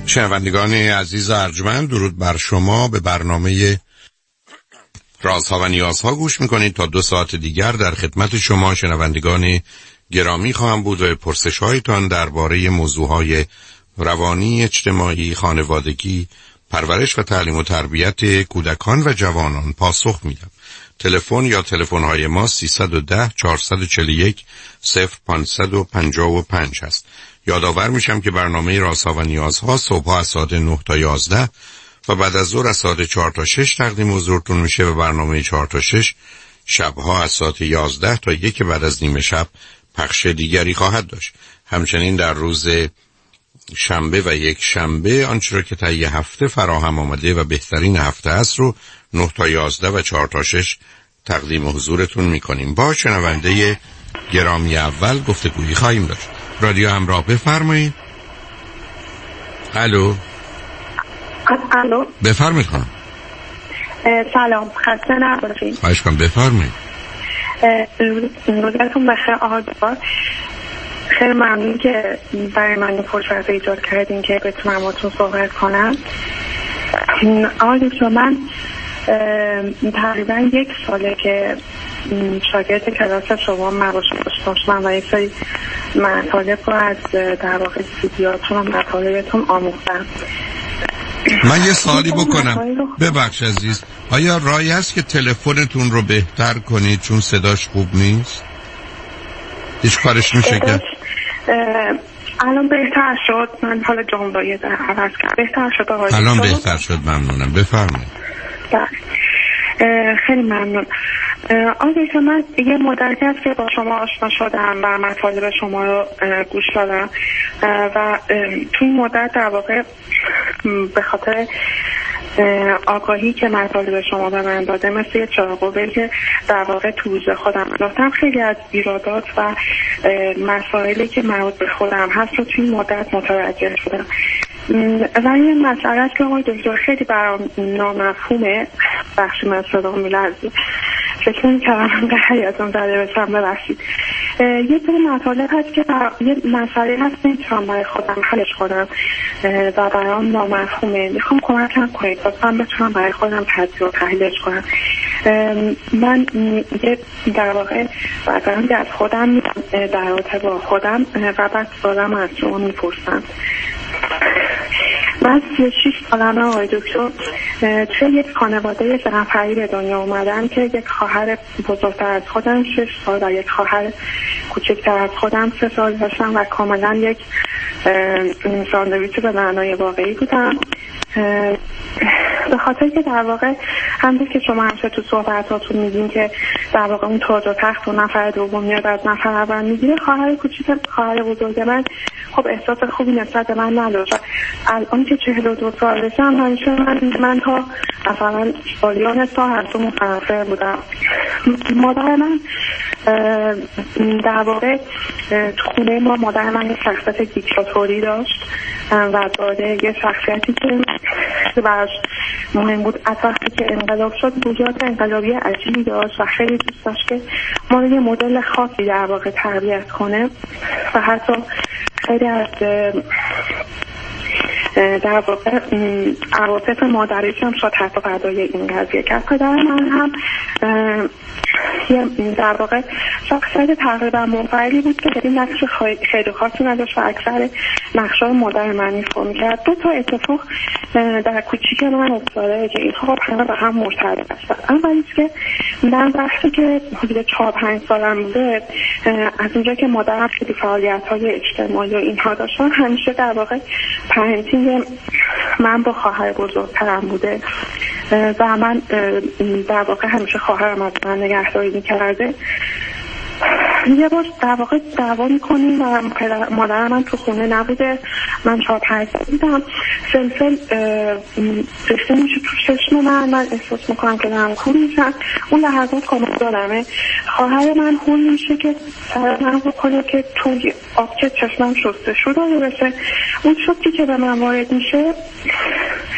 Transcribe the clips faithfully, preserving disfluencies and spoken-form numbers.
شنوندگان عزیز ارجمند، درود بر شما. به برنامه رازها و نیازها گوش میکنید. تا دو ساعت دیگر در خدمت شما شنوندگان گرامی خواهم بود و پرسش‌هایتان درباره موضوعهای روانی، اجتماعی، خانوادگی، پرورش و تعلیم و تربیت کودکان و جوانان پاسخ میدم. تلفن یا تلفن‌های ما سیصد و ده چهارصد و چهل و یک صفر پانصد و پنجاه و پنج است. یادآور میشم که برنامه رازها و نیازها صبح از ساعت نه تا یازده و بعد از ظهر از ساعت چهار تا شش تقدیم حضورتون میشه و برنامه چهار تا شش شبها از ساعت یازده تا یک بعد از نیمه شب پخش دیگری خواهد داشت. همچنین در روز شنبه و یک شنبه آنچه را که تا یه هفته فراهم آمده و بهترین هفته است رو نه تا یازده و چهار تا شش تقدیم حضورتون میکنیم. با شنونده گرامی اول گفتگویی خواهیم داشت. رادیو همراه، بفرمایید. الو. الو. بفرمایید خانم. سلام، خسته نباشید. خواهش کنم، بفرمایید. روزتون بخیر آقا دکتر. خیلی ممنون که برای من فرصت ایجاد کردین که بتونم باهاتون صحبت کنم. آقا دکتر، من تقریبا یک ساله که شاگرد کلاس شما مباشم داشتم و یک سری مطالب رو از در واقع ویدیوهاتون و مطالبتون آموختم. من یه سوالی بکنم، ببخش عزیز، آیا راهی هست که تلفنتون رو بهتر کنید چون صداش خوب نیست؟ هیچ کارش میشه که الان بهتر شد؟ من حالا جمله در عوض کرد. بهتر شد آقای الان شد؟ بهتر شد، ممنونم. بفرمایید. خیلی ممنون. آقای که من یه مدتی هست که با شما آشنا شدم و مطالب شما رو گوش دادم و توی این مدت در واقع به خاطر آگاهی که مطالب شما به من داده مثل یه چراغ‌قوه‌ای که در واقع تو روز خودم داشتم، خیلی از ایرادات و مسائلی که مربوط به خودم هست رو توی این مدت متوجه شدم. و یه مسئله است که آقای دکتر خیلی برام نامفهومه، بخشی من صدا میلرزه، فکر می‌کردم که حیاتون زده بشم، ببخشید. یه طور مطالب هست که یه مسئله هست نمیتونم برای خودم حلش کنم و برام نامفهومه، میخوام کمکم کنید واسه بتونم برای خودم تجزیه و تحلیلش کنم. من یه در واقع برگرمی از خودم میدم در رابطه با خودم و بعد سوالم از شما میپرسم. من سی و شش سالمه آقای دکتر. توی یک خانواده سه نفری به دنیا اومدم که یک خواهر بزرگتر از خودم شش سال و یک خواهر کوچکتر از خودم سه سال داشتم و کاملا یک ساندویچ به معنای واقعی بودم. به خاطر که در واقع همونطور که شما همیشه تو صحبتاتون میگین که در واقع اون تاج و تخت و نفر دوم میاد از نفر اول میگیره، خواهر کوچیک خواهر بزرگ من خب احساس خوبی نسبت به من نداشت. الان که چهل و دو سالشم همیشه من من تا مثلا سالیان سال هر دو متنفر بودم. مادر من در واقع تو خونه ما مادر من یک شخصیت دیکتاتوری داشت و داره یه شخصیتی که براش مهم بود از وقتی که انقلاب شد رویات انقلابی عجیبی داشت و خیلی دوست داشت که ما رو یه مدل خاصی در واقع تربیت کنه و حتی خیلی از در واقع عواطف مادریش هم شد حتی پردای این قضیه کرد. پدر من هم در واقع شخصیت تقریبا منفعلی بود که خیلی نقش خیلی خاصی نداشت و اکثر نقش‌های مادر من ایفا می‌کرد. دو تا اتفاق در کوچیک من افتاده که اینها همه به هم مرتبط هستن. اولیش که من وقتی که حدود چهار پنج سالم بوده، از اونجا که مادرم خیلی فعالیت‌های اجتماعی و اینها داشتن، همیشه در واقع پرنتینگ من با خواهر بزرگترم بوده و من در واقع همیشه خواهرم از من نگهداری می‌کرده. یه بار در واقع دعوا میکنیم و مادرم من تو خونه نبوده، من چهار پنج سال بودم، فلفل رشته میشه تو چشم من، من احساس میکنم که دارم خون میشن. اون لحظات کامل دارمه. خواهر من خون میشه که سر من بکنه که توی آبچه چشمم شسته شده بشه. اون شوکی که به من وارد میشه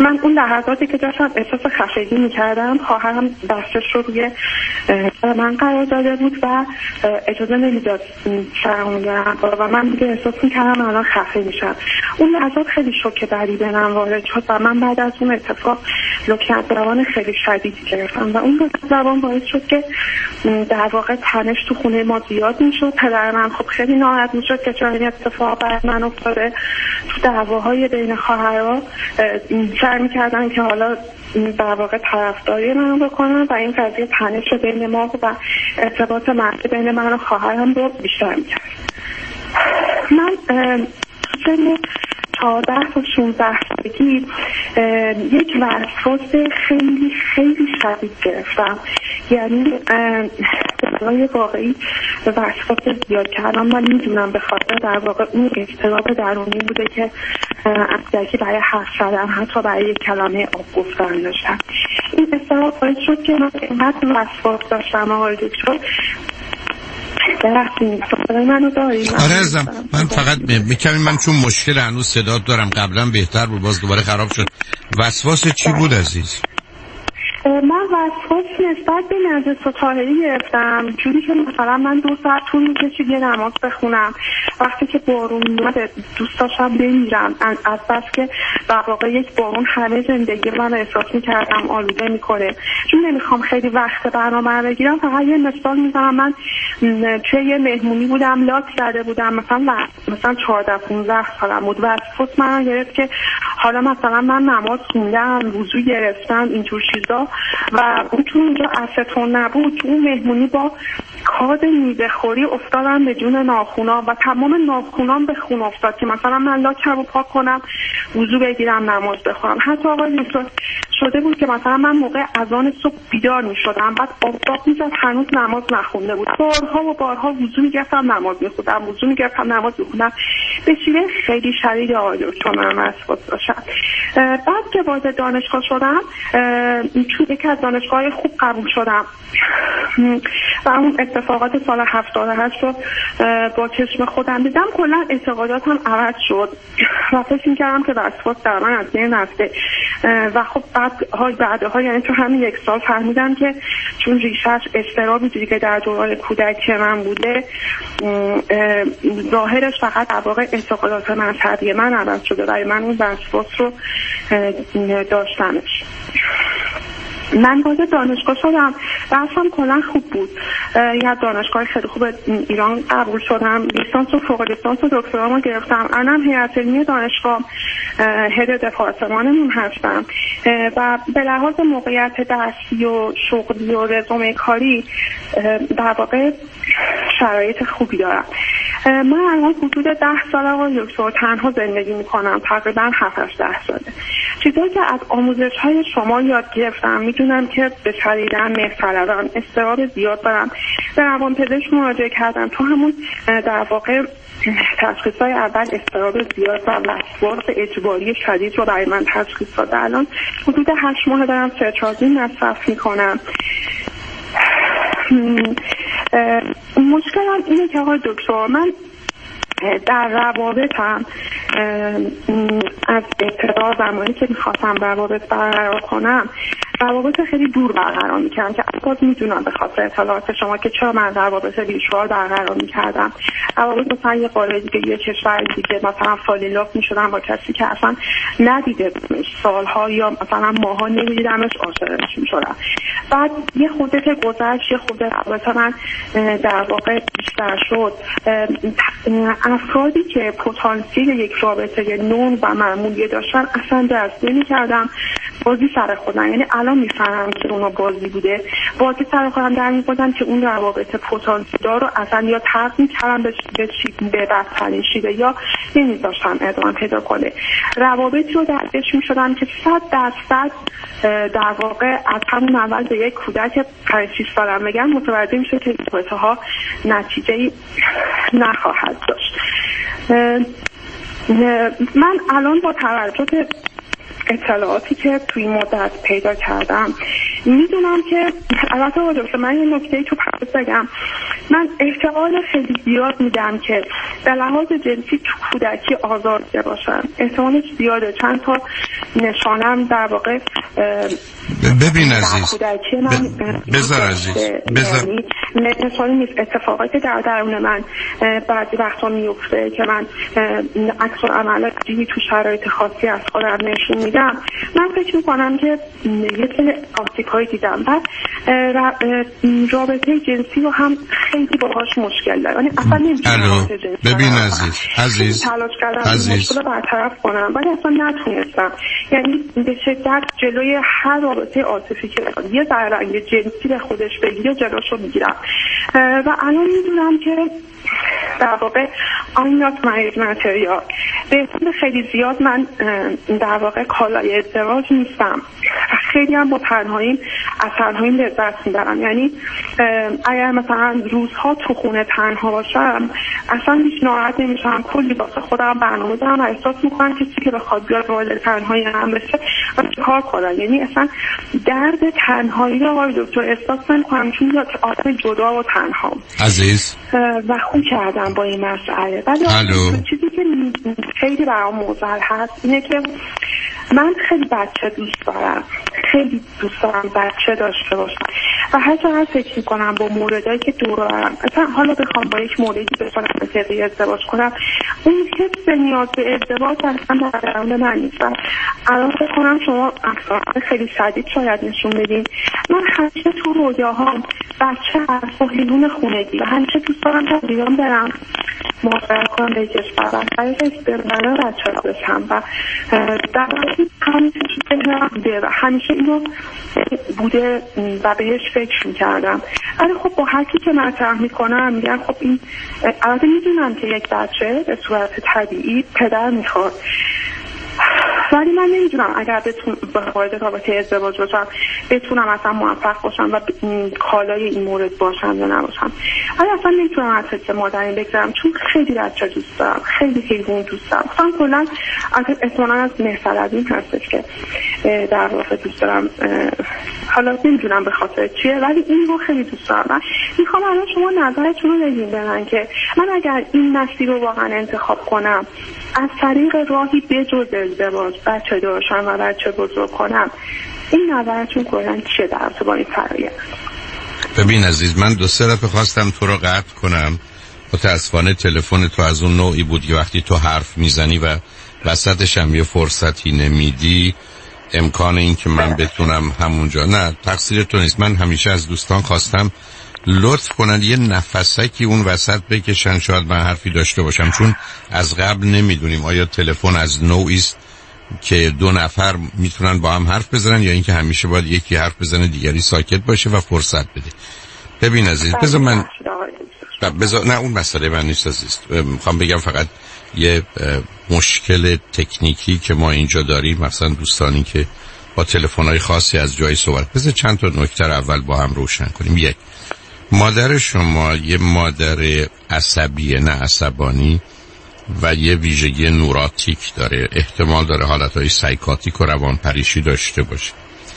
من اون لحظاتی که داشتم احساس خفگی میکردم، خواهرم دستش رو روی من قرار داده بود و اجازه نمیداد سرمون گرم و من دیگه احساس میکردم الان خفه میشم. اون لحظات خیلی شوکه بری به من وارد شد و من بعد از اون اتفاق لکنت زبان خیلی شدیدی گرفتم و اون لکنت زبان باعث شد که در واقع تنش تو خونه ما زیاد میشد. پدر من خب خیلی ناراحت میشد که چرا این اتفاق برای من افتاده. تو دعواهای بین خواهرها سعی میکردن که حالا در واقع طرفداری من بکنن و این قضیه تنش بین ما و ارتباط منفی بین من و خواهرم رو بیشتر میکرد. من سن چهارده تا شانزده سالگی یک وسواس خیلی خیلی شدید گرفتم. یعنی برای واقعی وسواس زیاد کردم. من میدونم به خاطر در واقع اون اضطراب درونی بوده که اصلاکی برای حرف زدن، حتی برای یک کلمه آب گفتن داشتم. این اضطراب باعث شد که من اینقدر وسواس داشتم آقای دکتر. منو داریم. آره ازم من فقط میکنم من چون مشکل هنوز صدات دارم، قبلا بهتر بود باز دوباره خراب شد. وسواس چی بود عزیز؟ من وسواس نسبت به نجس و طاهری گرفتم، جوری که مثلا من دو ساعت طول می‌کشید یه نماز بخونم. وقتی که بارون میاد دوست داشتم بمیرم از بس که در واقع یک بارون همه زندگی من احساس می‌کردم آلوده می‌کنه. چون نمیخوام خیلی وقت برنامه بگیرم، فقط یه مثال میزنم. من توی یه مهمونی بودم، لاک زده بودم، مثلا مثلا چهارده پانزده سالم بود. وسواس من گرفت که حالا مثلا من نماز خوندم، وضو گرفتم، اینجور چیزا و اون تو اونجا استون نبود. تو اون مهمونی با کاد میوه خوری افتادم به جون ناخونام و تمام ناخونام به خون افتاد که مثلا من لاکم رو پاک کنم، وضو بگیرم، نماز بخونم. حتی آقای دکتر شده بود که مثلا من موقع اذان صبح بیدار میشدم، بعد آفتاب میزد هنوز نماز نخونده بود. بارها و بارها وضو میگرفتم، نماز میخوندم، وضو میگرفتم، نماز میخوندم. به شیوه خیلی شدید آقای دکتر من وسواس داشتم. بعد که وارد دانشگاه شدم، چون یکی از دانشگاه خوب قبول شدم و اون اتفاقات سال هفتاد و هشت رو با چشم خودم دیدم، کلا اعتقاداتم عوض شد و فکر می‌کردم که وسواس در من از بین رفته. و خب بعدها بعدها یعنی تو همین یک سال فهمیدم که چون ریشش اضطرابی دیگه در دوران کودکی من بوده، ظاهرش فقط در واقع اعتقادات مذهبی من عوض شده و من اون وسواس رو داشتمش. من وارد دانشگاه شدم، درسم کلا خوب بود. یه دانشگاه خیلی خوب ایران قبول شدم، لیسانس و فوق لیسانس و دکترامو گرفتم. الانم هیئت علمی دانشگاه هد دپارتمانمون هستم و به لحاظ موقعیت درسی و شغلی و رزومه کاری در واقع شرایط خوبی دارم. من الان حدود ده سال آقای دکتر تنها زندگی میکنم، تقریبا هفت ده ساله. چیزایی که از آموزش های شما یاد گرفتم، میدونم که به شدیدن مهرطلبم، اضطراب زیاد دارم. به روانپزشک مراجعه کردم، تو همون در واقع تشخیص‌های اول اضطراب زیاد و وسواس اجباری شدید رو برای من تشخیص داده. الان حدود هشت ماه دارم سرچارزین مصرف میکنم. مشکلم اینه که آقای دکتر من در روابطم از ابتدا زمانی که میخواستم روابط برقرار کنم روابط خیلی دور برقرار میکردم که باز میدونم به خاطر اطلاعات شما که چرا من روابط ویژوال برقرار میکردم. روابط مثلا یه قاره دیگه، یه کشور دیگه، مثلا فالیلاف میشدم با کسی که اصلا ندیده سالها یا مثلا ماها نمیدیدمش، عاشقش میشدم. بعد یه خورده که گذشت، یه خورده روابط من در واقع بیشتر شد. افرادی که پتانسیل یک رابطه نون و معمولی داشتن اصلا دست نمی‌کردم، بازی سر خودم. یعنی الان میفهمم که اونا بازی بوده، بازی سر خودم در می‌بردم که اون روابط پتانسیل رو اصلا یا طرد می‌کردم به به بدترین شیوه یا نمی‌ذاشتم ادامه پیدا کنه. روابطی رو درگیر می‌شدم که صد درصد در واقع از همون اول به یک کودک پنج شش سالم بگم متوجه میشه که رابطه‌ها نتیجه‌ای نخواهد داشت. من الان با توجه به اطلاعاتی که توی مدت پیدا کردم میدونم که البته آقای من یه نکته تو پس بگم، من احتمال خیلی زیاد میدم که به لحاظ جنسی تو کودکی آزارده باشم. احتمالش زیاده. چند تا نشانم در واقع ببین عزیز بذار عزیز بذار نشانی نیست. اتفاقاتی در درون من بعضی وقتا میفته که من عکس العمل عجیبی تو شرایط خاصی از خودم نشون میدم. من فکر میکنم که یه سری آسیب‌هایی دیدم. بعد رابطه جنسی رو هم خیلی باهاش مشکل دارم. یعنی اصلا نمیتونم ببین عزیز عزیز تلاش کردم عزیز مشکل رو برطرف کنم ولی اصلا نتونستم. یعنی به شدت جلوی هر رابطه عاطفی که یه ذره جنسی به خودش بگیره جلوشو میگیرم و الان میدونم که در واقع I'm not married material. به طور خیلی زیاد من در واقع کالای ازدواج نیستم. خیلی هم با تنهاییم از تنهاییم لذت میبرم. یعنی اگر مثلا روزها تو خونه تنها باشم اصلا هیچ ناراحت نمیشم. کلی واسه خودم برنامه دارم و احساس میکنم کسی که بخواد بیاد وارد تنهایی هم بشه و چیکار کنم. یعنی اصلا درد تنهایی رو آقای دکتر احساس نمیکنم چون میاد که آدم جدا و تنها عزیز و خوب کردم با این مسئله. ولی چیزی که خیلی برام موزل هست اینه که من خیلی بچه دوست دارم. خیلی دوست دارم بچه داشته باشم و هر چقدر فکر میکنم با موردایی که دورم مثلا حالا بخوام با یک موردی بخوام مثلا ازدواج کنم اون حس نیاز به ازدواج اصلا در درون من نیست. الان فکر کنم شما اکثر خیلی شدید شاید نشون بدین. من همیشه تو رویاهام بچه هست و حیوان خونگی و همیشه دوست دارم تا بیام برم مهاجرت کنم به کشور و برای استقبال بچه ها بشم و در واقع همیشه بوده و همیشه اینو بوده و بهش فکر میکردم. ولی خب با هر کی که مطرح میکنم میگن خب این البته میدونم که یک بچه به صورت طبیعی پدر میخواد ولی من نمیدونم اگر بتونم وارد رابطه ازدواج باشم بتونم اصلا موفق باشم و کالای این مورد باشم یا نباشم. ولی اصلا نمیتونم از حس مادرین بگذرم چون خیلی بچه دوست دارم. خیلی حیوان دوست دارم. اصلا کلا اصلا از مهربانی هستش که در واقع دوست دارم. حالا نمیدونم به خاطر چیه ولی این رو خیلی دوست دارم. من میخوام الان شما نظرتون رو بگین به من که من اگر این مسیر رو واقعا انتخاب کنم از طریق راهی بجز ازدواج بچه داشتم و بچه بزرگ کنم این نظرتون کلا چیه در تو با این فرآیند؟ ببین عزیز من دو سه دفعه خواستم تو رو قطع کنم. متاسفانه تلفن تو از اون نوعی بود که وقتی تو حرف میزنی و وسطش هم یه فرصتی نمیدی امکان این که من بتونم همونجا نه تقصیر تو نیست. من همیشه از دوستان خواستم لطف کنن یه نفسکی اون وسط بکشن شاید من حرفی داشته باشم چون از قبل نمیدونیم آیا تلفن از نوعی است که دو نفر میتونن با هم حرف بزنن یا اینکه همیشه باید یکی حرف بزنه دیگری ساکت باشه و فرصت بده. ببین عزیز بذار من بذار نه اون مسئله من نیست عزیز. میخوام بگم فقط یه مشکل تکنیکی که ما اینجا داریم مثلا دوستانی که با تلفن‌های خاصی از جای صحبت بذار چند تا نکته اول با هم روشن کنیم. یک مادر شما یه مادر عصبی نه عصبانی و یه ویژگی نوراتیک داره. احتمال داره حالتهای سایکاتیک و روانپریشی داشته باشه.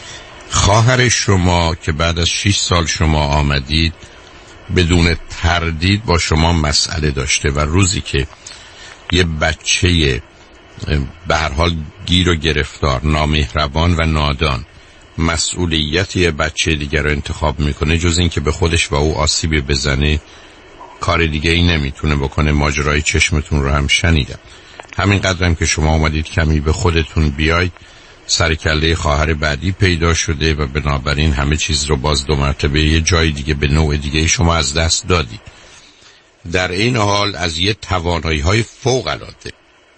خواهر شما که بعد از شش سال شما آمدید بدون تردید با شما مسئله داشته و روزی که یه بچه به هر حال گیر و گرفتار نامهربان و نادان مسئولیت یه بچه دیگر رو انتخاب میکنه جز این که به خودش و او آسیبی بزنه کار دیگه ای نمیتونه بکنه. ماجرای چشمتون رو هم شنیدم. همین قدرم که شما اومدید کمی به خودتون بیاید سر کله خواهر بعدی پیدا شده و بنابراین همه چیز رو باز دو مرتبه یه جای دیگه به نوع دیگه شما از دست دادید. در این حال از یه توانایی های فوق العاده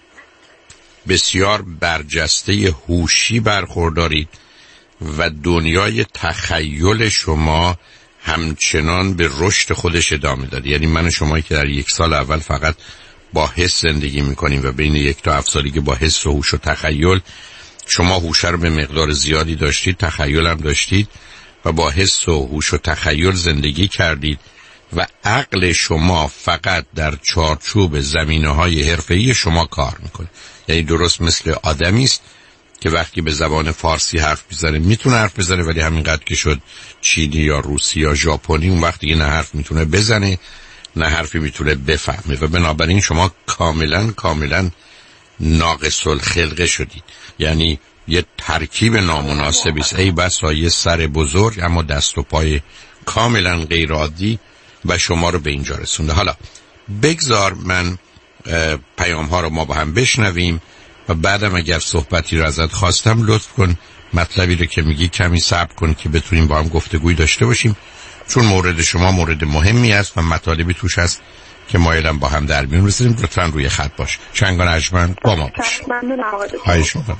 بسیار برجسته هوشی برخوردارید و دنیای تخیل شما همچنان به رشد خودش ادامه داده. یعنی من و شما که در یک سال اول فقط با حس زندگی میکنیم و بین یک تا هفت سالی که با حس و هوش و تخیل شما هوش رو به مقدار زیادی داشتید تخیل هم داشتید و با حس و هوش و تخیل زندگی کردید و عقل شما فقط در چارچوب زمینه‌های حرفه‌ای شما کار میکنه. یعنی درست مثل آدمی است که وقتی به زبان فارسی حرف میزنه میتونه حرف بزنه ولی همینقدر که شد چینی یا روسی یا ژاپنی اون وقتی نه حرف میتونه بزنه نه حرفی میتونه بفهمه و بنابراین شما کاملا کاملا ناقص الخلقه شدید. یعنی یه ترکیب نامناسبی است. ای بسا یه سر بزرگ اما دست و پای کاملا غیر عادی و شما رو به اینجا رسونده. حالا بگذار من پیام ها رو ما با هم بشنویم و بعدم اگر صحبتی رو ازت خواستم لطف کن مطلبی رو که میگی کمی صبر کن که بتونیم با هم گفتگوی داشته باشیم، چون مورد شما مورد مهمی است و مطالبی توش هست که مایلم با هم در میون بذاریم. لطفاً روی خط باش. چنگان ارجمند با ما باش. خواهش می‌کنم.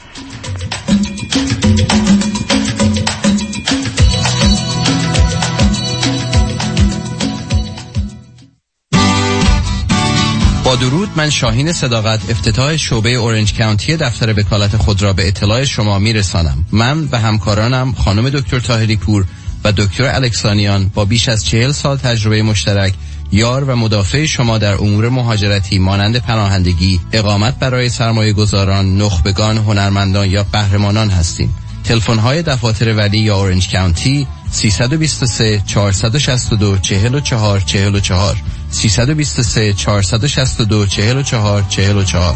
با درود، من شاهین صداقت افتتاح شعبه اورنج کانتی دفتر وکالت خود را به اطلاع شما میرسانم. من و همکارانم خانم دکتر طاهری پور و دکتر الکسانیان با بیش از چهل سال تجربه مشترک یار و مدافع شما در امور مهاجرتی مانند پناهندگی، اقامت برای سرمایه گذاران، نخبگان، هنرمندان یا قهرمانان هستیم. تلفن های دفاتر ولی یا اورنج کانتی سه دو سه چهار شش دو چهار چهار چهار چهار سه دو سه چهار شش دو چهار چهار چهار چهار.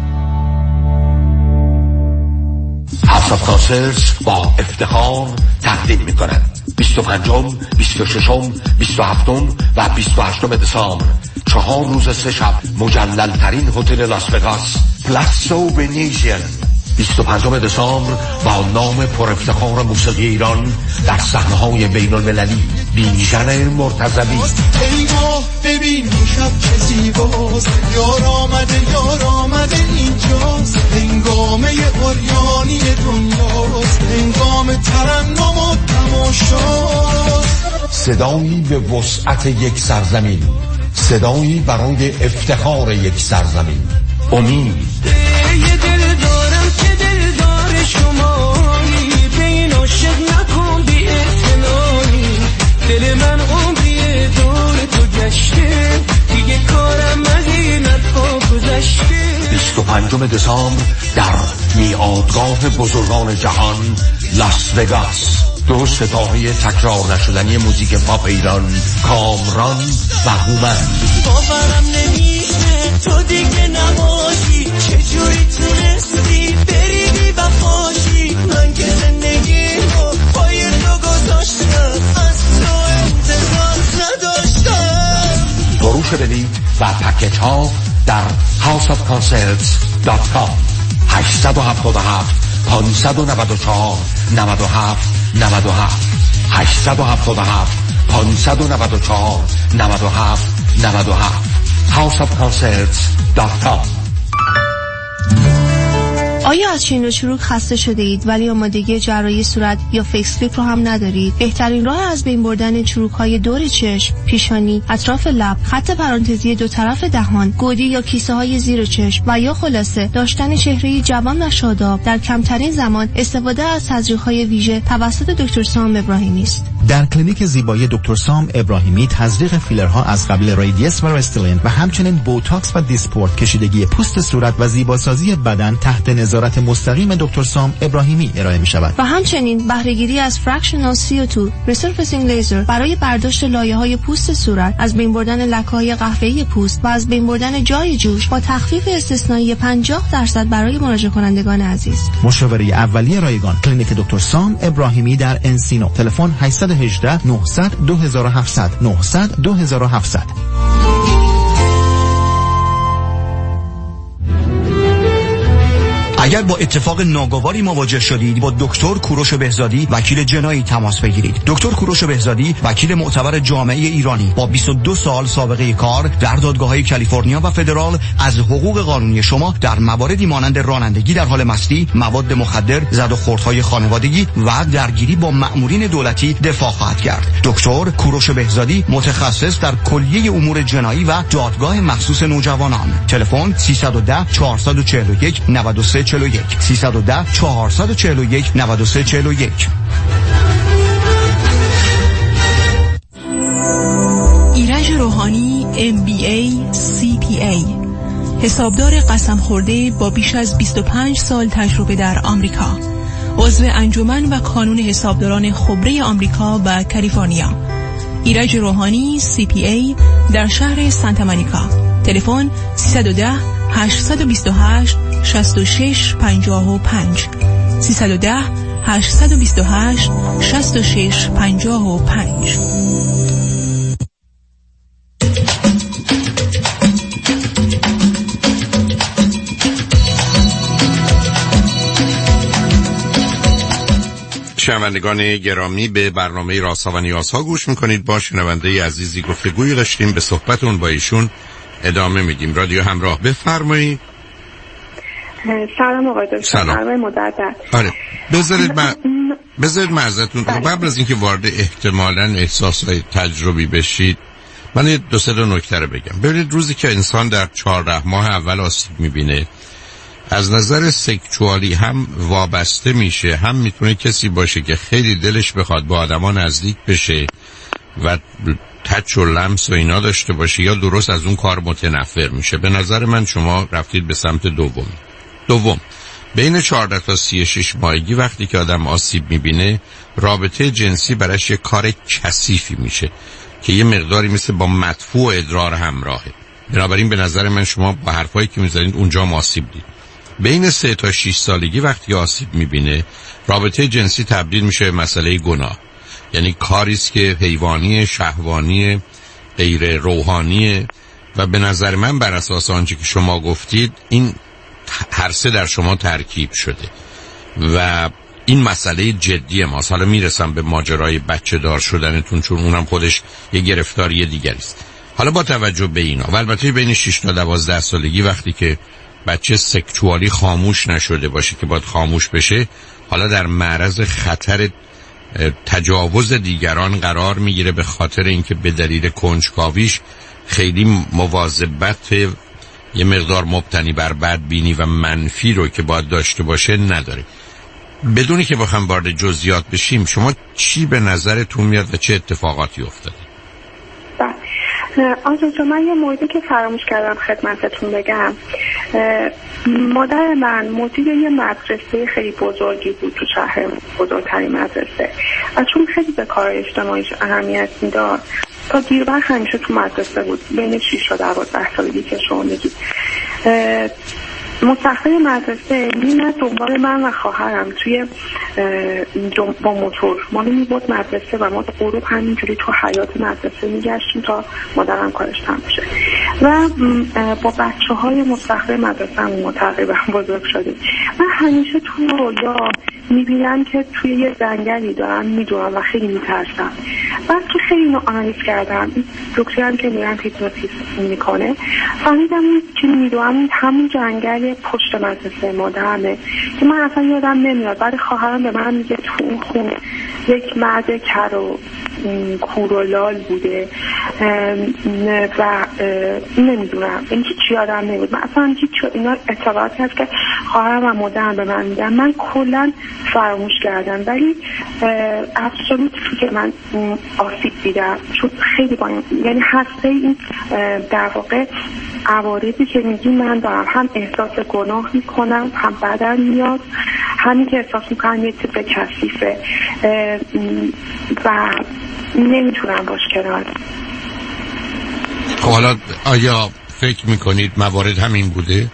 هاوس کانسرتس با افتخار تقدیم می‌کند بیست و پنجم، بیست و ششم، بیست و هفتم و بیست و هشتم دسامبر، چهار روز سه شب، مجلل ترین هتل لاس وگاس، پلاسو ونیزیان. بیست و پنجم دسامبر با نام پر افتخار موسیقی ایران در صحنه‌های بین‌المللی بیژن مرتضوی. ای ماه ببین شب چه زیباست، یار آمده یار آمده اینجاست، هنگامه عریانی دنیاست، هنگام ترنم و تماشاست. صدایی به وسعت یک سرزمین، صدایی برای افتخار یک سرزمین. امید. یه دل دارم که دل دار شمایی، به این عاشق نکن بی اعتنایی، دل من عمری دور تو گشته، دیگه کارم مدینت گذشته. بیست و پنجم دسامبر در میعادگاه بزرگان جهان، لاس وگاس. دو ستاره تکرار نشدنی موزیک پاپ ایران، کامران و هومن. باورم نمیشه تو دیگه نباشی، چجوری تونستی بری بی وفاشی، من که زندگیمو پای تو گذاشتم، از تو انتظار نداشتم. فروش بلیط و پکیج ها در هاوس آف کانسرتس دات کام. هشت هفت هفت پانصد و نود و چهار نود و هفت نود و هفت هشت هفت هفت پانصد و نود و چهار نود و هفت نود و هفت هاوس آف کانسرتس دات کام. آیا از چین و چروک خسته شده اید ولی آمادگی جراحی صورت یا فیس لیفت رو هم ندارید؟ بهترین راه از بین بردن چروک‌های دور چشم، پیشانی، اطراف لب، خط پرانتزی دو طرف دهان، گودی یا کیسه های زیر چشم و یا خلاصه داشتن چهره جوان و شاداب در کمترین زمان استفاده از تزریق‌های ویژه توسط دکتر سام ابراهیمی است. در کلینیک زیبایی دکتر سام ابراهیمی تزریق فیلرها از قبیل رادیس و رستلین و همچنین بوتاکس و دیسپورت، کشیدگی پوست صورت و زیباسازی بدن تحت نظارت مستقیم دکتر سام ابراهیمی ارائه می شود. و همچنین بهره‌گیری از فرکشنال سی او دو ریسرفیسینگ لیزر برای برداشت لایه‌های پوست صورت، از بین بردن لکه‌های قهوه‌ای پوست و از بین بردن جای جوش با تخفیف استثنایی پنجاه درصد برای مراجعه کنندگان عزیز. مشاوره اولیه رایگان کلینیک دکتر سام ابراهیمی در انسینو. تلفن هشت یک هشت نه صفر صفر دو هفت صفر صفر نه صفر صفر دو هفت صفر صفر. اگر با اتفاق ناگواری مواجه شدید، با دکتر کوروش بهزادی وکیل جنایی تماس بگیرید. دکتر کوروش بهزادی وکیل معتبر جامعه ایرانی با بیست و دو سال سابقه کار در دادگاه‌های کالیفرنیا و فدرال از حقوق قانونی شما در مواردی مانند رانندگی در حال مستی، مواد مخدر، زد و خوردهای خانوادگی و درگیری با مأمورین دولتی دفاع خواهد کرد. دکتر کوروش بهزادی متخصص در کلیه امور جنایی و دادگاه مخصوص نوجوانان. تلفن سیصد و ده چهارصد و چهل و یک نود و سه چهل و یک سیصد و ده چهارصد و چهل و یک نود و سه چهل و یک. ایرج روحانی ام بی ای سی پی ای، حسابدار قسم خورده با بیش از بیست و پنج سال تجربه در آمریکا، عضو انجمن و کانون حسابداران خبره آمریکا و کالیفرنیا. ایرج روحانی سی پی ای در شهر سانتا مونیکا. تلفن سیصد و ده هشتصد و بیست و هشت شصت و شش پنجاه و پنج سیصد و ده هشتصد و بیست و هشت شصت و شش پنجاه و پنج. شنوندگان گرامی، به برنامه رازها و نیازها گوش میکنید. با شنونده عزیزی گفتگویی داشتیم، به صحبتون با ایشون ادامه میدیم. رادیو همراه، بفرمایید. سلام آقای دکتر. سلام. مجدد. آره بذارید من بذارید من ازتون قبل از اینکه وارد احتمالاً احساسای تجربی بشید، من یه دو سه تا نکته رو بگم. ببینید، روزی که انسان در چهارده ماه اول آسیب میبینه، از نظر سکشوالی هم وابسته میشه، هم میتونه کسی باشه که خیلی دلش بخواد با آدما نزدیک بشه و تچ و لمس و اینا داشته باشه، یا درست از اون کار متنفر میشه. به نظر من شما رفتید به سمت دوم. دوم، بین چهارده تا سی و شش ماهگی وقتی که آدم آسیب میبینه، رابطه جنسی براش یه کار کثیفی میشه که یه مقداری مثل با مدفوع ادرار همراهه. بنابراین به نظر من شما با حرفایی که میزنید اونجا آسیب دید. بین سه تا شش سالگی وقتی آسیب میبینه، رابطه جنسی تبدیل میشه به مسئله گناه، یعنی کاریست که حیوانی، شهوانی، غیر روحانیه و به نظر من بر اساس آنچه که شما گفتید این هر سه در شما ترکیب شده و این مسئله جدی ماست. حالا میرسم به ماجرای بچه دار شدنتون، چون اونم خودش یه گرفتاری دیگری است. حالا با توجه به اینا و البته بین شش تا دوازده سالگی وقتی که بچه سکشوالی خاموش نشده باشه که باید خاموش بشه، حالا در معرض خطر تجاوز دیگران قرار میگیره، به خاطر اینکه به دلیل کنجکاویش خیلی مواظبت یه مقدار مبتنی بر بدبینی و منفی رو که باید داشته باشه نداره. بدونی که بخوام وارد جزئیات بشیم، شما چی به نظرتون میاد و چه اتفاقاتی افتاده؟ آنجا من یه موردی که فراموش کردم خدمتتون بگم. مادر من مدیر یه مدرسه خیلی بزرگی بود تو شهر، بزرگترین مدرسه، و چون خیلی به کار اجتماعیش اهمیت میداد تا دیر وقت همیشه تو مدرسه بود. بین شش تا دوازده سالگی که شما میگید، مستقل مدرسه میمد دنبال من و خواهرم توی با موتور ما رو میبرد مدرسه و ما تا غروب همینجوری تو حیات مدرسه میگشتیم تا مادرم کارش تمام بشه و با بچه های مستقل مدرسه همون تقریبا بزرگ شدیم. من همیشه تو رویا میبینم که توی یه جنگلی دارم میدونم و خیلی میترسم. بعد که خیلی اینو آنالیز کردم، دکتری هم که میرم هیپنوتیزم میکنه، فهمیدم که میدونم همون جنگل پشت مدرسه مادرمه که من اصلا یادم نمیاد. بعد خواهرم به من میگه تو اون خونه یک مرد کر و کور و لال بوده و نمیدونم این که چی یادم نمید. من اصلا هیچ اینا اطلاعاتی هست که خواهرم و مادرم به من میگن من کلا فراموش کردم، ولی ابسولوت که من آسیب دیدم چون خیلی باید، یعنی هسته این در واقع عوارضی که میگی من دارم، هم احساس گناه میکنم، هم بدن میاد، همین که احساس میکنم یه تیپ کثیفه و نمیتونم باش کنار. حالا آیا فکر میکنید موارد همین بوده؟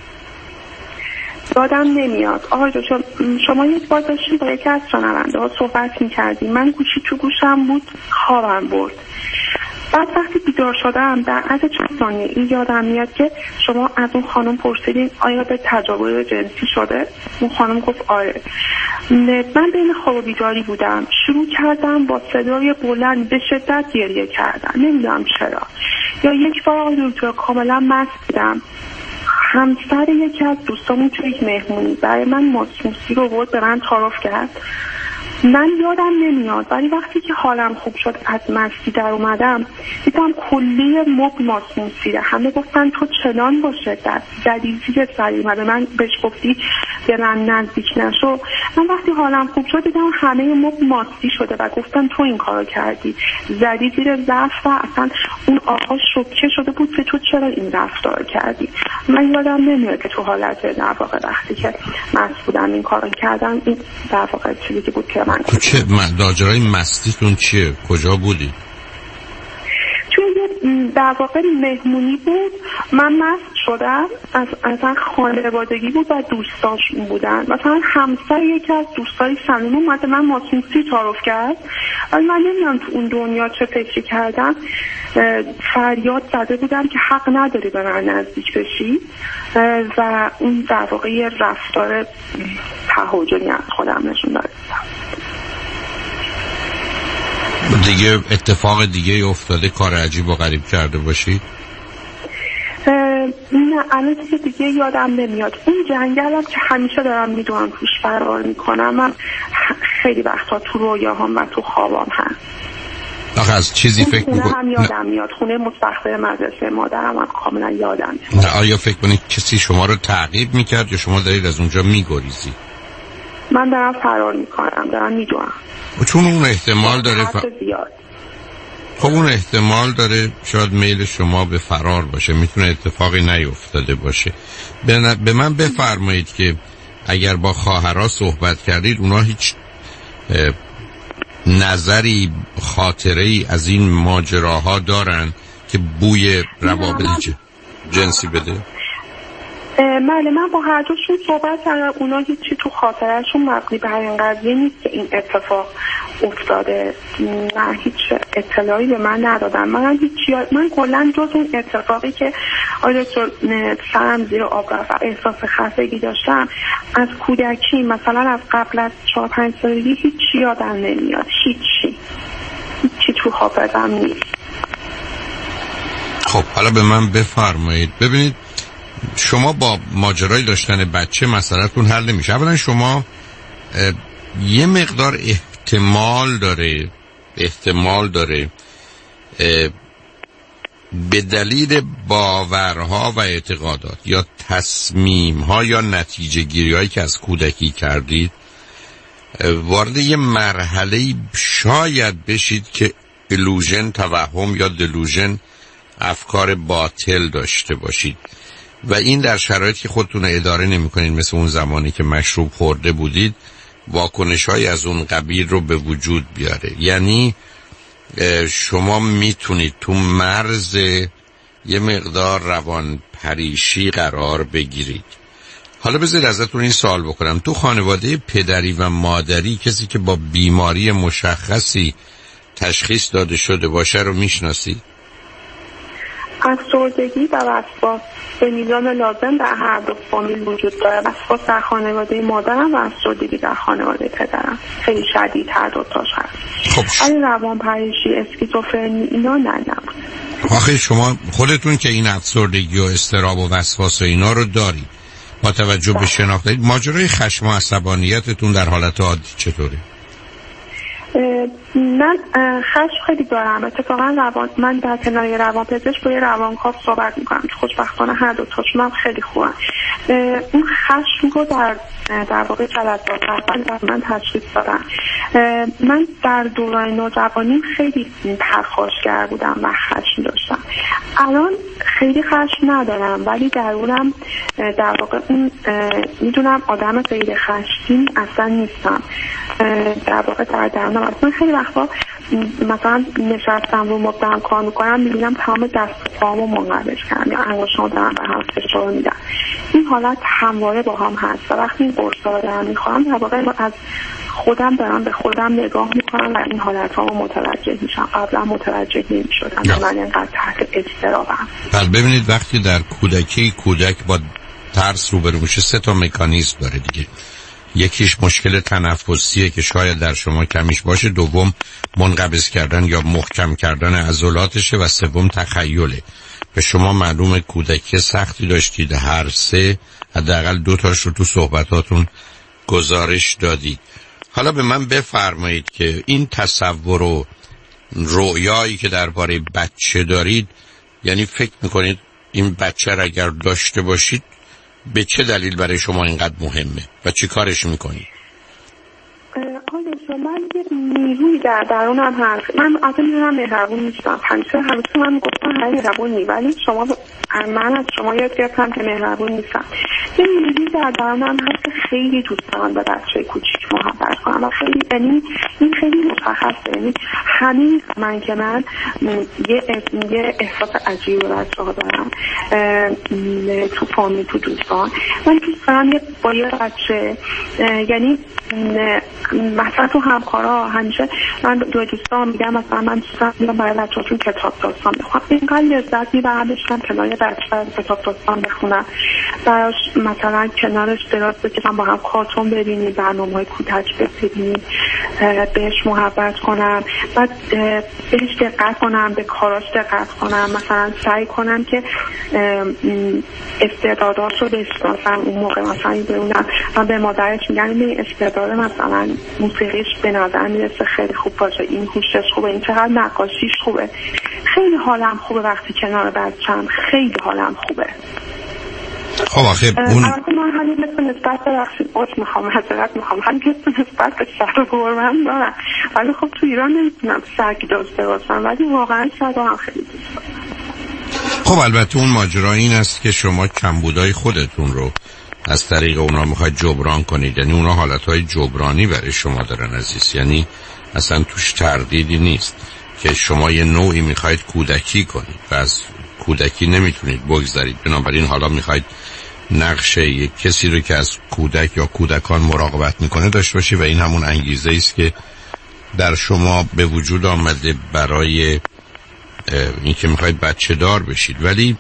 یادم نمیاد. آقای دکتر شما یک بار داشتیم با یکی از شنونده ها صحبت میکردیم، من گوشی تو گوشم بود، خوابم برد. بعد وقتی بیدار شدم در عرض چند ثانیه این یادم میاد که شما از اون خانم پرسیدین آیا به تجاوز جنسی شده؟ اون خانم گفت آره. من بین خواب و بیداری بودم، شروع کردم با صدای بلند به شدت گریه کردن، نمیدونم چرا. یا یک بار آقای دکتر کاملا مست بودم، همسر یکی از دوستامون توی یک مهمونی برای من ماسموسی رو برد به من تعارف کرد. من یادم نمیاد، ولی وقتی که حالم خوب شد از مستی در اومدم دیدم کلی مب ماسموسیره. همه گفتن تو چنان باشه در جدیدی که سری اومده، من بهش گفتی به من نزدیک نشو. من وقتی حالم خوب شد دیدم همه مب ماستی شده و گفتن تو این کارو کردی، زدی زیر ظرف و اصلا اون آقا شوکه شده بود که تو چرا این رفتار کردی. من یادم نمیاد که تو حالت در واقع وقتی که مست بودم این کارو کردم. این در واقع چیزی که بود که من چه داجرای مستیتون چیه؟ کجا بودی؟ توی یه در واقع مهمونی بود، من مست شدن از اصلا خانوادگی بود و دوستاشون بودن. مثلا همسر یکی از دوستای صمیم اومده من ماسونسی تعارف کرد، ولی من نمیدونم تو اون دنیا چه فکری کردم، فریاد زده بودم که حق نداری به من نزدیک بشی و اون در واقع یه رفتار تهاجمی از خودم نشون دادم. دیگه اتفاق دیگه افتاده کار عجیب و غریب کرده باشید؟ نه الان دیگه, دیگه یادم نمیاد. اون جنگلم که همیشه دارم میدونم توش فرار میکنم، من خیلی وقتا تو رویاهام و تو خوابام هست. آخه از چیزی فکر میکنم هم یادم میاد، خونه مستقبل مدرسه مادرم هم کاملا یادم میاد. نه آیا فکر کنید کسی شما رو تعقیب میکرد یا شما دارید از اونجا میگریزی؟ من دارم فرار میکنم، دارم میدونم. چون اون احتمال داره ف... زیاد. خب اون احتمال داره شاید میل شما به فرار باشه، میتونه اتفاقی نیفتاده باشه. به, ن... به من بفرمایید که اگر با خواهرها صحبت کردید اونا هیچ نظری خاطره‌ای از این ماجراها دارن که بوی روابط جنسی بده؟ بله من با هر دوشون صحبت کردم، اونا هیچی تو خاطرشون مبنی بر این قضیه نیست که این اتفاق افتاده. نه هیچ اطلاعی به من ندادن. من هیچ من کلا جز اون اتفاقی که آیا سرم زیر آب رفت و احساس خستگی داشتم از کودکی، مثلا از قبل از چهار پنج سالگی هیچی یادم نمیاد، هیچی هیچی تو حافظم نیست. خب حالا به من بفرمایید، ببینید شما با ماجرای داشتن بچه مسئله‌تون حل نمیشه. اولا شما یه مقدار احتمال داره احتمال داره به دلیل باورها و اعتقادات یا تصمیم‌ها یا نتیجه گیری‌هایی که از کودکی کردید وارد یه مرحله شاید بشید که ایلوژن، توهم یا دلوژن، افکار باطل داشته باشید و این در شرایطی که خودتون اداره نمی کنید، مثل اون زمانی که مشروب خورده بودید، واکنش‌های از اون قبیل رو به وجود بیاره. یعنی شما میتونید تو مرز یه مقدار روان پریشی قرار بگیرید. حالا بذارید ازتون این سوال بکنم، تو خانواده پدری و مادری کسی که با بیماری مشخصی تشخیص داده شده باشه رو میشناسید؟ افسردگی و وسواس به میزان لازم در هر دو فامیل وجود داره. وسواس در خانواده مادرم و افسردگی در خانواده پدرم خیلی شدید هر دو تاش هست. خب ولی روانپریشی، اسکیزوفرنی اینا نه نبود. آخه شما خودتون که این افسردگی و اضطراب و وسواس و اینا رو دارید، با توجه به شناخت ماجرای خشم و عصبانیتتون در حالت عادی چطوره؟ من خشم خیلی دارم. اتفاقا روان من در کنار روانپزشک با یه روانکاو صحبت میکنم که خوشبختانه هر دو تاشون هم خیلی خوبن. اون خشم رو در در واقع جلسات اول در من تشخیص دادن. من در دوران نوجوانی خیلی پرخاشگر بودم و خشم داشتم. الان خیلی خشم ندارم ولی درونم در واقع اون میدونم آدم غیر خشمگین اصلا نیستم. در واقع در درونم اصلا خیلی وقتا مثلا نشستم رو مبدم کار میکنم میبینم تمام دست پامو منقبض کردم یا انگشتام دارم به هم فشار میدم. این حالت همواره با هم هست و وقتی این قرصا رو دارم میخوام در واقع از خودم دارم به خودم نگاه میکنم و این حالت ها رو متوجه میشم. قبلا متوجه نمیشدم که من اینقدر تحت اضطرابم. بله ببینید وقتی در کودکی کودک با ترس روبرو میشه سه تا مکانیزم داره دیگه. یکیش مشکل تنفسیه که شاید در شما کمیش باشه، دوم منقبض کردن یا محکم کردن عضلاتشه و سوم تخیله. به شما معلومه کودکی سختی داشتید، هر سه حداقل دو تاش رو تو صحبتاتون گزارش دادید. حالا به من بفرمایید که این تصور و رویایی که درباره بچه دارید، یعنی فکر میکنید این بچه را اگر داشته باشید به چه دلیل برای شما اینقدر مهمه و چی کارش میکنید؟ آقای من یه نیروی در درونم هست. من اصلا میدونم مهربون نیستم. همیشه همیشه من گفتم هر مهربون نی، ولی شما من از شما یاد گرفتم که مهربون نیستم. یه میلی در درونم هست که خیلی دوست دارم به بچه کوچیک محبت کنم و خیلی یعنی این خیلی مشخصه. یعنی همین من که من یه یه احساس عجیب و بچه ها دارم تو فامیل تو دوستان، من دوست دارم یه با یه بچه، یعنی مثلا تو همکارا همیشه من دو دوستان میگم مثلا من دوستم میگم برای بچه‌هاتون کتاب داستان بخونم، اینقدر لذت میبرم بشنم کنار یه بچه کتاب داستان بخونم، براش مثلا کنارش دراز بکشم با هم کارتون ببینیم، برنامه‌های کودک ببینیم، بهش محبت کنم، بعد بهش دقت کنم، به کاراش دقت کنم، مثلا سعی کنم که استعداداش رو بشناسم. اون موقع مثلا ببینم من به مادرش میگم این استعداد مثلا موسیقیش به نظر میرسه خیلی خوب باشه، این هوشش خوبه، این چقدر نقاشیش خوبه. خیلی حالم خوبه وقتی کنار بچه‌م، خیلی حالم خوبه. خب آخه اون البته من همین مثل نسبت به بخشید اوت میخوام حضرت میخوام همین مثل نسبت به شهر گرمم دارم، ولی خب تو ایران نمیتونم سگ داشته باشم، ولی واقعا شهر هم خیلی دوست دارم. خب البته اون ماجرا این است که شما کمبودای خودتون رو از طریق اونا میخواید جبران کنید، یعنی اونا حالتهای جبرانی برای شما دارن عزیز، یعنی اصلا توش تردیدی نیست که شما یه نوعی میخواید کودکی کنید و از کودکی نمیتونید بگذارید، بنابراین حالا میخواید نقش یک کسی رو که از کودک یا کودکان مراقبت میکنه داشته باشی و این همون انگیزه است که در شما به وجود آمده برای این که میخواید بچه دار بشید. ولی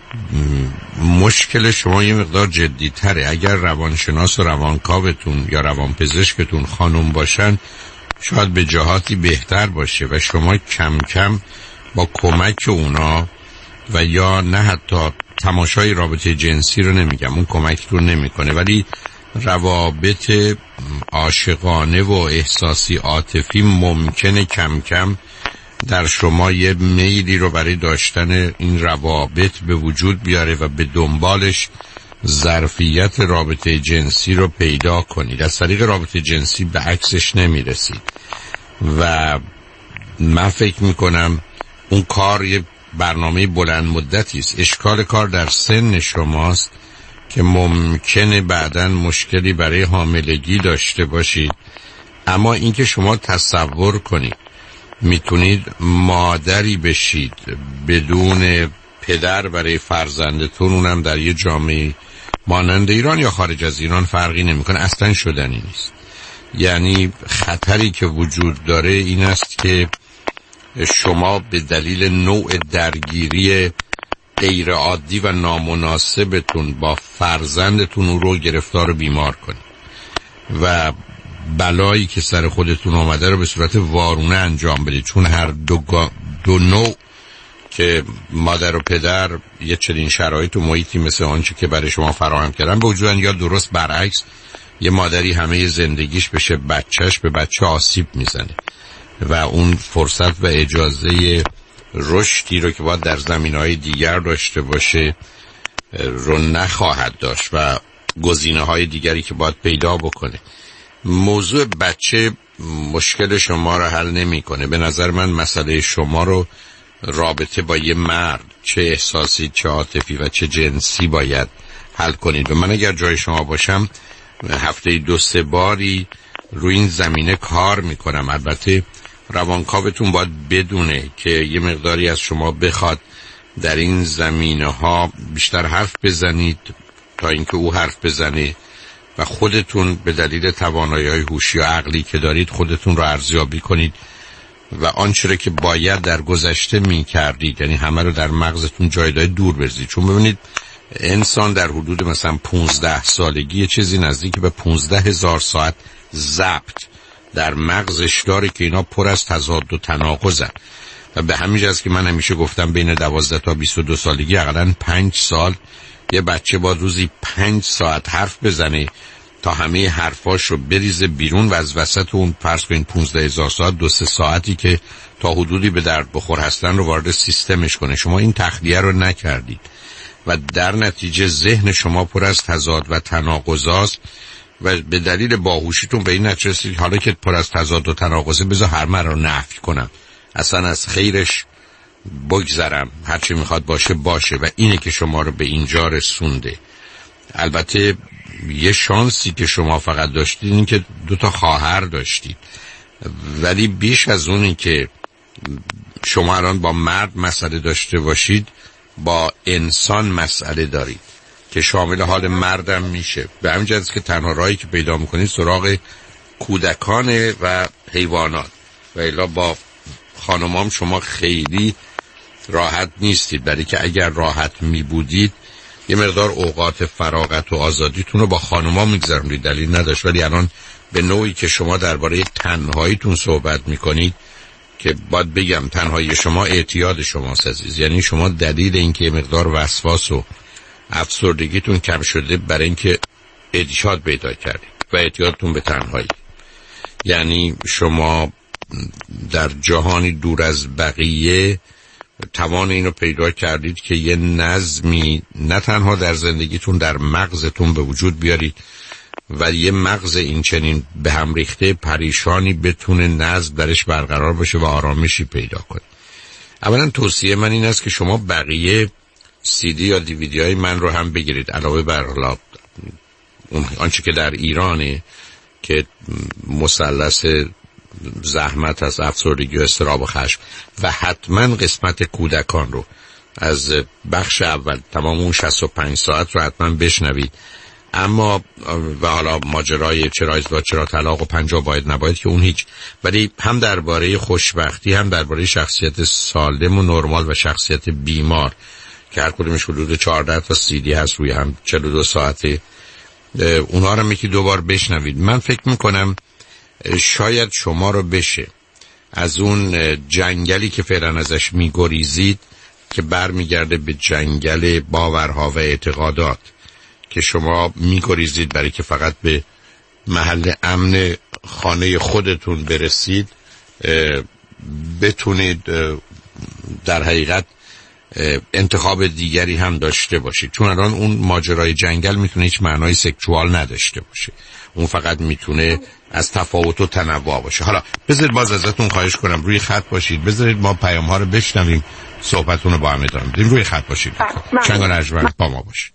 مشکل شما یه مقدار جدی تره. اگر روانشناس و روانکاوتون یا روانپزشکتون خانم باشن شاید به جهاتی بهتر باشه و شما کم کم با کمک اونا و یا نه حتی تماشای رابطه جنسی رو نمیگم، اون کمکتون نمیکنه، ولی روابط عاشقانه و احساسی عاطفی ممکنه کم کم در شما یه میلی رو برای داشتن این روابط به وجود بیاره و به دنبالش ظرفیت رابطه جنسی رو پیدا کنید. از طریق رابطه جنسی به عکسش نمیرسید و من فکر میکنم اون کار یه برنامه بلند مدتی است. اشکال کار در سن شماست که ممکنه بعداً مشکلی برای حاملگی داشته باشید، اما اینکه شما تصور کنید میتونید مادری بشید بدون پدر برای فرزندتون، اونم در یه جامعه مانند ایران یا خارج از ایران فرقی نمیکنه، اصلا شدنی نیست. یعنی خطری که وجود داره این است که شما به دلیل نوع درگیری غیر عادی و نامناسبتون با فرزندتون اون رو گرفتار و بیمار کنید و بلایی که سر خودتون آمده رو به صورت وارونه انجام بدید، چون هر دو, گا... دو نوع که مادر و پدر یه چنین شرایط و محیطی مثل آنچه که برای شما فراهم کردن به وجودن، یا درست برعکس یه مادری همه زندگیش بشه بچهش به بچه آسیب میزنه و اون فرصت و اجازه رشدی رو که باید در زمینهای دیگر داشته باشه رو نخواهد داشت و گزینه های دیگری که باید پیدا بکنه. موضوع بچه مشکل شما رو حل نمیکنه. به نظر من مسئله شما رو رابطه با یه مرد چه احساسی چه عاطفی و چه جنسی باید حل کنید و من اگر جای شما باشم هفته دو سه باری روی این زمینه کار میکنم. البته روانکاوتون باید بدونه که یه مقداری از شما بخواد در این زمینه ها بیشتر حرف بزنید تا اینکه او حرف بزنه و خودتون به دلیل توانایی‌های هوشی و عقلی که دارید خودتون رو ارزیابی کنید و آنچه که باید در گذشته می‌کردید، یعنی همه رو در مغزتون جای داده دور بریزید. چون ببینید انسان در حدود مثلا پونزده سالگی یه چیزی نزدیک به پونزده هزار ساعت ضبط در مغزش داره که اینا پر از تضاد و تناقضن و به همین جاست که من همیشه گفتم بین دوازده تا بیست و دو سالگی حداقل پنج سال یه بچه با روزی پنج ساعت حرف بزنه تا همه حرفاش رو بریزه بیرون و از وسط اون فرض کنین پونزده هزار ساعت دو سه ساعتی که تا حدودی به درد بخور هستن رو وارد سیستمش کنه. شما این تخلیه رو نکردید و در نتیجه ذهن شما پر از تضاد و تناقضاست و به دلیل باهوشیتون به این نتیجه رسیدید حالا که پر از تضاد و تناقضه بذار هر رو نفی کنم، اصلا از خیرش بگذرم، هرچی میخواد باشه باشه و اینه که شما رو به اینجا رسونده. البته یه شانسی که شما فقط داشتید این که دو تا خواهر داشتید، ولی بیش از اونی که شما الان با مرد مسئله داشته باشید، با انسان مسئله دارید که شامل حال مردم میشه. به همین جهت که تنها راهی که پیدا میکنید سراغ کودکان و حیوانات، و الا با خانمام شما خیلی راحت نیستید، برای که اگر راحت میبودید یه مقدار اوقات فراغت و آزادیتون رو با خانم‌ها میگذروندید، دلیل نداشت. ولی الان به نوعی که شما درباره تنهاییتون صحبت میکنید، که باید بگم تنهایی شما اعتیاد شماست عزیز، یعنی شما دلیل اینکه مقدار وسواس و افسردگیتون کم شده برای اینکه اعتیاد پیدا کردید و اعتیادتون به تنهایی. یعنی شما در جهانی دور از بقیه توان اینو پیدا کردید که یه نظمی نه تنها در زندگیتون، در مغزتون به وجود بیارید و یه مغز این چنین به هم ریخته پریشانی بتونه نظم درش برقرار باشه و آرامشی پیدا کنه. اولا توصیه من این است که شما بقیه سی دی یا دیویدی های من رو هم بگیرید، علاوه بر اون آنچه که در ایرانه که مثلث زحمت از افسردگی و اضطراب و خشم، و حتما قسمت کودکان رو از بخش اول تمام اون شصت و پنج ساعت رو حتما بشنوید. اما و حالا ماجرای چرا ازدواج چرا طلاق و پنجاه باید نباید که اون هیچ، ولی هم درباره خوشبختی، هم درباره شخصیت سالم و نرمال و شخصیت بیمار که هر کدومش حدود چهارده تا سی دی هست روی هم چهل و دو ساعته، اونها رو میکی دوبار بشنوید. من فکر میکنم شاید شما رو بشه از اون جنگلی که فعلا ازش میگریزید که برمیگرده به جنگل باورها و اعتقادات که شما میگریزید برای که فقط به محل امن خانه خودتون برسید، بتونید در حقیقت انتخاب دیگری هم داشته باشید. چون الان اون ماجرای جنگل میتونه هیچ معنای سکشوال نداشته باشه، اون فقط میتونه از تفاوت و تنوع باشه. حالا بذارید باز ازتون خواهش کنم روی خط باشید، بذارید ما پیام ها رو بشنویم، صحبتون رو با هم ادامه بدیم. روی خط باشید، چنگ و نجمن با ما باشید.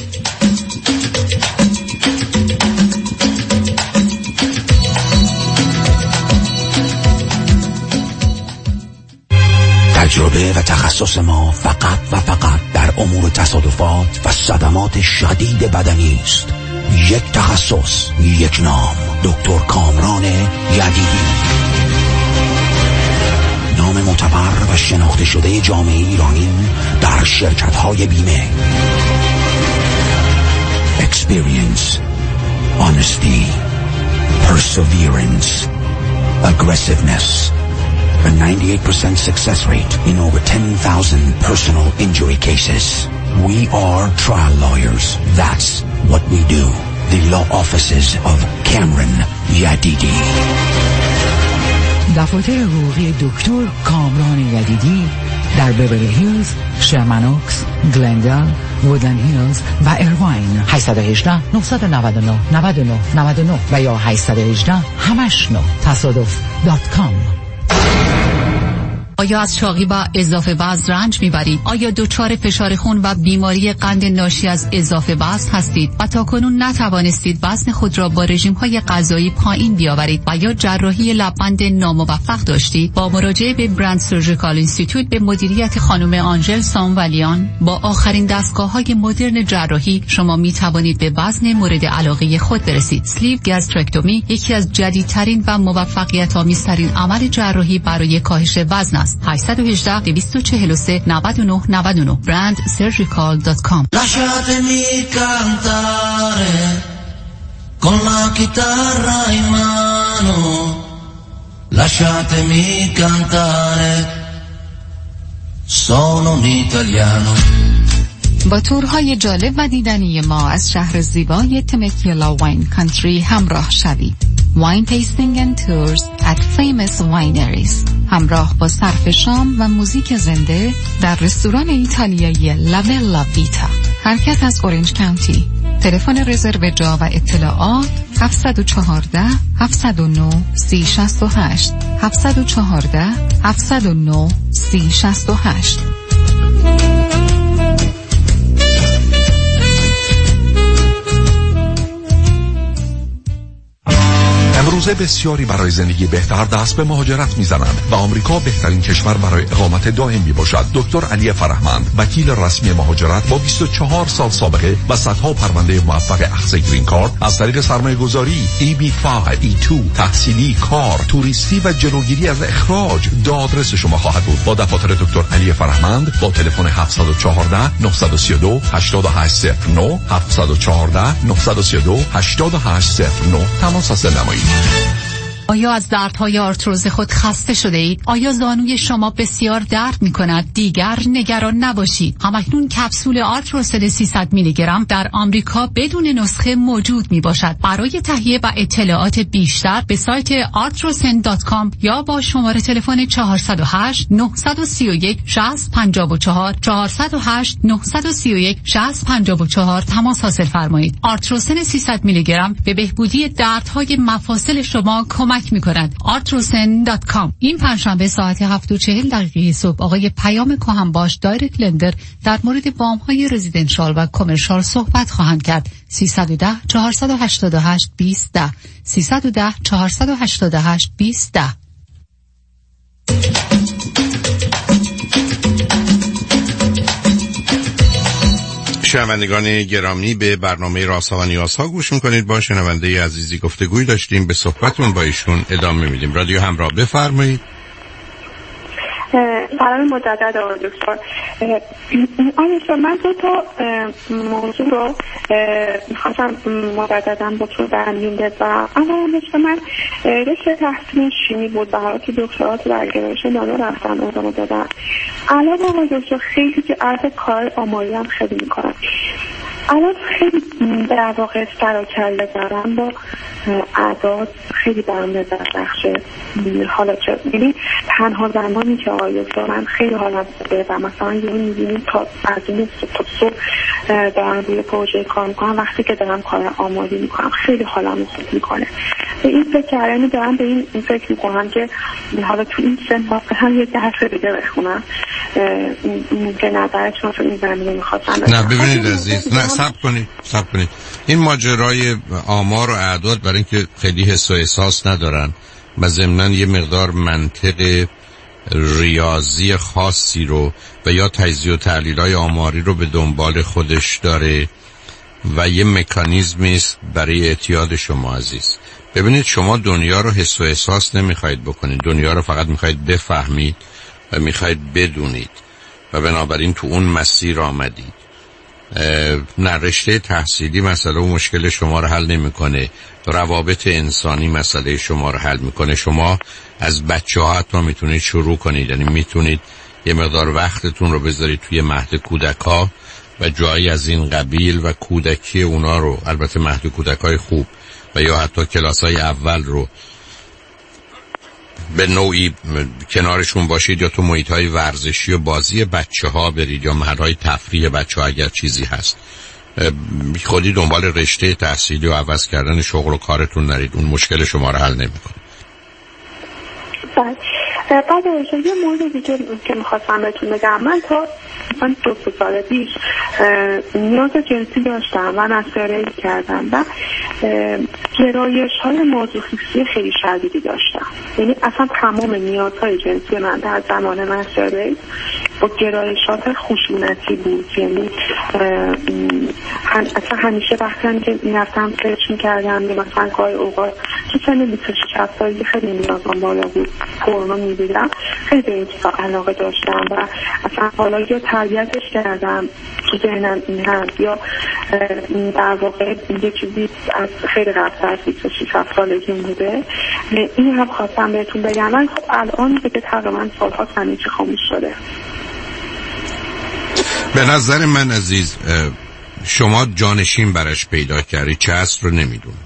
تجربه و تخصص ما فقط و فقط در امور تصادفات و صدمات شدید بدنی است. یک تخصص، یک نام، دکتر کامران یدیدی. نام معتبر و شناخته شده جامعه ایرانی در شرکت‌های بیمه. Experience, honesty, perseverance, aggressiveness, a ninety-eight percent success rate in over ten thousand personal injury cases. We are trial lawyers. That's what we do. The law offices of Cameron Yadidi. دفاتر حقوقی دکتر کامران یدیدی در بیولی هیلز، شرمنوکس، گلندل، وودلند هیلز و ایرواین. هشت یک هشت، نه نه نه نه، نه نه نه نه و یا هشت یک هشت همش نه تصادف دات کام. آیا از چاقی و اضافه وزن رنج میبرید؟ آیا دچار فشار خون و بیماری قند ناشی از اضافه وزن هستید و تاکنون نتوانستید وزن خود را با رژیم‌های غذایی پایین بیاورید و یا جراحی لببند ناموفق داشتید؟ با مراجعه به برند سرجیکال اینستیتوت به مدیریت خانم آنژل سامولیان با آخرین دستگاه‌های مدرن جراحی شما میتوانید به وزن مورد علاقه خود برسید. اسلیو گاسترکتومی یکی از جدیدترین و موفقیت‌آمیزترین عمل جراحی برای کاهش وزن است. هشت یک هشت، دو چهار سه، نه نه نه نه brand surgical dot com. Lasciatemi cantare con la chitarra in mano. Lasciatemi cantare sono un italiano. با تورهای جالب و دیدنی ما از شهر زیبای تمکیلا واین کانتری همراه شوید. Wine tasting and tours at famous wineries. همراه با صرف شام و موزیک زنده در رستوران ایتالیایی لاولا ویتا. حرکت از اورنج کانتی. تلفن رزرو جا و اطلاعات هفت یک چهار، هفت صفر نه، سه شش هشت هفت یک چهار، هفت صفر نه، سه شش هشت. امروزه بسیاری برای زندگی بهتر دست به مهاجرت میزنند و آمریکا بهترین کشور برای اقامت دائم میباشد. دکتر علی فرهمند، وکیل رسمی مهاجرت با بیست و چهار سال سابقه و صدها پرونده موفق اخذ گرین کارت از طریق سرمایه‌گذاری، ای بی پنج، ای دو، تحصیلی، کار، توریستی و جلوگیری از اخراج دادرس شما خواهد بود. با دفاتر دکتر علی فرهمند با تلفن هفت یک چهار نه سه دو هشت هشت صفر نه هفت یک چهار نه سه دو هشت هشت صفر نه تماس حاصل نمایید. آیا از دردهای آرتروز خود خسته شده اید؟ آیا زانوی شما بسیار درد می کند؟ دیگر نگران نباشید. همکنون کپسول آرتروسن سیصد میلی گرم در آمریکا بدون نسخه موجود می باشد. برای تهیه و اطلاعات بیشتر به سایت آرتروسن دات کام یا با شماره تلفن چهار صفر هشت نه سه یک شصت پنجاه و چهار چهار صفر هشت نه سه یک شصت پنجاه و چهار تماس حاصل فرمایید. آرتروسن سیصد میلی گرم به بهبودی دردهای مفاصل شما کمک می کند. آرتروسن دات کام. این پنجشنبه ساعت هفت و چهل دقیقه صبح آقای پیام کهنباش دایرکت لندر در مورد وام های رزیدنشال و کامرشال صحبت خواهند کرد. سیصد و ده چهارصد و هشتاد و هشت بیست ده سیصد و ده چهارصد و هشتاد و هشت بیست ده. شنوندگان گرامی، به برنامه رازها و نیازها گوش میکنید. با شنونده عزیزی گفتگوی داشتیم، به صحبتون با ایشون ادامه میدیم. رادیو همراه، بفرمایید. سلام مجدد آقای دکتر. آقای دکتر، من دو تا موضوع رو میخواستم مجددا با تو در میون بذارم. اما مثل من رشته تحصیل شیمی بود، به حالا که دکترات در گرایش نانو رفتم ادامه دادم. الان آقای دکتر خیلی که عرض کار آماری هم خیلی میکنم. الان خیلی در واقع سر و کله دارم با اعداد، خیلی برام لذت بخشه. حالا چه یعنی تنها زمانی که آقای دکتر من خیلی حالم خوبه و مثلا یه میبینیم تا از این صبح صبح دارم روی پروژه کار میکنم، وقتی که دارم کار آماری میکنم خیلی حالم خوب میکنه. به این فکر کردن دارم به این فکر میکنم که حالا تو این سن واقعا یه درس دیگه بخونم. که نظرشون تو این زمینه میخواستم. نه ببینید عزیز، نه صبر کنید صبر کنید. این ماجرای آمار و اعداد برای اینکه خیلی حس و احساس ندارن و ضمناً یه مقدار منطق ریاضی خاصی رو و یا تجزیه و تحلیل‌های آماری رو به دنبال خودش داره و یه مکانیزمی است برای اعتیاد شما عزیز. ببینید شما دنیا رو حس و احساس نمیخواید بکنید، دنیا رو فقط میخواید بفهمید و میخواید بدونید و بنابراین تو اون مسیر آمدید. نه رشته تحصیلی مسئله و مشکل شما رو حل نمیکنه، روابط انسانی مسئله شما رو حل میکنه. شما از بچه ها حتی میتونید شروع کنید، یعنی میتونید یه مقدار وقتتون رو بذارید توی مهد کودک ها و جایی از این قبیل و کودکی اونا رو، البته مهد کودک های خوب و یا حتی کلاس های اول رو به نوعی کنارشون باشید یا تو محیط های ورزشی و بازی بچه ها برید یا محل های تفریح بچه ها اگر چیزی هست. خودی دنبال رشته تحصیلی و عوض کردن شغل و کارتون نرید، اون مشکل شما رو حل نمی‌کنه. بعد یه مورد دیگه که میخواستم بهتون بگم، من تا من دو سال پیش نیاز جنسی داشتم و مسئله کردم و گرایش های مازوخیستی خیلی شدیدی داشتم. یعنی اصلا تمام نیازهای جنسی من در زمان مسئله با گرایشات خشونتی بود. یعنی اصلا همیشه وقتی که میرفتم فکر میکردم مثلا گاهی اوقات تو سن بیست و شش سالگی خیلی نیازم بالا بود، پورنو میدیدم، خیلی به این چیزا علاقه داشتم و اصلا حالا یا تربیتش کردم تو ذهنم این هست یا در واقع یه چیزی از خیلی قبل از بیست و شش سالگی بوده. این هم خواستم بهتون بگم. من خب الان دیگه تقریبا سالها همه چی خاموش شده. به نظر من عزیز شما جانشین برش پیدا کردی، چه هست رو نمیدونم.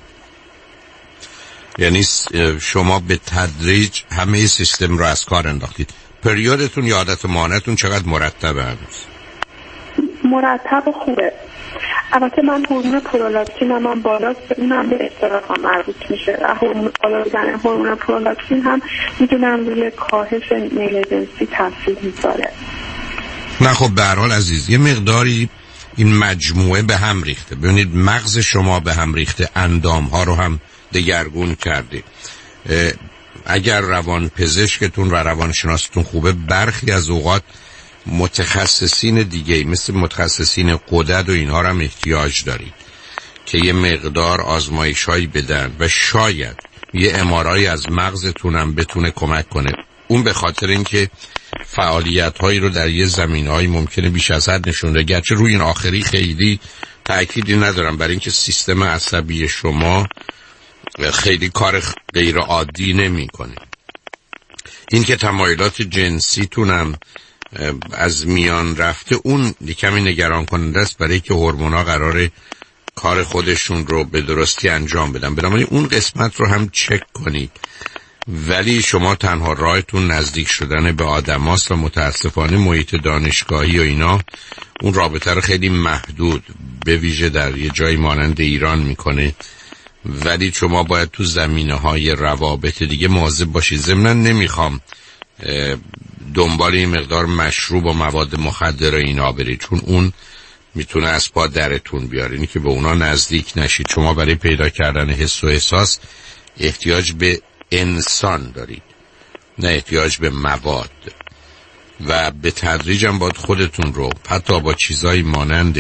یعنی شما به تدریج همه سیستم رو از کار انداختید. پریودتون یا عادت ماهانه‌تون چقدر مرتبه هست؟ مرتب و خوبه. البته من هورمون پرولاکتین هم بالاست، اونم به استرس هم مربوط میشه. هورمون بالا بودن هورمون پرولاکتین هم میدونم روی کاهش میل جنسی تاثیر میذاره. نه خب به هر حال عزیز یه مقداری این مجموعه به هم ریخته. ببینید مغز شما به هم ریخته، اندام ها رو هم دگرگون کرده. اگر روان پزشکتون و روانشناستون خوبه، برخی از اوقات متخصصین دیگه مثل متخصصین غدد و اینها رو هم احتیاج دارید که یه مقدار آزمایش‌هایی بدن و شاید یه ام‌آرآی از مغزتون هم بتونه کمک کنه. اون به خاطر اینکه فعالیت‌هایی رو در یه زمینه‌های ممکنه بیش از حد نشون بده. گرچه روی این آخری خیلی تأکیدی ندارم، برای اینکه سیستم عصبی شما خیلی کار غیر عادی نمی‌کنه. این که تمایلات جنسیتون هم از میان رفته، اون کمی نگران کننده است، برای که هورمونا قراره کار خودشون رو به درستی انجام بدن. بنابراین اون قسمت رو هم چک کنید. ولی شما تنها راهتون نزدیک شدن به آدماست و متاسفانه محیط دانشگاهی و اینا اون رابطه رو خیلی محدود به ویژه در یه جایی مانند ایران میکنه. ولی شما باید تو زمینه‌های روابط دیگه مواظب باشید. ضمناً نمیخوام دنبال این مقدار مشروب و مواد مخدر اینا برید، چون اون میتونه از پا درتون بیاره. اینی که به اونا نزدیک نشید. شما برای پیدا کردن حس و احساس احتیاج به انسان دارید، نه احتیاج به مواد. و به تدریج هم باید خودتون رو حتی با چیزایی مانند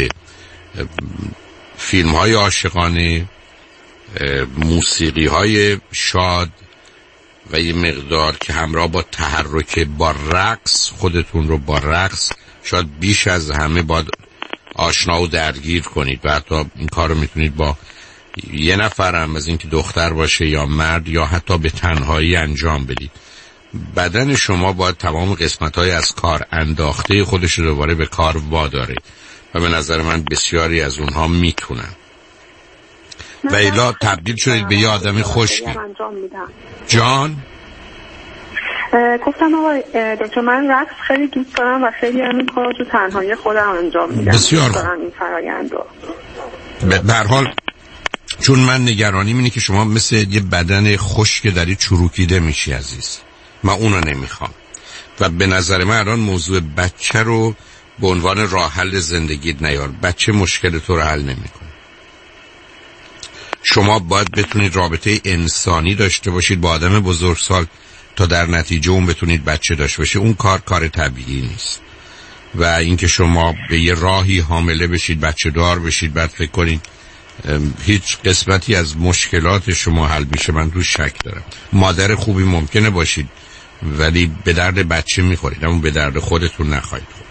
فیلم های عاشقانه، موسیقی های شاد و یه مقدار که همراه با تحرک با رقص، خودتون رو با رقص شاید بیش از همه باید آشنا و درگیر کنید. و حتی این کار رو میتونید با یه نفر هم از اینکه دختر باشه یا مرد یا حتی به تنهایی انجام بدید. بدن شما باید تمام قسمت‌های از کار انداخته خودش رو دوباره به کار واداره و به نظر من بسیاری از اونها میتونن. و الا تبدیل شدید به یه آدم خشکی. جان گفتم آقای دکتر، من رقص خیلی دوست دارم و خیلی همین کار رو تو تنهایی خودم انجام میدم. بسیار دارم این فرآیند رو. به هر حال چون من نگرانیم اینه که شما مثل یه بدن خشک داری چروکیده میشی عزیز. من اونو نمیخوام. و به نظر من الان موضوع بچه رو به عنوان راه حل زندگیت نیار. بچه مشکل تو رو حل نمیکنه. شما باید بتونید رابطه انسانی داشته باشید با آدم بزرگسال تا در نتیجه اون بتونید بچه داشته باشید. اون کار کار طبیعی نیست. و اینکه شما به یه راهی حامله بشید، بچه دار بشید، بعد فکر کنید هیچ قسمتی از مشکلات شما حل میشه، من تو شک دارم. مادر خوبی ممکنه باشید ولی به درد بچه میخورید، اما به درد خودتون نخواهید خورد.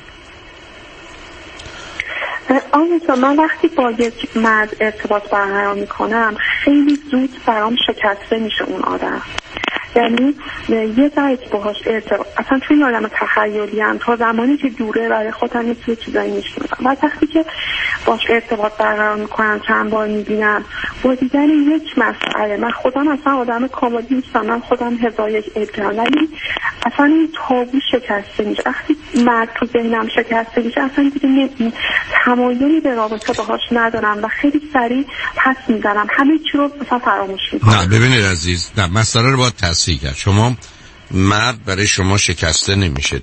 آنجا من وقتی با یک مرد ارتباط برقرار میکنم خیلی زود برام شکسته میشه اون آدم. یعنی یه ذره باهاش ارتباط اصلا توی این آدم تخیلی هم تا زمانی که دوره برای خودم یه چیز چیزایی میشکنم و وقتی که باش ارتباط برقرار میکنم چند بار میبینم با دیدن یک مسئله، من خودم اصلا آدم کاملی نیستم، من خودم هزار یک ابترام، ولی اصلا این تابو شکسته میشه. وقتی مرد تو ذهنم شکسته میشه اصلا دیگه تمایلی به رابطه باهاش ندارم و خیلی سریع پس میزنم، همه چی رو مثلا فراموش میکنم. نه ببینید عزیز، نه مسئله رو باید تصحیح کرد. شما مرد برای شما شکسته نمیشه.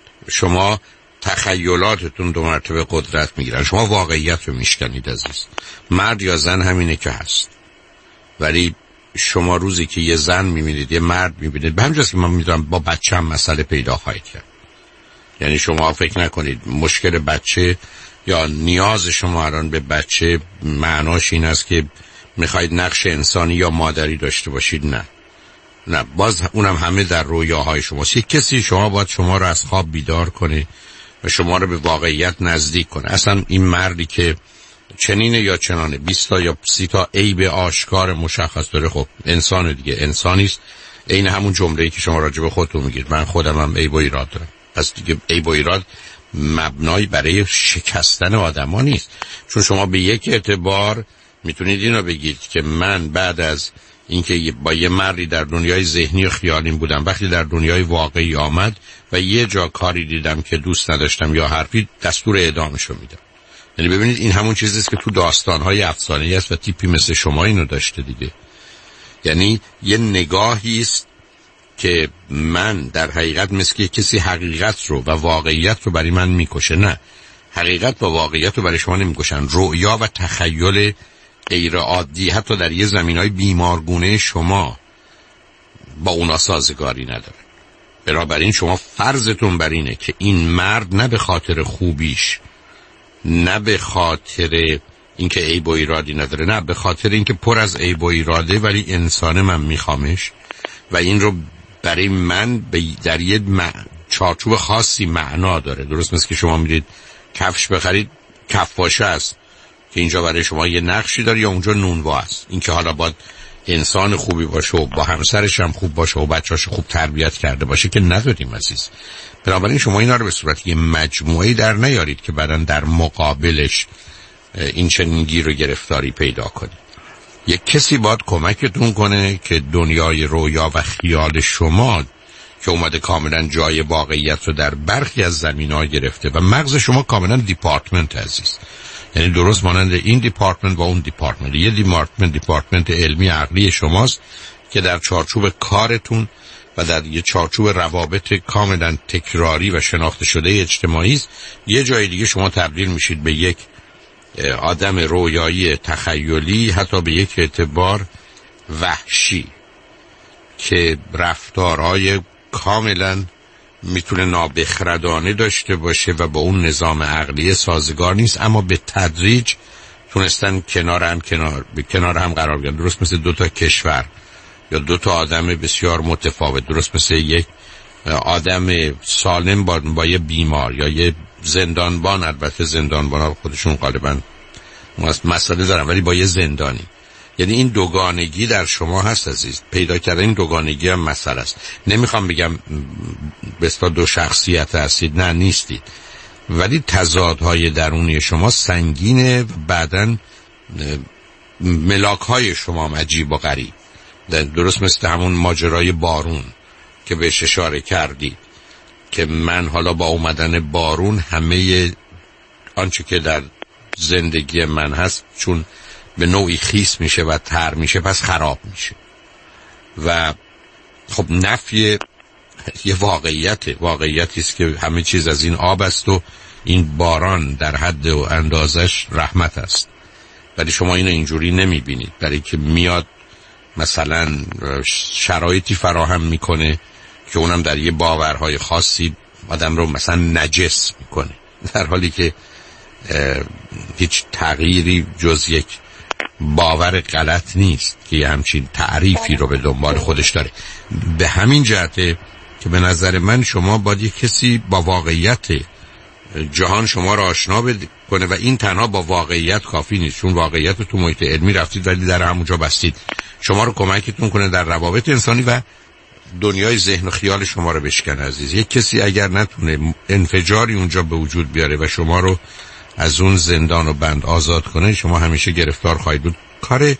شما تخیلاتتون دو مرتبه قدرت میگیرن. شما واقعیت رو میشکنید عزیز. مرد یا زن همینه که هست. ولی شما روزی که یه زن میبینید یه مرد میبینید، به همجاست که من میدونم با بچه هم مسئله پیدا خواهید کرد. یعنی شما فکر نکنید مشکل بچه یا نیاز شما الان به بچه معناش این است که میخواید نقش انسانی یا مادری داشته باشید. نه نه، باز اونم همه در رویاهای شماست. یک کسی شما باید شما رو از خواب بیدار کنه و شما رو به واقعیت نزدیک کنه. اصلا این مردی که چنینه یا چنانه، بیست تا یا سی تا عیب آشکار مشخص داره، خب انسان دیگه، انسانیست. این همون جمله‌ای که شما راجع به خودتون میگید، من خودم هم عیب و ایراد دارم. پس دیگه عیب و ایراد مبنایی برای شکستن آدما نیست. چون شما به یک اعتبار میتونید اینو بگید که من بعد از اینکه با یه مردی در دنیای ذهنی و خیالیم بودم، وقتی در دنیای واقعی آمد و یه جا کاری دیدم که دوست نداشتم یا حرفی، دستور اعدامشو میدم. یعنی ببینید این همون چیزیست که تو داستان‌های افسانه‌ای است و تیپی مثل شما اینو داشته دیگه. یعنی یه نگاهی است که من در حقیقت مثل که کسی حقیقت رو و واقعیت رو برای من میکشه. نه، حقیقت و واقعیت رو برای شما نمیکشن. رؤیا و تخیل غیر عادی حتی در یه زمینهای بیمارگونه شما با اونا سازگاری نداره. بنابراین شما فرضتون بر اینه که این مرد نه به خاطر خوبیش، نه به خاطر اینکه عیب و ایرادی نداره، نه به خاطر اینکه پر از عیب و ایراده ولی انسان من میخوامش و این رو برای من در یه چارچوب خاصی معنا داره. درست مثل که شما میرید کفش بخرید، کفاشه است که اینجا برای شما یه نقشی داره یا اونجا نونوا است. این که حالا باید انسان خوبی باشه و با همسرش هم خوب باشه و بچه‌اش خوب تربیت کرده باشه که نداریم عزیز. بنابراین شما اینا رو به صورت یه مجموعه‌ای در نیارید که بعداً در مقابلش این چنین گیر و گرفتاری پیدا کنید. یک کسی باید کمکتون کنه که دنیای رویا و خیال شما که اومده کاملا جای واقعیت رو در برخی از زمینه‌ها گرفته و مغز شما کاملا دیپارتمنت عزیز، یعنی درست مانند این دیپارتمنت و اون دیپارتمنت. یه دیپارتمنت دیپارتمنت علمی عقلی شماست که در چارچوب کارتون و در یه چارچوب روابط کاملا تکراری و شناخته شده اجتماعی است. یه جای دیگه شما تبدیل میشید به یک آدم رویایی تخیلی، حتی به یک اعتبار وحشی که رفتارهای کاملا میتونه نابخردانه داشته باشه و با اون نظام عقلی سازگار نیست، اما به تدریج تونستن کنار هم کنار به کنار هم قرار بگیرن. درست مثل دو تا کشور یا دو تا آدم بسیار متفاوت، درست مثل یک آدم سالم با, با یه بیمار یا یه زندانبان. البته زندانبان ها خودشون غالبا مسئله دارن ولی با یه زندانی. یعنی این دوگانگی در شما هست عزیز. پیدا کردن این دوگانگی هم مسئله است. نمیخوام بگم بستا دو شخصیت هستید، نه نیستید، ولی تضادهای درونی شما سنگینه. بعدن ملاکهای شما عجیب و غریب، درست مثل همون ماجرای بارون که بهش اشاره کردید که من حالا با اومدن بارون همه آنچه که در زندگی من هست چون به نوعی خیس میشه و تر میشه پس خراب میشه و خب نفی یه واقعیت واقعیتی است که همه چیز از این آب است و این باران در حد و اندازش رحمت است، ولی شما اینو اینجوری نمیبینید. برای که میاد مثلا شرایطی فراهم میکنه که اونم در یه باورهای خاصی آدم رو مثلا نجس میکنه، در حالی که هیچ تغییری جز یک باور غلط نیست که یه همچین تعریفی رو به دنبال خودش داره. به همین جهته که به نظر من شما باید یک کسی با واقعیت جهان شما را آشنا کنه و این تنها با واقعیت کافی نیست، چون واقعیت رو تو محیط علمی رفتید ولی در همونجا بستید. شما رو کمکتون کنه در روابط انسانی و دنیای ذهن و خیال شما رو بشکنه عزیز. یک کسی اگر نتونه انفجاری اونجا به وجود بیاره و شما رو از اون زندان و بند آزاد کنه، شما همیشه گرفتار خواهید بود. کار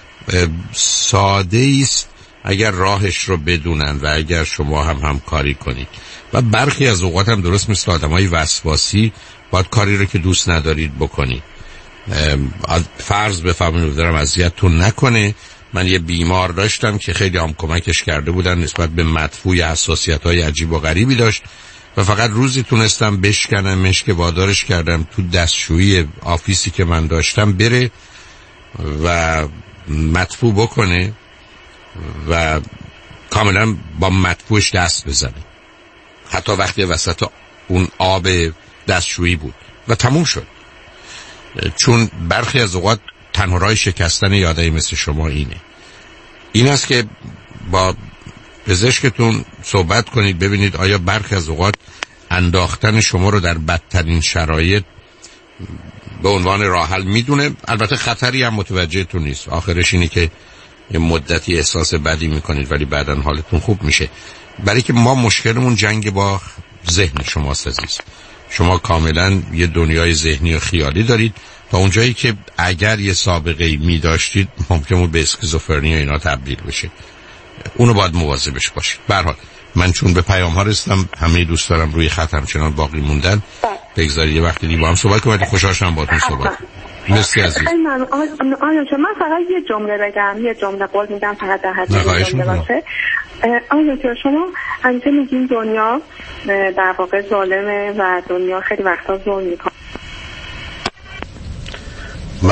ساده است اگر راهش رو بدونن و اگر شما هم همکاری کنید. و برخی از اوقات هم درست مثل آدمای وسواسی باید کاری رو که دوست ندارید بکنید. فرض بفرمایید دارم اذیتتون نکنه. من یه بیمار داشتم که خیلی هم کمکش کرده بودن، نسبت به مدفوع حساسیت‌های عجیب و غریبی داشت و فقط روزی تونستم بشکنمش که وادارش کردم تو دستشویی آفیسی که من داشتم بره و مدفوع بکنه و کاملا با مدفوعش دست بزنه، حتی وقتی وسط اون آب دستشویی بود و تموم شد. چون برخی از اوقات تنها راه شکستن یادایی مثل شما اینه این است که با پزشکتون صحبت کنید، ببینید آیا برخی از اوقات انداختن شما رو در بدترین شرایط به عنوان راه حل میدونه. البته خطری هم متوجهتون نیست، آخرش اینه که یه مدتی احساس بدی میکنید ولی بعداً حالتون خوب میشه. برای که ما مشکلمون جنگ با ذهن شماست عزیز. شما کاملا یه دنیای ذهنی و خیالی دارید تا اونجایی که اگر یه سابقه می داشتید ممکنه به اسکیزوفرنی و اینا تبدیل بشه. اونو باید مواظبش باشید. به هر حال من چون به پیام ها رسیدم، همه دوست دارم روی خط همچنان باقی موندن، بگذارید یه وقتی دیگه با هم صحبت کنیم. خوشحال شدم باهاتون صحبت. مرسی عزیز. من آیا من فقط یه جمله بگم، یه جمله قول میدم فقط در حد یه جمله باشه. آیا که شما همیشه میگین دنیا در واقع ظالمه و دنیا خیلی وقتا ظلم میکنه. من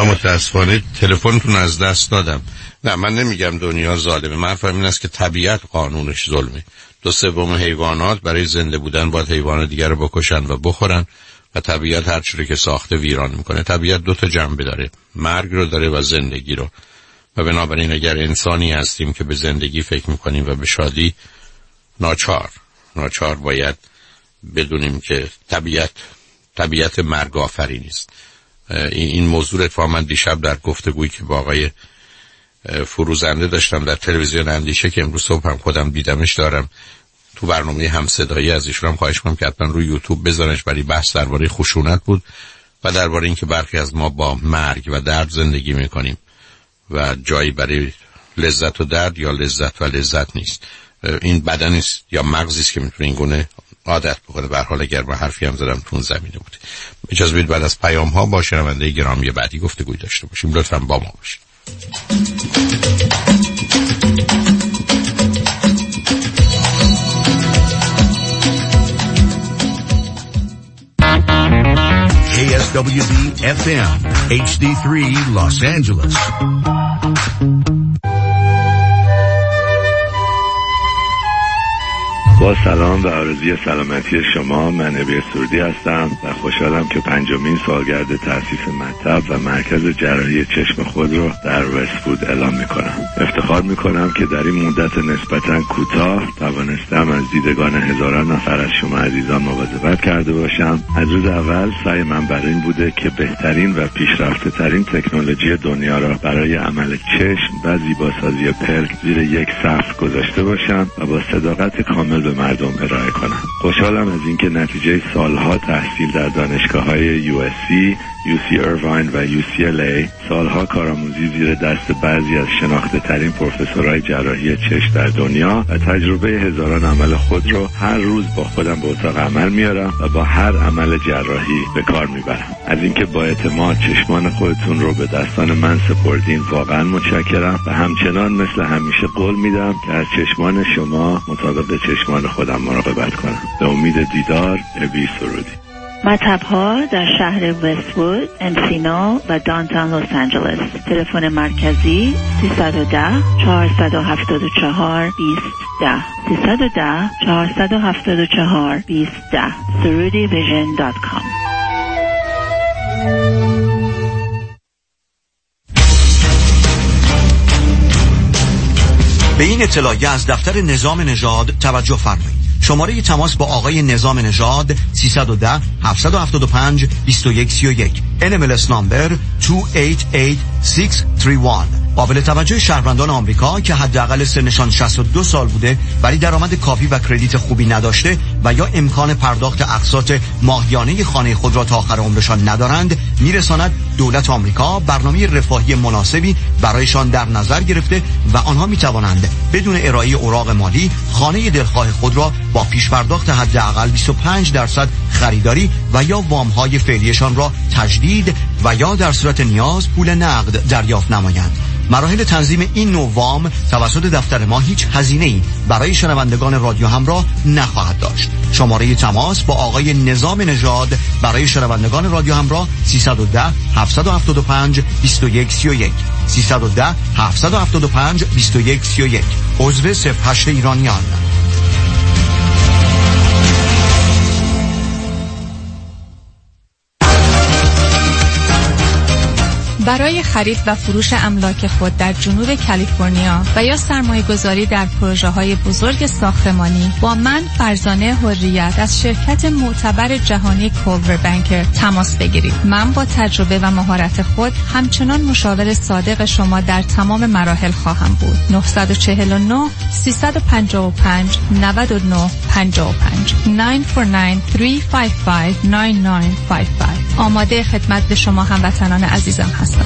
من متاسفانه تلفنتون از دست دادم. نه من نمیگم دنیا ظالمه، من فهم این است که طبیعت قانونش ظلمه. دو سوم حیوانات برای زنده بودن باید حیوان دیگر رو بکشن و بخورن و طبیعت هر چیزی که ساخته ویران میکنه. طبیعت دو تا جنبه داره، مرگ رو داره و زندگی رو، و بنابراین اگر انسانی هستیم که به زندگی فکر میکنیم و به شادی، ناچار ناچار باید بدونیم که طبیعت طبیعت مرگ آفرینی است. این موضوع اتفاقا من دیشب در گفتگویی که با آقای فروزنده داشتم در تلویزیون اندیشه که امروز صبح هم خودم دیدمش، دارم تو برنامه همصدایی از ایشون هم خواهش کنم که حتما روی یوتیوب بذارنش، برای بحث درباره خشونت بود و درباره اینکه برخی از ما با مرگ و درد زندگی میکنیم و جایی برای لذت و درد یا لذت و لذت نیست. این بدنی است یا مغزی است که میتونه این گونه عادت بکنه. به هر حال اگر با حرفی هم زدم تون زمینه بود. اجازه بدید بعد از پیام ها با شنونده گرامی بعدی گفتگوی داشته باشیم. لطفاً با ما باشید. K S W D F M H D three Los Angeles. با سلام و آرزوی سلامتی شما، من ابی سردی هستم و خوشحالم که پنجمین سالگرد تأسیس مطب و مرکز جراحی چشم خود رو در وست‌وود اعلام میکنم. افتخار میکنم که در این مدت نسبتاً کوتاه توانستم از دیدگان هزاران نفر از شما عزیزان مواظبت کرده باشم. از روز اول سعی من برای این بوده که بهترین و پیشرفته ترین تکنولوژی دنیا را برای عمل چشم و زیباسازی پلک زیر یک سقف گذاشته باشم و با صداقت کامل به مردم ارائه کنم. خوشحالم از اینکه نتیجه سالها تحصیل در دانشگاه‌های یو اس سی، یو سی ایرواین و یو سی ال ای، سالها کارآموزی زیر دست بعضی از شناخته ترین پروفسورهای جراحی چشم در دنیا و تجربه هزاران عمل خود رو هر روز با خودم به اتاق عمل میارم و با هر عمل جراحی به کار میبرم. از اینکه با اعتماد چشمان خودتون رو به دستان من سپردین واقعا متشکرم و همچنان مثل همیشه قول میدم که از چشمان شما مطابق چشمان خودم مراقبت کنم. به امید دیدار، ابی سرودی. مطب‌ها در شهر وست‌وود، انسینو و دانتان لس آنجلس. تلفن مرکزی سیصد و ده چهارصد و هفتاد و چهار بیست ده سیصد و ده چهارصد و هفتاد و چهار بیست ده سرودی ویژن دات کام. به این اطلاعیه از دفتر نظام نژاد توجه فرمایید. شماره تماس با آقای نظام نژاد سیصد و ده هفتصد و هفتاد و پنج بیست و یک سی و یک. ان ام ال اس نمبر دو هشت هشت شش سه یک. قابل توجه شهروندان آمریکا که حداقل سنشان شصت و دو سال بوده ولی درآمد کافی و کردیت خوبی نداشته و یا امکان پرداخت اقساط ماهیانه خانه خود را تا آخر عمرشان ندارند، میرساند دولت آمریکا برنامه رفاهی مناسبی برایشان در نظر گرفته و آنها میتوانند بدون ارائه اوراق مالی خانه دلخواه خود را با پیش پرداخت حداقل بیست و پنج درصد خریداری و یا وام‌های فعلیشان را تجدید و یا در صورت نیاز پول نقد دریافت نمایند. مراحل تنظیم این نوع وام توسط دفتر ما هیچ هزینه‌ای برای شنوندگان رادیو همراه نخواهد داشت. شماره تماس با آقای نظام نژاد برای شنوندگان رادیو همراه سیصد و ده هفتصد و هفتاد و پنج بیست و یک سی و یک سیصد و ده هفتصد و هفتاد و پنج بیست و یک سی و یک. عضو صفر هشت ایرانیان. برای خرید و فروش املاک خود در جنوب کالیفرنیا و یا سرمایه گذاری در پروژه های بزرگ ساختمانی با من فرزانه حریت از شرکت معتبر جهانی کولور بانکر تماس بگیرید. من با تجربه و مهارت خود همچنان مشاور صادق شما در تمام مراحل خواهم بود. نه چهار نه سه پنج پنج نه نه پنج پنج نه چهار نه سه پنج پنج نه نه پنج پنج. آماده خدمت به شما هموطنان عزیزم هستم.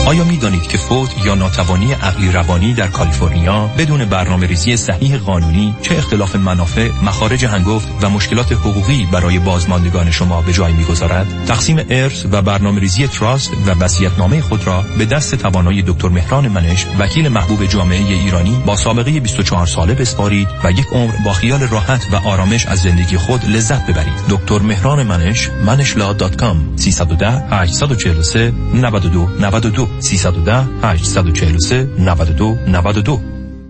آیا می دانید که فوت یا ناتوانی عقلی روانی در کالیفرنیا بدون برنامه‌ریزی صحیح قانونی چه اختلاف منافع، مخارج هنگفت و مشکلات حقوقی برای بازماندگان شما به جای می‌گذارد؟ تقسیم ارث و برنامه‌ریزی تراست و وصیت‌نامه خود را به دست توانای دکتر مهران منش، وکیل محبوب جامعه ایرانی با سابقه بیست و چهار ساله بسپارید و یک عمر با خیال راحت و آرامش از زندگی خود لذت ببرید. دکتر مهران منش، منشلا دات کام. سیصد و ده هشتصد و چهل و سه نود و دو نود و دو سیصد و ده هشتصد و چهل و سه نود و دو نود و دو.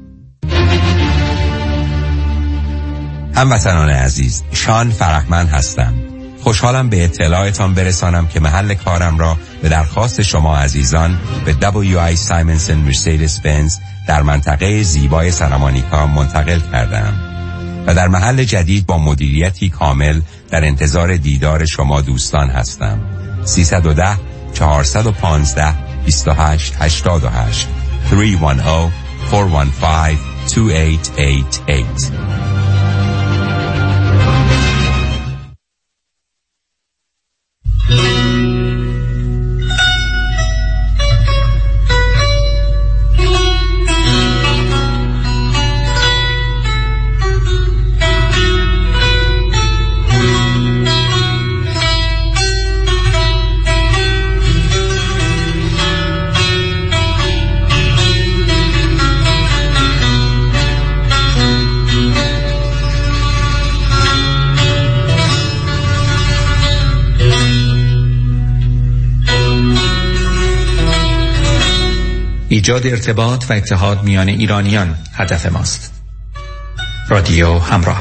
هموطنان عزیز، شان فرحمند هستم. خوشحالم به اطلاعتان برسانم که محل کارم را به درخواست شما عزیزان به دبلیو آی سایمنسن مرسدس بنز در منطقه زیبای سرامانیکا منتقل کردم و در محل جدید با مدیریتی کامل در انتظار دیدار شما دوستان هستم. سیصد و ده چهارصد و پانزده بیست و هشت هشتاد و هشت سه یک صفر چهار یک پنج دو هشت هشت هشت. ایجاد ارتباط و اتحاد میان ایرانیان هدف ماست. رادیو همراه.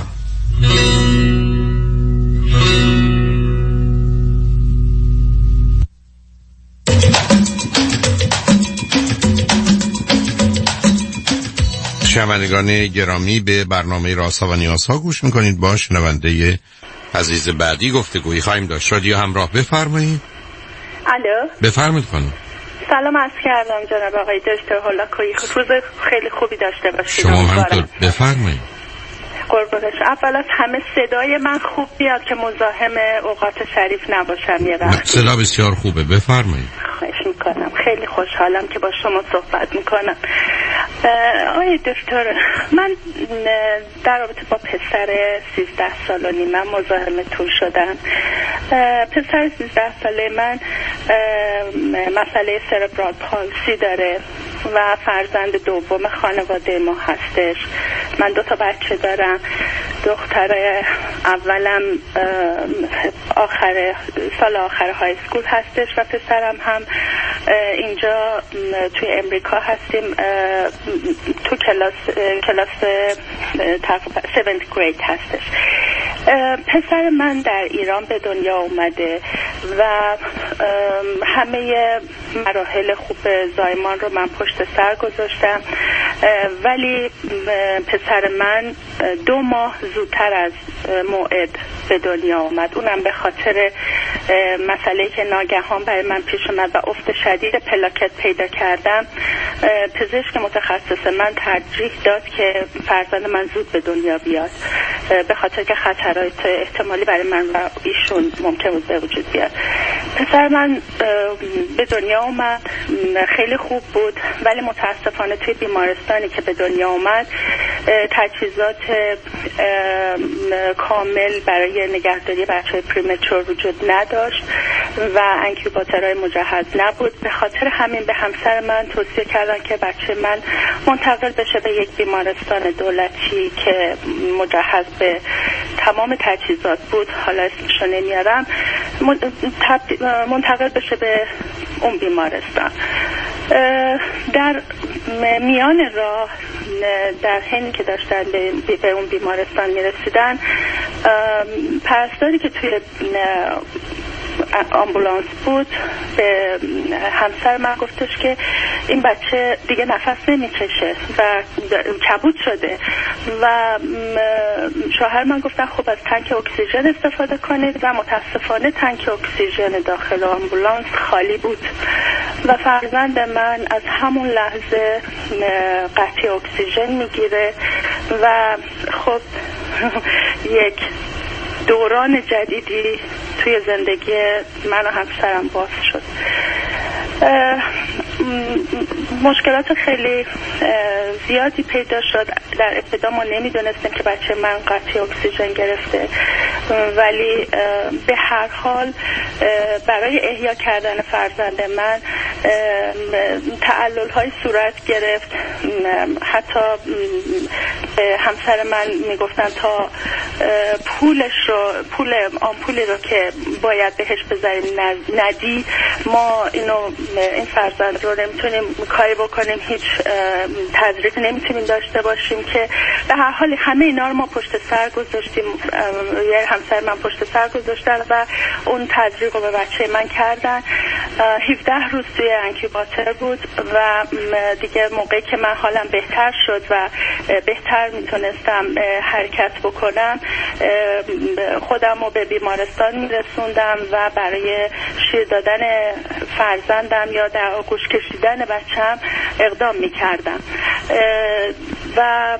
شنوندگان گرامی، به برنامه رازها و نیازها گوش میکنید. با شنونده عزیز بعدی گفتگویی خواهیم داشت. رادیو همراه، بفرمایید. الو، بفرمایید خانم. سلام عرض کردم جناب آقای دکتر هولاکویی، روز خیلی خوبی داشته باشید. شما همینطور، بفرمایید. قربونش. اول از همه صدای من خوب بیاد که مزاحم اوقات شریف نباشم یه وقت. صدا بسیار خوبه، بفرمایید. خواهش میکنم. خیلی خوشحالم که با شما صحبت میکنم. آقای دکتر، من در رابطه با پسر سیزده سال و نیمه مزاحمتون شدم. پسر سیزده ساله من مسئله سربرال پالسی داره و فرزند دوم خانواده ما هستش. من دو تا بچه دارم. دختر اولم آخر سال آخر های سکول هستش و پسرم هم اینجا توی امریکا هستیم، تو کلاس کلاس تقریبا هفتم گرید هستش. پسر من در ایران به دنیا اومده و همه مراحل خوب زایمان رو من پشت سر گذاشتم، ولی پسر من دو ماه زودتر از موعد به دنیا اومد. اونم به خاطر مسئله که ناگهان برای من پیش اومد و افت شدید پلاکت پیدا کردم. پزشک متخصص من ترجیح داد که فرزند من زود به دنیا بیاد، به خاطر که خطرات احتمالی برای من و ایشون ممکن بود به وجود بیاد. پسر من به دنیا اومد، خیلی خوب بود، ولی متاسفانه توی بیمارستانی که به دنیا اومد تجهیزات کامل برای نگهداری بچه پریمچور وجود نداشت و انکیوباتورهای مجهز نبود. به خاطر همین به همسر من توصیه کردن که بچه من منتقل بشه به یک بیمارستان دولتی که مجهز به تمام تجهیزات بود، حالا اسمشو نمیارم، منتقل بشه به اون بیمارستان. در میان راه، در حینی که داشتن به, به اون بیمارستان میرسیدن، پرستاری که توی آمبولانس بود به همسر من گفتش که این بچه دیگه نفس نمیکشه و کبود شده و شوهر من گفتن خب از تانک اکسیژن استفاده کنید و متاسفانه تانک اکسیژن داخل آمبولانس خالی بود و فرزند من از همون لحظه قطع اکسیژن میگیره و خب یک دوران جدیدی توی زندگی من و همسرم باز شد. مشکلات خیلی زیادی پیدا شد. در ابتدا ما نمیدونستیم که بچه من قطعی اکسیژن گرفته، ولی به هر حال برای احیا کردن فرزند من تعلل های صورت گرفت. حتی همسر من میگفتن تا پولش رو پول آمپولی رو که باید بهش بذاریم ندی، ما اینو این فرزند رو نمیتونیم کاری بکنیم، هیچ تزریق نمیتونیم داشته باشیم. که به هر حال همه اینا رو ما پشت سر گذاشتیم، یه همسر من پشت سر گذاشتن و اون تزریق رو به بچه من کردن. هفده روز توی انکیوباتور بود و دیگه موقعی که من حالم بهتر شد و بهتر میتونستم حرکت بکنم، خودم رو به بیمارستان میرسوندم و برای شیر دادن فرزندم یا در آغوش کشیدن بچم اقدام میکردم. و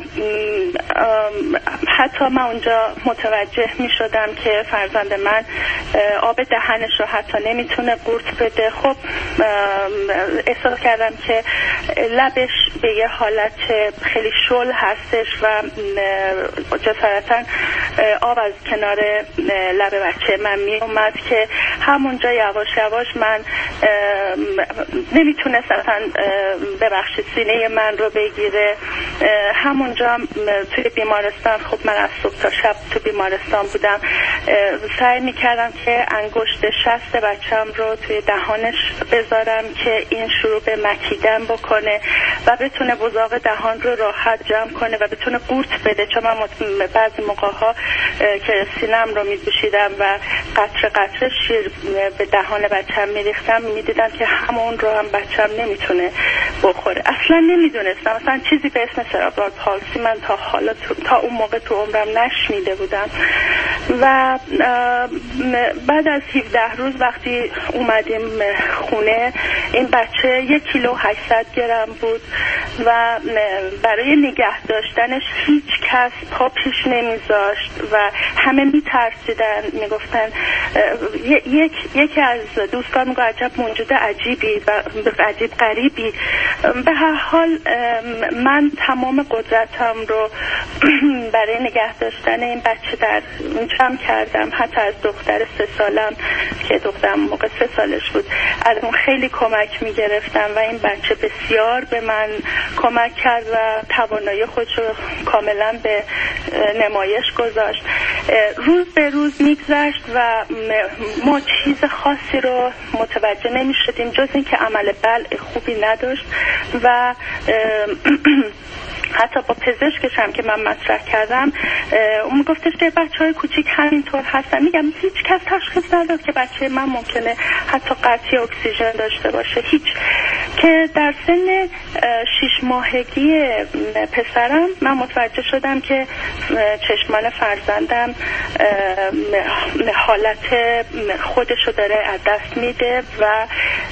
حتی من اونجا متوجه میشدم که فرزند من آب دهنش رو حتی نمیتونه قورت بده. خب احساس کردم که لبش به یه حالت خیلی شل هستش و جسارتا آب از کنار لب بچه من می اومد که همونجا یواش یواش من نمیتونست اصلا ببخشید سینه من رو بگیره. همونجا توی بیمارستان، خب من از صبح تا شب تو بیمارستان بودم، سعی میکردم که انگشت شست بچم رو توی دهانش بذارم که این شروع به مکیدن بکنه و بتونه بزاق دهان رو راحت جمع کنه و بتونه قورت بده. چون من بعضی موقع ها که سینم رو میدوشیدم و قطره قطره شیر به دهان بچم میریختم، میدیدم که همون رو هم بچم نمیتونه بخوره. اصلا نمیدونستم، اصلا چیزی به اسم سرابرال پالسی من تا حالا تا اون موقع تو عمرم نشنیده بودم. و بعد از هفده روز وقتی اومدیم خونه، این بچه یک کیلو هشتصد گرم بود و برای نگه داشتنش هیچ کس پا پیش نمیذاشت و همه میترسیدن، میگفتن یک یکی از دوستان میگه عجب موجود عجیبی و عجیب غریبی. به هر حال من تمام قدرتم رو برای نگه داشتن این بچه در جمع کردم. حتی از دختر سه سالم که دخترم موقع سه سالش بود از اون خیلی کمک میگرفتم و این بچه بسیار به من کمک کرد و توانایی خودش رو کاملا به نمایش گذاشت. روز به روز میگذشت و ما چیز خاصی رو متوجه نمیشدیم جز این که عمل بلع خوبی نداشت و حتی با پزشکش هم که من مطرح کردم اون گفتش که بچه های کوچیک همینطور هستن. میگم هیچ کس تشخیص نداد که بچه من ممکنه حتی قطعی اکسیژن داشته باشه، هیچ. که در سن شش ماهگی پسرم من متوجه شدم که چشمان فرزندم حالت خودشو داره از دست میده و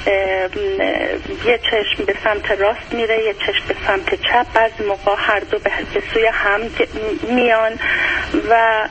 یه چشم به سمت راست میره، یه چشم به سمت چپ، بعضی موقع هر دو به سوی هم میان و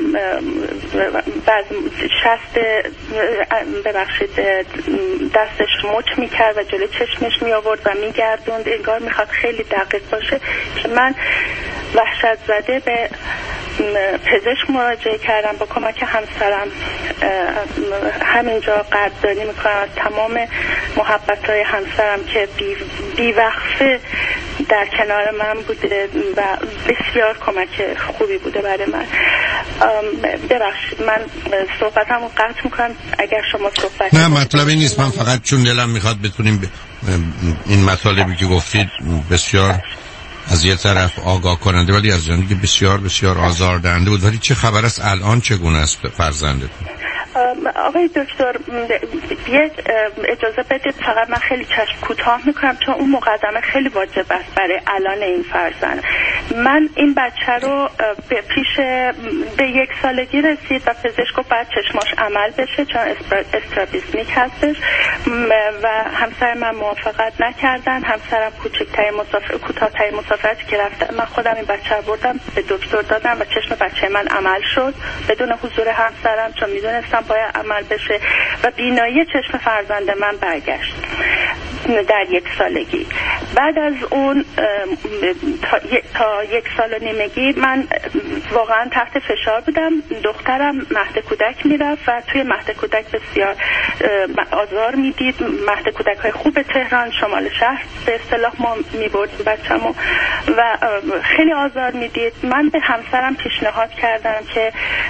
بعض شست ببخشید دستش مچ میکرد و جلوی چشمش می آورد و میگردوند، انگار میخواد خیلی دقیق باشه. که من وحشت زده به پزشک مراجعه کردم، با کمک همسرم همینجا قدردانی میکنم از تمام محبت‌های همسرم که بی, بی وقفه در کنار من بوده و بسیار کمک خوبی بوده برای من. ببخشید من صحبتمو قطع میکنم اگر شما صحبت نه مطلبی نیست، من فقط چون دلم میخواد بتونیم ب... این مطالبی که گفتید بسیار از یه طرف آگاه کننده ولی از جانبی بسیار بسیار آزاردهنده بود. ولی چه خبر است الان، چگونه است فرزندتون؟ آقای دکتر یک اجازه بدید فقط من خیلی چشم کوتاه میکنم چون اون مقدمه خیلی واجب است برای الان این فرزند. من این بچه رو به پیش به یک سالگی رسید و پزشک گفت بعد چشماش عمل بشه چون استرابیسمیک هستش و همسر من موافقت نکردن. همسرم کوچکترین مسافر کوتاه‌ترین مسافرتی که رفتم من خودم این بچه رو بردم به دکتر دادم و چشم بچه من عمل شد بدون حضور همسرم چون میدونستم باید عمل بشه و بینایی چشم فرزند من برگشت. در یک سالگی. بعد از اون تا, تا یک سال و نیمگی من واقعا تحت فشار بودم. دخترم مهد کودک میرفت و توی مهد کودک بسیار آزار میدید. مهد کودک های خوب تهران، شمال شهر به اصطلاح ما میبردیم بچه‌مو و خیلی آزار میدید. من به همسرم پیشنهاد کردم که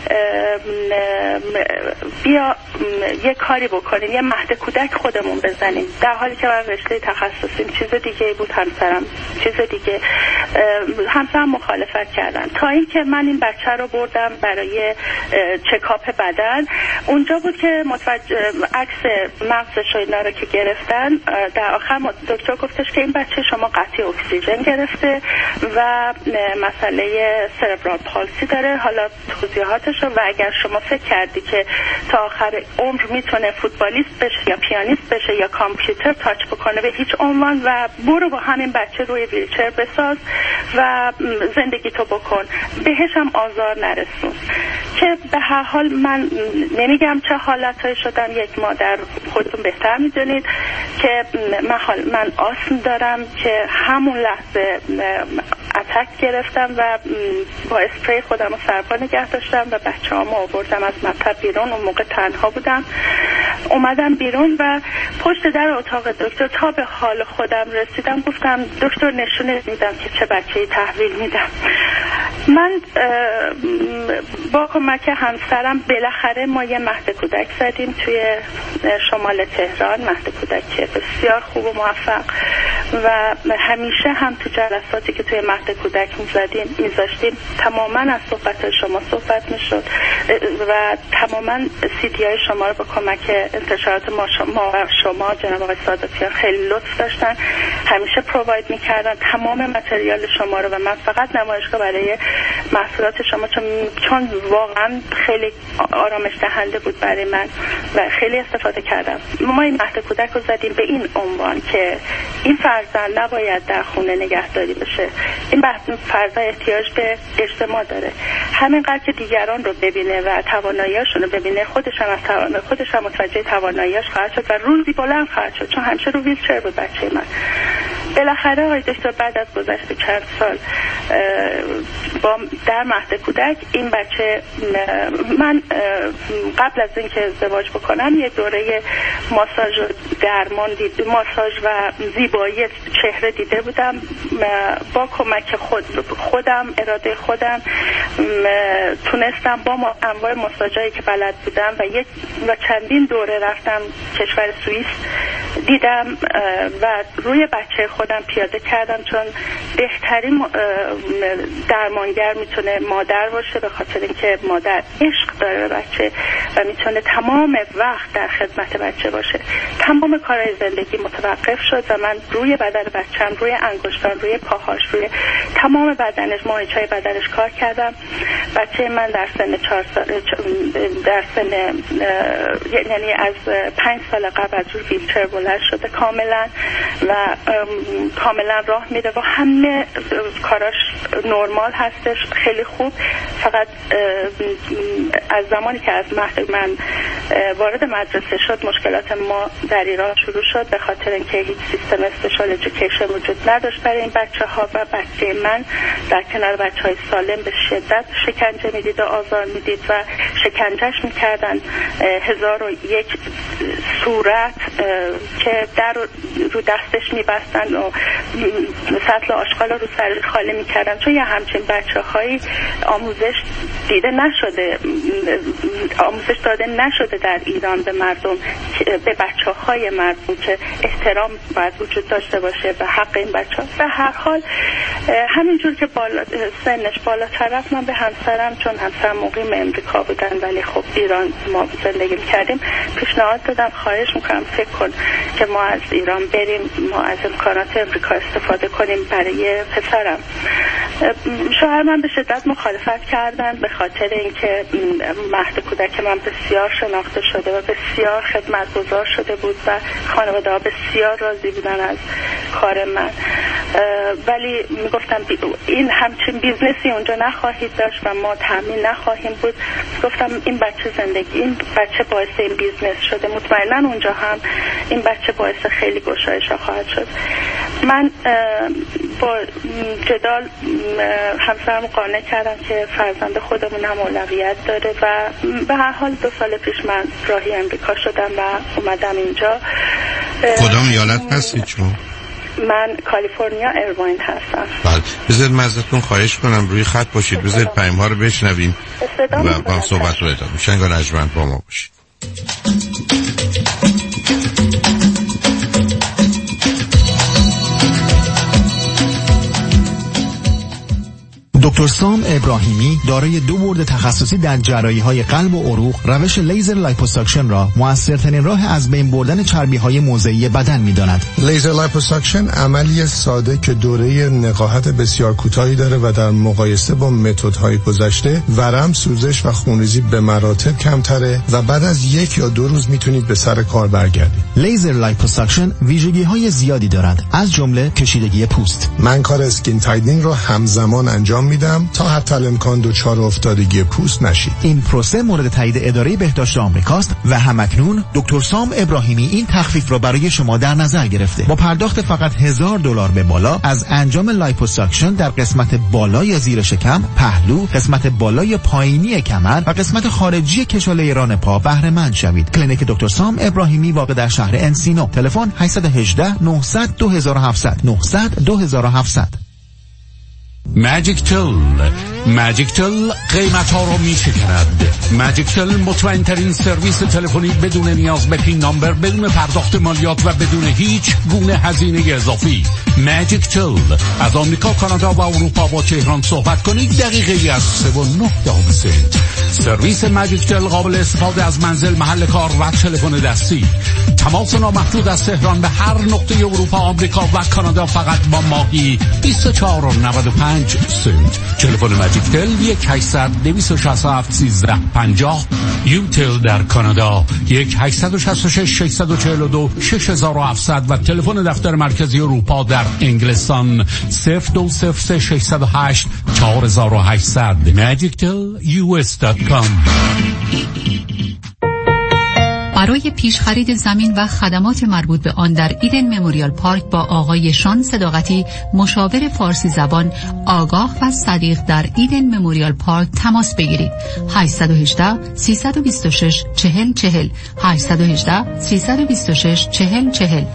بیا یه کاری بکنیم، یه مهد کودک خودمون بزنیم، در حالی که من رشته تخصصیم چیز دیگه بود، همسرم چیز دیگه. همسرم مخالفت کردن تا اینکه من این بچه رو بردم برای چکاپ بدن. اونجا بود که متوجه عکس مغزش و اینا رو که گرفتن، در آخر دکتر گفتش که این بچه شما قطعی اکسیژن گرفته و مسئله سربرال پالسی داره. حالا توضیحاتش رو، و اگر شما فکر کردی که تا آخر عمر میتونه فوتبالیست بشه یا پیانیست بشه یا کامپیوتر تاچ بکنه، به هیچ عنوان، و برو با همین بچه روی ویلچر بساز و زندگی تو بکن، بهش هم آزار نرسون. که به هر حال من نمیگم چه حالتایی شدم، یک مادر خودتون بهتر میدونید که من, من آسم دارم که همون لحظه اتک گرفتم و با اسپری خودم رو سرپا نگه داشتم و بچه هامو آوردم از مطب بیرون. اون موقع تنها بودم. اومدم بیرون و پشت در اتاق دکتر تا به حال خودم رسیدم گفتم دکتر نشونه میدم که چه بچه‌ای تحویل میدم. من با کمک همسرم بالاخره ما یه مهد کودک زدیم توی شمال تهران، مهد کودک بسیار خوب و موفق، و همیشه هم تو جلساتی که توی مهد کودک میزدیم میذاشتیم تماما از صحبت شما صحبت میشد و تماما سی دی های شما رو با کمک انتشارات ما شما و شما جناب آقای ساداتیان خیلی لطف داشتن، همیشه پروواید میکردن تمام متریال شما رو و من فقط نمایشگاه برای محصولات شما چون چون واقعا خیلی آرامش دهنده بود برای من و خیلی استفاده کردم. ما این مهد کودک رو زدیم به این عنوان که این فرزند نباید در خونه نگهداری بشه، این فرزند احتیاج به اجتماع داره، همینقدر که دیگران رو ببینه و توانایی‌هاشون رو ببینه خودش هم از توان... خودش هم متوجه توانایی‌هاش خواهد شد و روزی بلند خواهد شد، چون همیشه رو ویلچر بود بچه من. بالاخره آقای دکتر بعد از گذشت چند سال با در مهد کودک این بچه، من قبل از اینکه ازدواج بکنم یه دوره ماساژ و درمان دید، ماساژ و زیبایی چهره دیده بودم. با کمک خود خودم اراده خودم تونستم با انواع ماساژایی که بلد بودم و یک و چندین دوره رفتم کشور سوئیس، دیدم و روی بچه خودم پیاده کردم، چون بهترین درمانگر میتونه مادر باشه، به خاطر اینکه مادر عشق داره بچه و میتونه تمام وقت در خدمت بچه باشه. تمام کارهای زندگی متوقف شد و من روی بدن بچه‌م، روی انگشتان، روی پاهاش، روی تمام بدنش، ماهیچه‌های بدنش کار کردم. بچه من در سن چهار سال، در سن یعنی از پنج سال قبل از روی ویلچر بلند شده کاملا و کاملا راه میره و همه کاراش نرمال هستش، خیلی خوب. فقط از زمانی که از مهد من وارد مدرسه شد مشکلات ما در ایران شروع شد، به خاطر اینکه هیچ سیستم اسپشال ادویکیشن وجود نداشت برای این بچه ها و بچه من در کنار بچه های سالم به شدت شکنجه میدید و آزار میدید و شکنجهش میکردن هزار و یک صورت که در رو دستش میبستن و سطل آشغال رو سر خالی میکردن، چون یه همچین بچه هایی آموزش دیده نشده، آموزش داده نشده در ایران به مردم، به بچه های مردم که احترام باید وجود داشته باشه به حق این بچه ها. به هر حال همینجور که بالا سنش بالاتر رفت، من به همسرم، چون همسرم مقیم امریکا بودن ولی خب ایران ما زندگی میکردیم، پیشنهاد دادم خواهش میکنم فکر کن که ما از ایران بریم، ما از امکانات امریکا استفاده کنیم برای پسرم. شوهر من به شدت مخالفت کردن به خاطر اینکه مهد کودک من بسیار شناخته شده و بسیار خدمتگزار شده بود و خانواده ها بسیار راضی بودن از کار من ولی میگفتم این همچین بیزنسی اونجا نخواهید داشت و ما تامین نخواهیم بود. گفتم این بچه زندگی، این بچه باعث این بیزنس شده، مطمئنا اونجا هم این بچه باعث خیلی گشایش خواهد شد. من با جدال همسرم قانع کردم که فرزند خودمون هم اولویت داره و به هر حال دو سال پیش من راهی امریکا شدم و اومدم اینجا. کدام ایالت هستید شما؟ من کالیفرنیا ایرواین هستم. بله، بذارید من ازتون خواهش کنم روی خط باشید، بذارید پیام ها رو بشنویم و با صحبت رو ادامه. شنگ رجمند با ما باشید. دکتر سام ابراهیمی دارای دو بورد تخصصی در جراحی‌های قلب و عروق، روش لیزر لایپوساکشن را مؤثرترین راه از بین بردن چربی‌های موضعی بدن می‌داند. لیزر لایپوساکشن عملی ساده که دوره نقاهت بسیار کوتاهی داره و در مقایسه با متدهای گذشته ورم، سوزش و خونریزی به مراتب کمتره و بعد از یک یا دو روز میتونید به سر کار برگردید. لیزر لایپوساکشن ویژگی‌های زیادی دارد، از جمله کشیدگی پوست. من کار اسکین تایدنینگ رو همزمان انجام میدم تا حتی الامکان دچار افتادگی پوست نشید. این پروسه مورد تایید اداره بهداشت آمریکاست و همکنون دکتر سام ابراهیمی این تخفیف را برای شما در نظر گرفته. با پرداخت فقط هزار دلار به بالا از انجام لایپوساکشن در قسمت بالای زیر شکم، پهلو، قسمت بالای پایینی کمر و قسمت خارجی کشاله ران پا بهره مند شوید. کلینیک دکتر سام ابراهیمی واقع در شهر انسینو. تلفن هشت یک هشت نه صفر صفر دو هفت صفر صفر نه صفر صفر دو هفت صفر صفر. ماجیک تل ماجیک تل قیمت ها رو می شکند. ماجیک تل مطمئن ترین سرویس تلفنی بدون نیاز به پین نامبر، بدون پرداخت مالیات و بدون هیچ گونه هزینه اضافی. ماجیک تل از آمریکا، کانادا و اروپا با تهران صحبت کنید دقیقه از سه و نه دقیقه. سرویس ماجیک تل قابل استفاده از منزل، محل کار و تلفن دستی. تماس نامحدود از تهران به هر نقطه اروپا، آمریکا و کانادا فقط با ماهی بیست و چهار و نود و پنج سنت. تلفن ماجیک تل یک هشتصد دویست و شصت و هفت سیزده پنجاه. یوتل در کانادا یک هشتصد و شصت و شش ششصد و چهل و دو شش هزار و هفتصد و تلفن دفتر مرکزی اروپا در انگلستان صفر دو صفر سه ششصد و هشت چهار هزار و هشتصد. ماجیک تل یو اس دات کام. برای پیش خرید زمین و خدمات مربوط به آن در ایدن مموریال پارک با آقای شان صداقتی، مشاور فارسی زبان آگاه و صدیق در ایدن مموریال پارک تماس بگیرید. هشت یک هشت سه دو شش چهل چهل هشت یک هشت سه دو شش چهل چهل.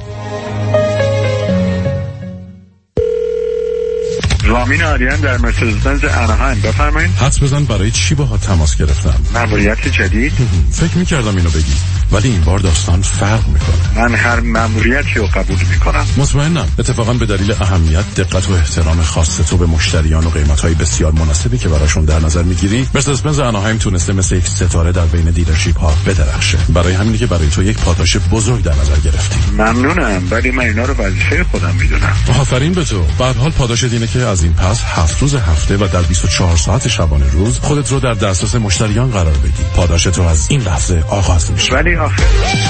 رامین آریان در مرسدس بنز اناهایم، بفرمایید. حدس بزن برای چی باها تماس گرفتم؟ مأموریت جدید؟ فکر می‌کردم اینو بگی، ولی این بار داستان فرق میکنه. من هر مأموریتی رو قبول میکنم. مطمئنم. اتفاقا به دلیل اهمیت، دقت و احترام خاص تو به مشتریان و قیمت‌های بسیار مناسبی که براشون در نظر میگیری، مرسدس بنز اناهایم تونسته مثل یک ستاره در بین دیلرشیپ ها بدرخشه. برای همینه که برای تو یک پاداش بزرگ در نظر گرفتیم. ممنونم، ولی من اینا رو وظیفه خودم میدونم. آفرین به تو. به هر حال پاداش اینه که از این پس هفت روز هفته و در بیست و چهار ساعت شبانه روز خودت رو در دسترس مشتریان قرار بدی. پاداش تو از این لحظه آغاز میشه. ولی آخر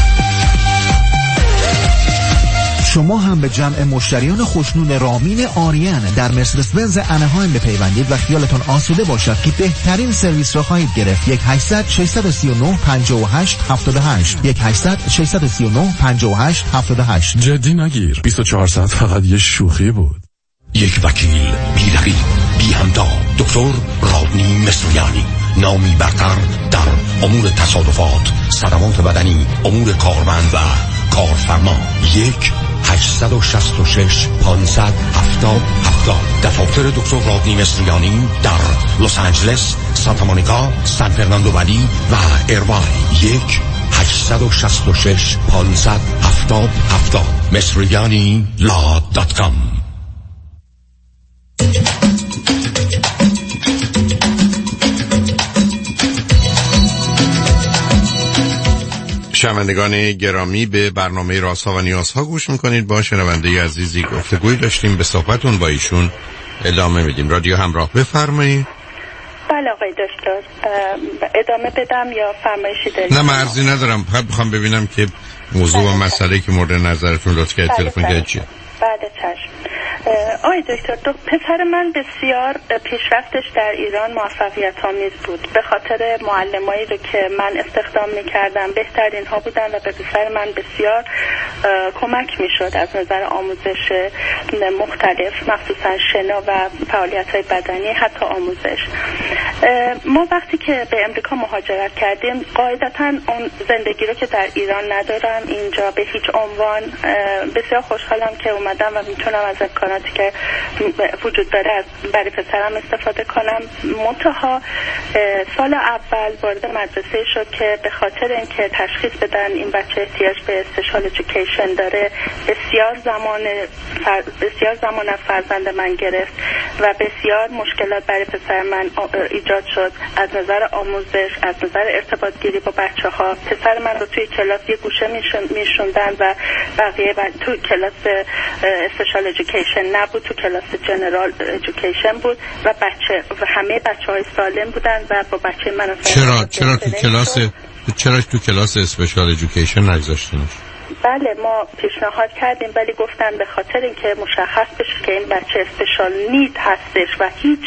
شما هم به جمع مشتریان خوشنون رامین آریان در مرسدس بنز اناهایم بپیوندید و خیالتان آسوده باشد که بهترین سرویس را خواهید گرفت. یک هشتصد ششصد و سی و نه پنجاه و هشت هفتاد و هشت یک هشتصد ششصد و سی و نه پنجاه و هشت هفتاد و هشت. جدی نگیر، بیست و چهار ساعت فقط یه شوخی بود. یک وکیل بی رقیب بی همتا، دکتر رادنی مصریانی، نامی برتر در امور تصادفات، صدمات بدنی، امور کارمند و کارفرما. یک هشتصد و شصت و شش پانصد هفتاد هفتاد. دفاتر دکتر رادنی مصریانی در لس آنجلس، سانتا مونیکا، سان فرناندو ولی و ایرواین. یک هشتصد و شصت و شش پانصد هفتاد هفتاد. مصریانی لا دات کام. شنوندگان گرامی، به برنامه رازها و نیازها گوش میکنید. با شنونده عزیزی گفتگوی داشتیم، به صحبتون با ایشون ادامه میدیم. رادیو همراه، بفرمایید. بله آقای دکتر، ادامه بدم یا فرمایشی دارید؟ نه مرزی ندارم، فقط میخوام ببینم که موضوع و مسئله که مورد نظرتون لطفاً تلفن کنید چیه. بعد چشم. آی دکتر، دو پسر من بسیار پیشرفتش در ایران موفقیت آمیز بود. به خاطر معلمایی رو که من استخدام می‌کردم بهترین ها بودن و به پسر من بسیار کمک می‌شد از نظر آموزش مختلف، مخصوصا شنا و فعالیت‌های بدنی، حتی آموزش. ما وقتی که به امریکا مهاجرت کردیم قاعدتاً اون زندگی رو که در ایران ندارم اینجا به هیچ عنوان. بسیار خوشحالم که اومدم و میتونم از امکاناتی که وجود داره از برای پسرم استفاده کنم. منتها سال اول وارد مدرسه شد که به خاطر اینکه تشخیص بدن این بچه احتیاج به اسپشال ادویکیشن داره بسیار زمان فر... بسیار زمان از فرزند من گرفت و بسیار مشکلات برای پسر من ایجاد شد از نظر آموزش، از نظر ارتباط گیری با بچه ها. پسر من رو توی کلاس یه گوشه میشوندن و بقیه ب... توی کلاس اسپشال ادویکیشن نبود، تو کلاس جنرال ادویکیشن بود و بچه و همه بچه‌های سالم بودن و با بچه من چرا چرا تو کلاس چرا تو کلاس اسپشال ادویکیشن نگذاشتینش؟ بله ما پیشنهاد کردیم ولی گفتن به خاطر اینکه مشخص بشه که این بچه اسپشال نید هستش و هیچ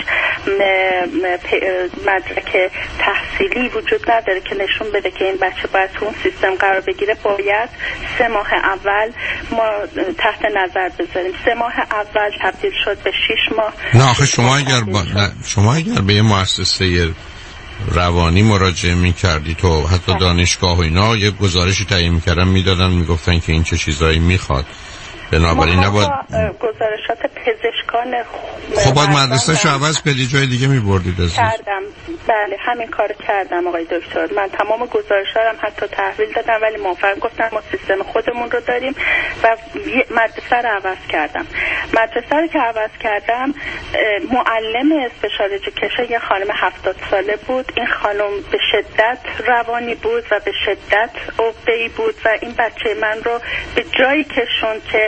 مدرک تحصیلی وجود نداره که نشون بده که این بچه باید تو اون سیستم قرار بگیره، باید سه ماه اول ما تحت نظر بذاریم. سه ماه اول تبدیل شد به شش ماه. نه آخه شما اگر با... نه. شما اگر به یه مؤسسه روانی مراجعه می‌کردی تو حتی دانشگاه و اینا یه گزارشی تعیین می‌کردن میدادن میگفتن که این چه چیزایی میخواد، بنابراین نباید گزارشات پزشکان خب باید مدرسه‌شو عوض بدی جای دیگه می‌بردید. کردم بله همین کارو کردم آقای دکتر. من تمام گزارش‌ها رو حتی تحویل دادم ولی موافق گفتن ما سیستم خودمون رو داریم و مدرسه رو عوض کردم. مدرسه رو که عوض کردم معلم اسپشال ادویکیشن یه خانم هفتاد ساله بود. این خانم به شدت روانی بود و به شدت عقده‌ای بود و این بچه من رو به جایی کشوند که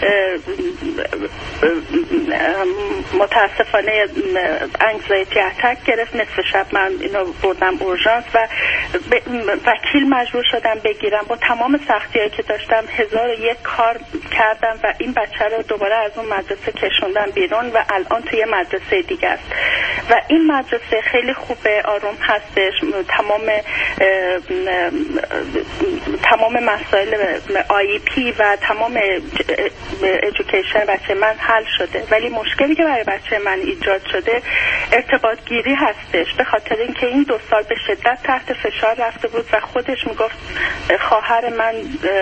متاسفانه انگزایتی اتک گرفت. نصف شب من اینو بردم اورژانس و وکیل مجبور شدم بگیرم. با تمام سختی‌هایی که داشتم هزار و یک کار کردم و این بچه رو دوباره از اون مدرسه کشوندم بیرون و الان توی مدرسه دیگه است و این مدرسه خیلی خوبه، آروم هستش. تمام تمام مسائل آی پی و تمام ادویکیشن بچه من حل شده ولی مشکلی که برای بچه من ایجاد شده ارتباط گیری هستش، به خاطر اینکه این دو سال به شدت تحت فشار رفته بود و خودش میگفت خواهر من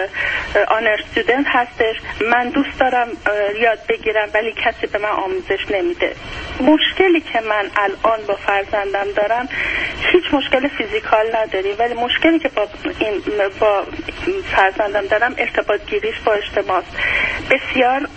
آنر استودنت هستش، من دوست دارم یاد بگیرم ولی کسی به من آموزش نمیده. مشکلی که من الان با فرزندم دارم هیچ مشکل فیزیکال نداریم ولی مشکلی که با این با فرزندم دارم ارتباط گیریش با اجتماع بسیار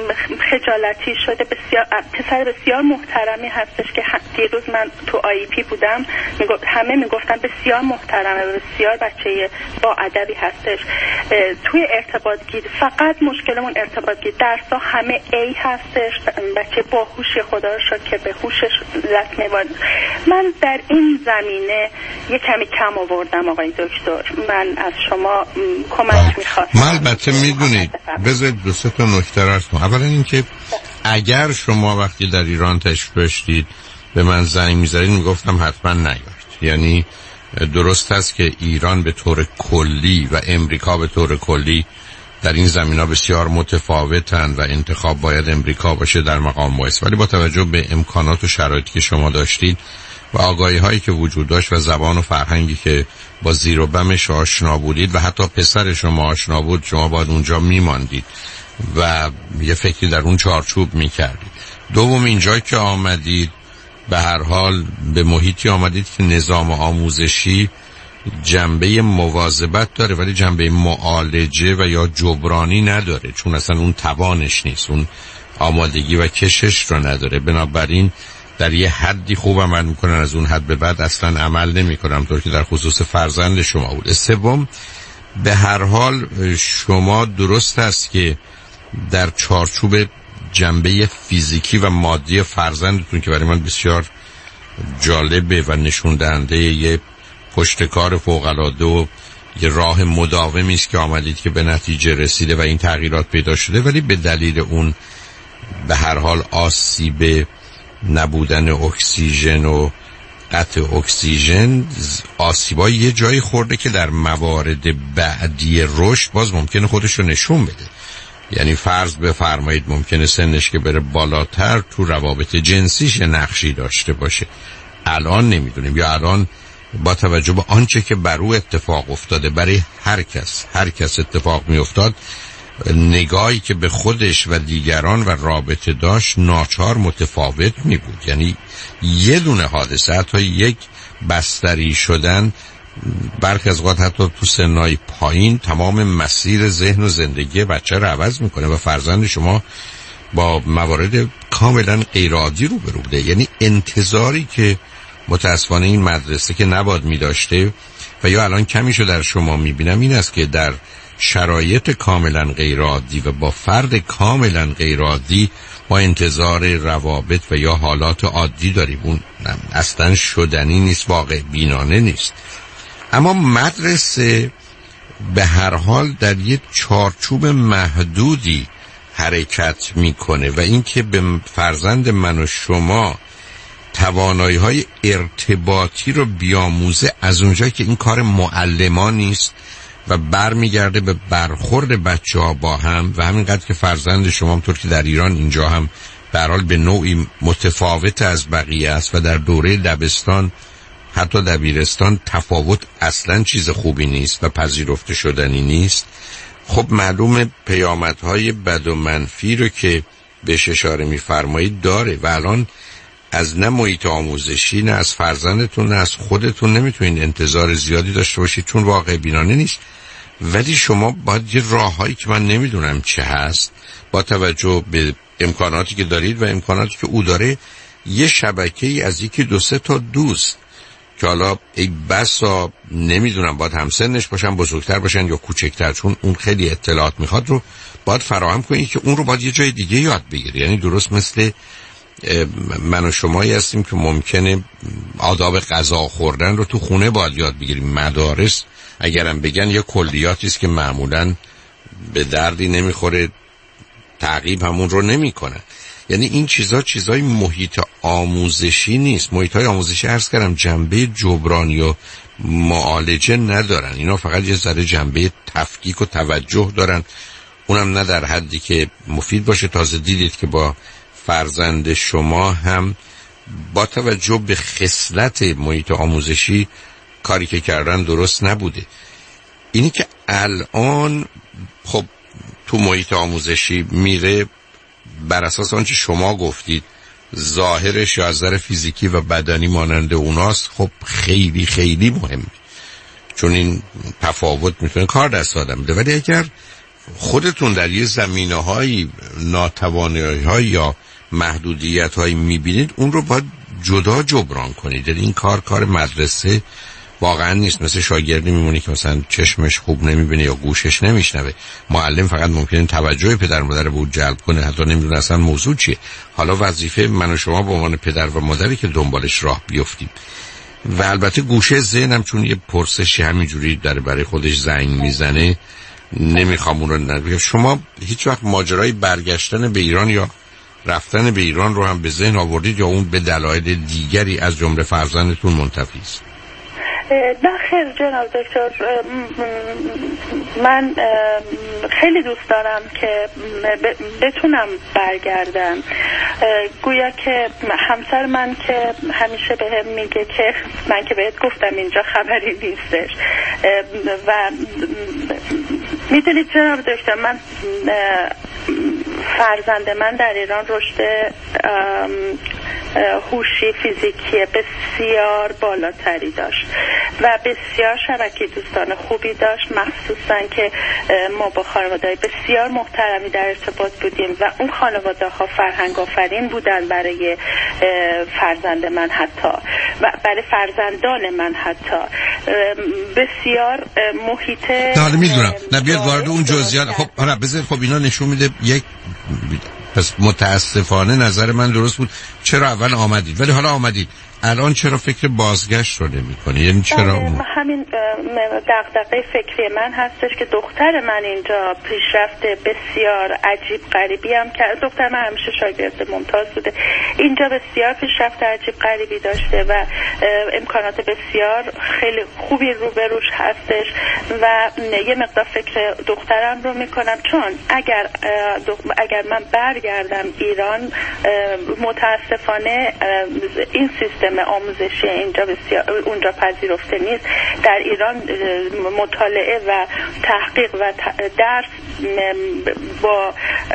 خجالتی شده. بسیار پسر بسیار محترمی هستش که دیروز من تو آی پی بودم میگفت همه میگفتن بسیار محترمه و بسیار بچه با ادبی هستش. توی ارتباط گیری فقط مشکلمون ارتباط گیری، درسا همه ای هستش، بچه باهوشی خدا رو شکر که به هوشش لط می‌برد. من در این زمینه یه کمی کم آوردم آقای دکتر، من از شما کمک می‌خواستم. من البته میدونید بذارید دو سه تا نکته رو عرض کنم. اولا اینکه اگر شما وقتی در ایران تشریف داشتید به من زنگ می‌زدید میگفتم حتما نیایید. یعنی درست است که ایران به طور کلی و امریکا به طور کلی در این زمینه بسیار متفاوتن و انتخاب باید امریکا باشه در مقام مقایسه، ولی با توجه به امکانات و شرایطی که شما داشتید و آگاهی هایی که وجود داشت و زبان و فرهنگی که با زیر و بمش آشنا بودید و حتی پسر شما آشنا بود، شما باید اونجا میماندید و یه فکری در اون چارچوب میکردید. دوم اینجا که آمدید به هر حال به محیطی آمدید که نظام آموزشی جنبه مواظبت داره ولی جنبه معالجه و یا جبرانی نداره، چون اصلا اون توانش نیست، اون آمادگی و کشش رو نداره. بنابراین در یه حدی خوب عمل میکنن، از اون حد به بعد اصلا عمل نمیکنن، طور که در خصوص فرزند شما بود. سوم به هر حال شما درست است که در چارچوب جنبه فیزیکی و مادی فرزندتون که برای من بسیار جالبه و نشون دهنده یه پشتکار فوق‌العاده و یه راه مداومی است که آمدید که به نتیجه رسیده و این تغییرات پیدا شده، ولی به دلیل اون به هر حال آسیب نبودن اکسیژن و قطع اکسیژن آسیبای یه جایی خورده که در موارد بعدی رشد باز ممکنه خودش رو نشون بده. یعنی فرض بفرمایید ممکنه سنش که بره بالاتر تو روابط جنسیش نقشی داشته باشه، الان نمیدونیم، یا الان با توجه به آنچه که بر او اتفاق افتاده برای هر کس هر کس اتفاق می افتاد، نگاهی که به خودش و دیگران و رابطه داشت ناچار متفاوت می بود. یعنی یه دونه حادثه، حتی یک بستری شدن، برخی از اوقات حتی تو سنای پایین تمام مسیر ذهن و زندگی بچه رو عوض میکنه و فرزند شما با موارد کاملا غیرعادی رو برو بوده. یعنی انتظاری که متاسفانه این مدرسه که نباید میداشته و یا الان کمیشو در شما میبینم این است که در شرایط کاملا غیرعادی و با فرد کاملا غیرعادی ما انتظار روابط و یا حالات عادی داریم. اون اصلا شدنی نیست، واقع بینانه نیست. اما مدرسه به هر حال در یک چارچوب محدودی حرکت میکنه و این که به فرزند من و شما توانایی های ارتباطی رو بیاموزه از اونجایی که این کار معلمان نیست و برمیگرده به برخورد بچه ها با هم و همینقدر که فرزند شما همطور که در ایران اینجا هم به هر حال به نوعی متفاوت از بقیه است و در دوره دبستان حتی دبیرستان تفاوت اصلا چیز خوبی نیست و پذیرفته شدنی نیست. خب معلومه پیامدهای بد و منفی رو که بهش اشاره می‌فرمایید داره و الان از نه محیط آموزشی نه از فرزندتون نه از خودتون نمیتونید انتظار زیادی داشته باشید چون واقع بینانه نیست. ولی شما باید یه راههایی که من نمیدونم چه هست با توجه به امکاناتی که دارید و امکاناتی که او داره یه شبکه‌ای از یکی دو سه تا دوست که حالا ای بسا نمیدونم باید همسنش باشن، بزرگتر باشن یا کوچکتر، چون اون خیلی اطلاعات میخواد، رو باید فراهم کنید که اون رو باید یه جای دیگه یاد بگیری. یعنی درست مثل من و شمایی هستیم که ممکنه آداب غذا خوردن رو تو خونه باید یاد بگیریم. مدارس اگرم بگن یه کلیاتی است که معمولاً به دردی نمیخوره، تعقیب همون رو نمیکنن. یعنی این چیزا چیزای محیط آموزشی نیست. محیط های آموزشی عرض کردم جنبه جبرانی و معالجه ندارن، اینا فقط یه ذره جنبه تفکیک و توجه دارن، اونم نه در حدی که مفید باشه. تازه دیدید که با فرزند شما هم با توجه به خصلت محیط آموزشی کاری که کردن درست نبوده. اینی که الان خب تو محیط آموزشی میره بر اساس آنچه شما گفتید ظاهرش یا از نظر فیزیکی و بدنی مانند اوناست، خب خیلی خیلی مهمه چون این تفاوت میتونه کار دست آدم بده. ولی اگر خودتون در یه زمینه‌های ناتوانی‌های یا محدودیت‌هایی میبینید اون رو باید جدا جبران کنید. این کار کار مدرسه واقعا نیست. مثل شاگردی میمونی که مثلا چشمش خوب نمیبینه یا گوشش نمیشنوه، معلم فقط ممکنه توجه پدر و مادر رو جلب کنه، حتی نمیدونه اصلا موضوع چیه. حالا وظیفه من و شما به عنوان پدر و مادری که دنبالش راه بیفتیم. و البته گوشه ذهنم چون یه پرسشی همینجوری در برای خودش زنگ میزنه نمیخوام اون رو نگم. شما هیچ وقت ماجرای برگشتن به ایران یا رفتن به ایران رو هم به ذهن آوردید یا اون به دلایل دیگری از جمله فرزندتون منتفی است؟ نه خیر جناب دکتر، من خیلی دوست دارم که بتونم برگردم. گویا که همسر من که همیشه به هم میگه که من که بهت گفتم اینجا خبری نیستش و میدونید جناب دکتر من فرزند من در ایران رشد هوشی فیزیکی بسیار بالاتری داشت و بسیار شبکه دوستان خوبی داشت، مخصوصا که ما با خانواده بسیار محترمی در ارتباط بودیم و اون خانواده ها فرهنگ آفرین بودن برای فرزند من حتی و برای فرزندان من حتی. بسیار محیط نه میدونم نه بیاد وارد اون جزئیات. خب حالا بذار، خب اینا نشون میده یک، پس متاسفانه نظر من درست بود چرا اول آمدید، ولی حالا آمدید الان چرا فکر بازگشت رو نمی کنی؟ یعنی چرا؟ همین دغدغه فکری من هستش که دختر من اینجا پیشرفت بسیار عجیب غریبی هم کرد. دختر من همیشه شاگرد ممتاز بوده، اینجا بسیار پیشرفت عجیب غریبی داشته و امکانات بسیار خیلی خوبی روبروش هستش و یه مقدار فکر دخترم رو میکنم، چون اگر اگر من برگردم ایران متاسفانه این سیستم آموزشی اینجا بسیار اونجا پذیرفته نیست. در ایران مطالعه و تحقیق و درس با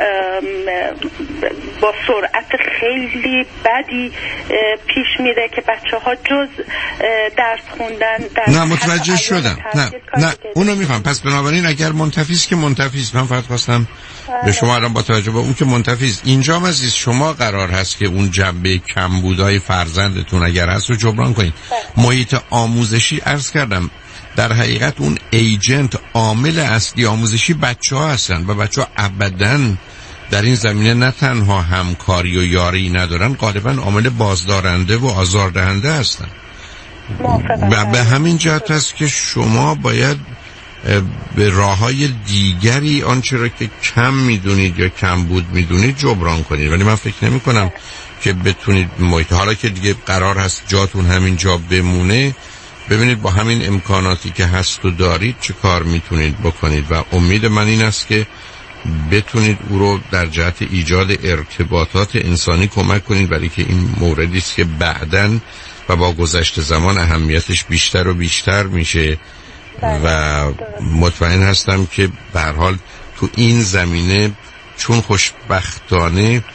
با سرعت خیلی بدی پیش میره که بچه ها جز درس خوندن در نه متوجه شدم نه نه اونو میخوام. پس بنابراین اگر منتفیست که منتفیست، من فقط خواستم به شما الان با توجه به اون که منتفیست اینجا عزیز شما قرار هست که اون جنبه کمبودهای فرزندتون اگر هست رو جبران کنید. محیط آموزشی عرض کردم در حقیقت اون ایجنت عامل اصلی آموزشی بچه ها هستن و بچه ها ابداً در این زمینه نه تنها همکاری و یاری ندارن، غالباً عامل بازدارنده و آزاردهنده هستن و به همین جهت هست که شما باید به راههای دیگری آنچه را که کم میدونید یا کم بود میدونید جبران کنید. ولی من فکر نمی کنم که بتونید محیط، حالا که دیگه قرار هست جاتون همین جا بمونه، ببینید با همین امکاناتی که هست و دارید چه کار میتونید بکنید و امید من این است که بتونید او رو در جهت ایجاد ارتباطات انسانی کمک کنید، برای که این موردی است که بعداً و با گذشت زمان اهمیتش بیشتر و بیشتر میشه و مطمئن هستم که به هر حال تو این زمینه چون خوشبختانه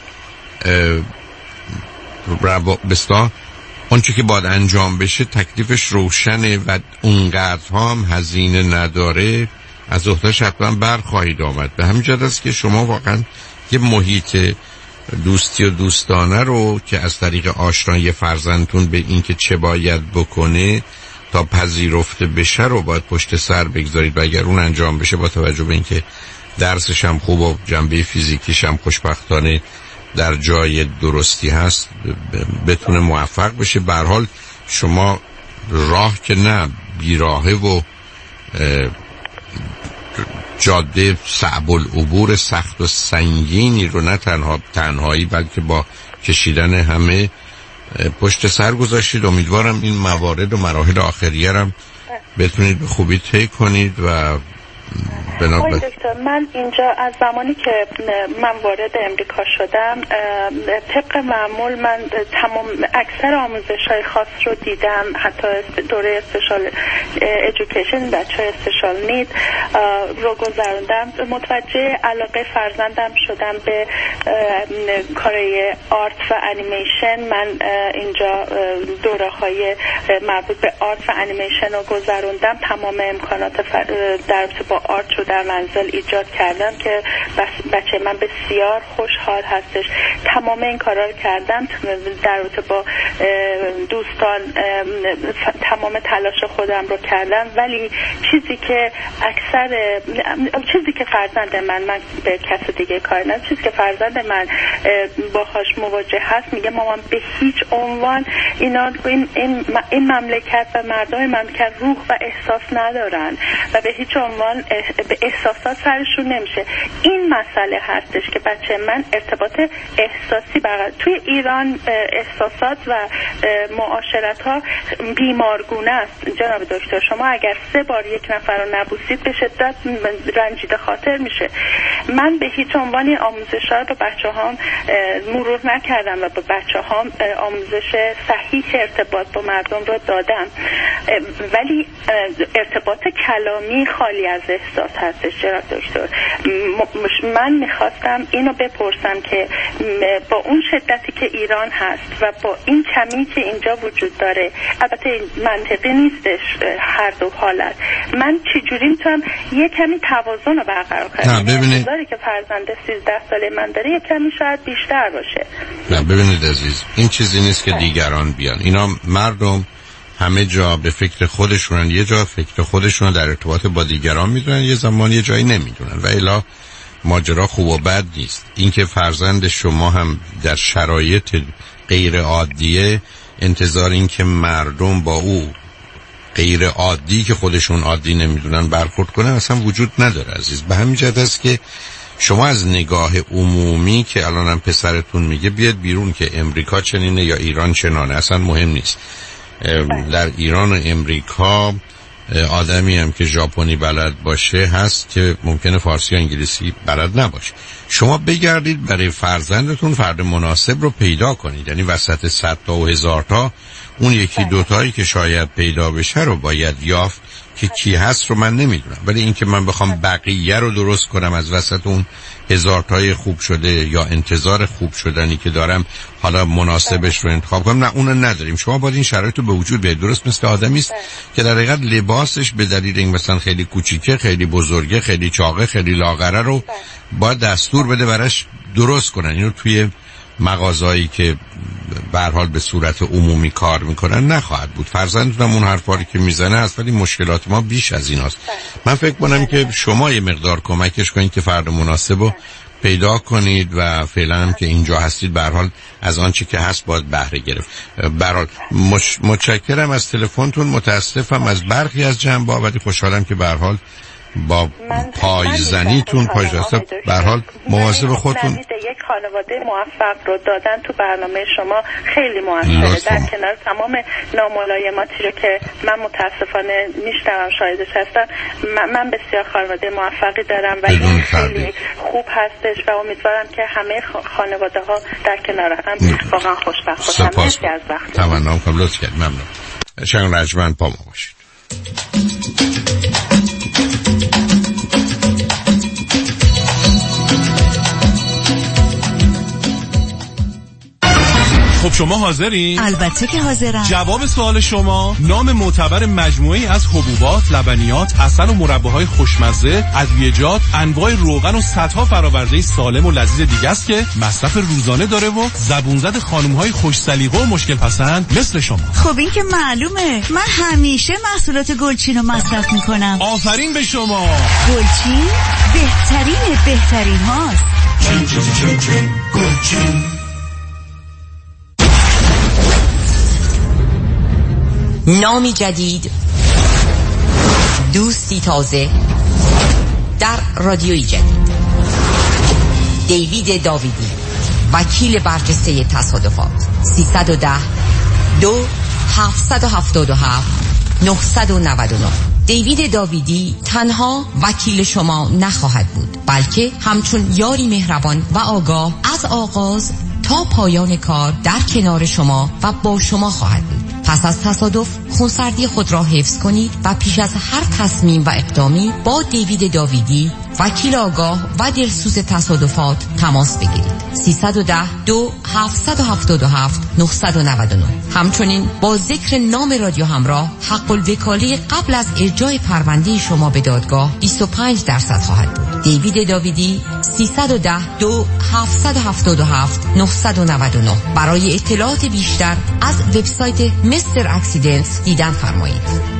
بستا اونچه که باید انجام بشه تکلیفش روشنه و اونقدرها هم هزینه نداره، از عهده‌اش حتما برخواهید آمد. به همین جهت است که شما واقعا یه محیط دوستی و دوستانه رو که از طریق آشنایی فرزندتون به این که چه باید بکنه تا پذیرفته بشه رو باید پشت سر بگذارید و اگر اون انجام بشه با توجه به این که درسش هم خوب و جنبه فیزیکیش هم خوشبختانه در جای درستی هست بتونه موفق بشه. به هر حال شما راه که نه بیراهه و جاده صعب العبور سخت و سنگینی رو نه تنها تنهایی بلکه با کشیدن همه پشت سر گذاشتید. امیدوارم این موارد و مراحل آخریه هم بتونید به خوبی طی کنید و آقای دکتر من اینجا از زمانی که من وارد امریکا شدم طبق معمول من تمام اکثر آموزش‌های خاص رو دیدم، حتی دوره اسپشال ایژوکیشن بچه‌های اسپشال نید رو گذروندم. متوجه علاقه فرزندم شدم به کارهای آرت و انیمیشن. من اینجا دوره‌های مربوط به آرت و انیمیشن رو گذروندم. تمام امکانات در با آرت رو در منزل ایجاد کردم که بچه من بسیار خوشحال هستش. تمام این کارا رو کردم در رابطه با دوستان، تمام تلاش خودم رو کردم، ولی چیزی که اکثر چیزی که فرزند من من به کس دیگه کار ندارم، چیزی که فرزند من باهاش مواجه هست میگه مامان به هیچ عنوان اینا این این, این مملکت و مردم مملکت روح و احساس ندارن و به هیچ عنوان به احساسات سرشون نمیشه. این مسئله هستش که بچه من ارتباط احساسی برقرار. توی ایران احساسات و معاشرت ها بیمارگونه است جناب دکتر. شما اگر سه بار یک نفر رو نبوسید به شدت رنجیده خاطر میشه. من به هیچ عنوان این آموزش ها رو به بچه هام مرور نکردم و به بچه هام آموزش صحیح ارتباط با مردم رو دادم، ولی ارتباط کلامی خالی از احساس هستش جناب دکتر. من میخواستم اینو بپرسم که با اون شدتی که ایران هست و با این کمی که اینجا وجود داره، البته منطقی نیستش هر دو حالت، من چجوری میتونم یه کمی توازن رو برقرار کنم؟ نه ببینید که فرزند سیزده ساله من داره یه کمی شاید بیشتر باشه. نه ببینید عزیز، این چیزی نیست که دیگران بیان. اینا مردم همه جا به فکر خودشونن، یه جا فکر خودشونن در ارتباط با دیگران میدونن، یه زمان یه جایی نمیدونن و الا ماجرا خوب و بد نیست. اینکه فرزند شما هم در شرایط غیر عادیه انتظار این که مردم با او غیر عادی که خودشون عادی نمیدونن برخورد کنن اصلا وجود نداره عزیز. به همین جهت است که شما از نگاه عمومی که الانم پسرتون میگه بیاد بیرون که امریکا چنینه یا ایران چنانه اصلا مهم نیست. در ایران و امریکا آدمی هم که ژاپنی بلد باشه هست که ممکنه فارسی یا انگلیسی بلد نباشه. شما بگردید برای فرزندتون فرد مناسب رو پیدا کنید، یعنی وسط صد تا و هزار تا اون یکی دوتایی که شاید پیدا بشه رو باید یافت که کی هست رو من نمیدونم، ولی این که من بخوام بقیه رو درست کنم از وسط اون هزار تای خوب شده یا انتظار خوب شدنی که دارم حالا مناسبش رو انتخاب کنم، نه اون نداریم. شما باید این شرایط رو به وجود بیارید. درست مثل آدمی است که در حقیقت لباسش به دلیل این مثلا خیلی کوچیکه، خیلی بزرگه، خیلی چاقه، خیلی لاغره رو باید دستور بده براش درست کنن. اینو توی مغازهایی که به هر حال به صورت عمومی کار میکنن نخواهد بود. فرزندتونم اون حرفایی که میزنه هست، ولی مشکلات ما بیش از این هست. من فکر کنم که شما یه مقدار کمکش کنید که فرد مناسب رو پیدا کنید و فعلا هم که اینجا هستید به هر حال از آنچه که هست باید بهره گرفت. به هر حال مش... متشکرم از تلفنتون، متاسفم از برخی از جنبه‌ها، ولی خوشحالم که به هر حال با پایزنیتون پایزنیتون به هر حال مواظب خودتون. یک خانواده موفق رو دادن تو برنامه شما خیلی موثره، در کنار تمام ناملایماتی رو که من متاسفانه میشنوم شاهدش هستم. من بسیار خانواده موفقی دارم و این خیلی خوب هستش و امیدوارم که همه خانواده ها در کنار هم واقعا خوشبخت باشن. مرسی از وقت. تمام کنم، لطف کردید، ممنون. شنگ رجمن پا ما باشید. خب شما حاضرین؟ البته که حاضرم. جواب سوال شما نام معتبر مجموعی از حبوبات، لبنیات، عسل و مرباهای خوشمزه، ادویه‌جات، انواع روغن و صدها فراورده سالم و لذیذ دیگه است که مصرف روزانه داره و زبون زد خانم‌های خوش سلیقه و مشکل پسند مثل شما. خب این که معلومه، من همیشه محصولات گلچین رو مصرف میکنم. آفرین به شما. گلچین بهترین بهترین هاست. چین چین چین چین گلچین. نامی جدید، دوستی تازه در رادیوی جدید. دیوید داویدی، وکیل برجسته تصادفات. سیصد و ده دو هفتصد و هفتاد و هفت نهصد و نود و نه. دیوید داویدی تنها وکیل شما نخواهد بود، بلکه همچون یاری مهربان و آگاه از آغاز تا پایان کار در کنار شما و با شما خواهد بود. پس از تصادف خونسردی خود را حفظ کنید و پیش از هر تصمیم و اقدامی با دیوید داویدی، وکیل آگاه و دلسوز تصادفات تماس بگیرید. سیصد و ده دو هفتصد و هفتاد و هفت نهصد و نود و نه. همچنین با ذکر نام رادیو همراه حق الوکاله قبل از ارجاع پرونده شما به دادگاه بیست و پنج درصد خواهد بود. دیوید داویدی، سیصد و ده دو هفتصد و هفتاد و هفت نهصد و نود و نه. برای اطلاعات بیشتر از وبسایت مستر اکسیدنتس دیدن فرمایید.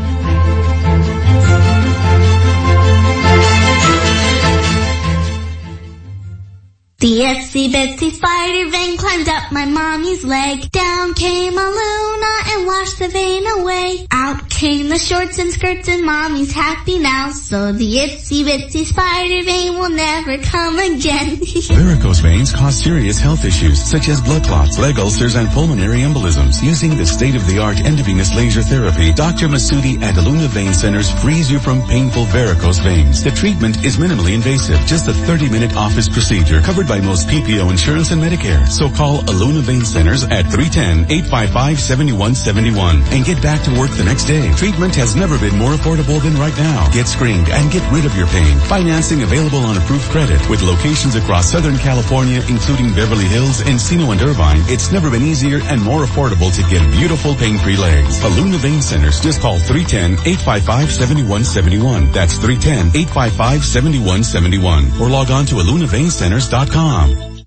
The itsy bitsy spider vein climbed up my mommy's leg. Down came a Luna and washed the vein away. Out came the shorts and skirts and mommy's happy now. So the itsy bitsy spider vein will never come again. Varicose veins cause serious health issues such as blood clots, leg ulcers, and pulmonary embolisms. Using the state-of-the-art endovenous laser therapy, Doctor Masudi at Luna Vein Centers frees you from painful varicose veins. The treatment is minimally invasive, just a thirty-minute office procedure covered by most P P O insurance and Medicare. So call Aluna Vein Centers at three one zero, eight five five, seven one seven one and get back to work the next day. Treatment has never been more affordable than right now. Get screened and get rid of your pain. Financing available on approved credit with locations across Southern California, including Beverly Hills, Encino, and Irvine. It's never been easier and more affordable to get beautiful pain-free legs. Aluna Vein Centers. Just call three one zero, eight five five, seven one seven one. That's three one zero, eight five five, seven one seven one. Or log on to aluna vein centers dot com.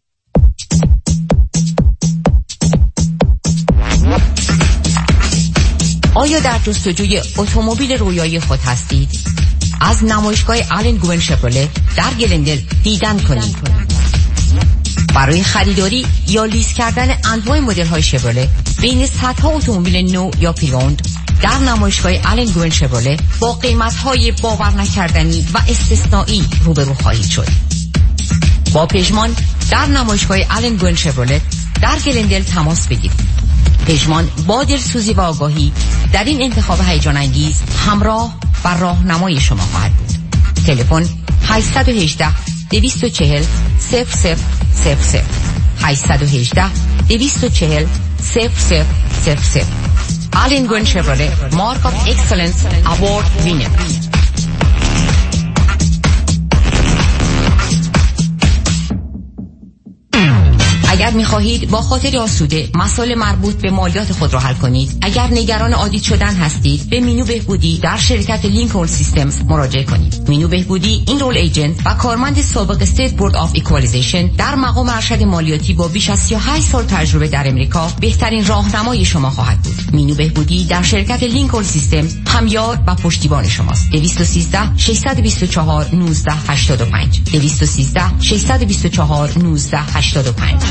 آیا در جستجوی اتومبیل رویایی خود هستید؟ از نمایشگاه آلن گوون شپرله در گلندل دیدن کنید. برای خریداری یا لیز کردن انواع مدل‌های شevrolet بین صدها اتومبیل نو یا پریوند در نمایشگاه آلن گوین شevrolet با قیمت‌های باور نکردنی و استثنایی روبرو خواهید شد. با پژمان در نمایشگاه آلن گوین شevrolet در گلندل تماس بگیرید. پژمان با دلسوزی و آگاهی در این انتخاب هیجان انگیز همراه و راهنمای شما خواهد بود. تلفن هشت یک هشت دو چهار صفر صفر صفر صفر هشت یک هشت دو چهار صفر صفر صفر صفر آلن گوین شevrolet مارک آف اکسلنس اوارد وینر. اگر می‌خواهید با خاطر آسوده مسائل مربوط به مالیات خود را حل کنید، اگر نگران آدیت شدن هستید، به مینو بهبودی در شرکت لینکلن سیستمز مراجعه کنید. مینو بهبودی اینرول ایجنت و کارمند سابق استیت بورد آف ایکوالیزیشن در مقام ارشد مالیاتی با بیش از سی و هشت سال تجربه در امریکا بهترین راهنمای شما خواهد بود. مینو بهبودی در شرکت لینکلن سیستمز همیار و پشتیبان شماست. دو یک سه شش دو چهار یک نه هشت پنج دو یک سه شش دو چهار یک نه هشت پنج.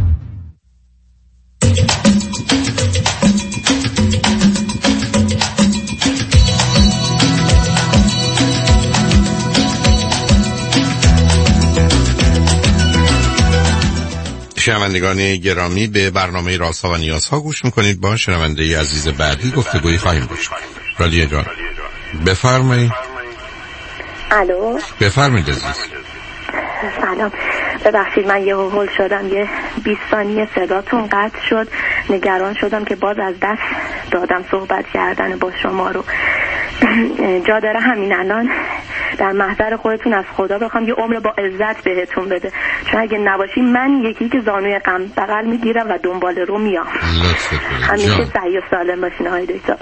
شنوندگان گرامی، به برنامه رازها و نیازها گوش میکنید. با شنونده عزیز بعدی گفتگویی خواهیم داشت. رادیو جان بفرمایید. الو بفرمایید عزیز. سلام، ببخشید من یه هول شدم، یه بیست ثانیه صداتون قطع شد، نگران شدم که باز از دست دادم صحبت کردن با شما رو. جا داره همین الان در محضر خودتون از خدا بخوام یه عمر با عزت بهتون بده، چون اگه نباشی من یکی که زانوی غم بغل میگیرم و دنبال رو میام. همیشه صحیح و سالم باشین های دکتر.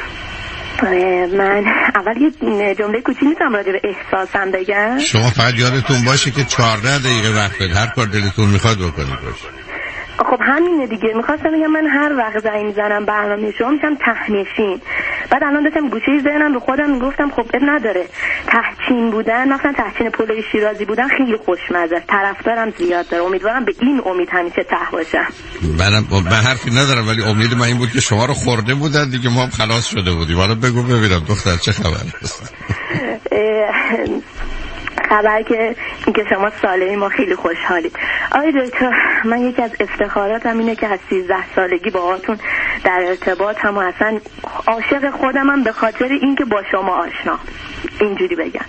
من اول یه جمله کوچیک میتونم راجع به احساسم بگم؟ شما فقط یادتون باشه که چهارده دقیقه وقت بده، هر کار دلتون میخواد بکنید باشه. خب همینه دیگه، میخواستم بگم من هر وقت زنگ میزنم برنامه شما میشم تهنشین. بعد الان داشتم گوشه ذهنم رو خودم میگفتم خب اب نداره، تهچین بودن، مثلا تهچین پلوی شیرازی بودن خیلی خوشمزه است، طرفدارم زیاد داره. امیدوارم به این امید همیشه ته باشم. منم من حرفی ندارم، ولی امید من این بود که شما رو خورده بودن دیگه، ما هم خلاص شده بودیم. حالا بگو ببینم دختر چه خبر است؟ خبر که اینکه شما سالمی، ما خیلی خوشحالیم. آقای دکتر، من یکی از افتخاراتم اینه که از سیزده سالگی باهاتون در ارتباطم و اصلا عاشق خودمم به خاطر اینکه با شما آشنا، اینجوری بگم.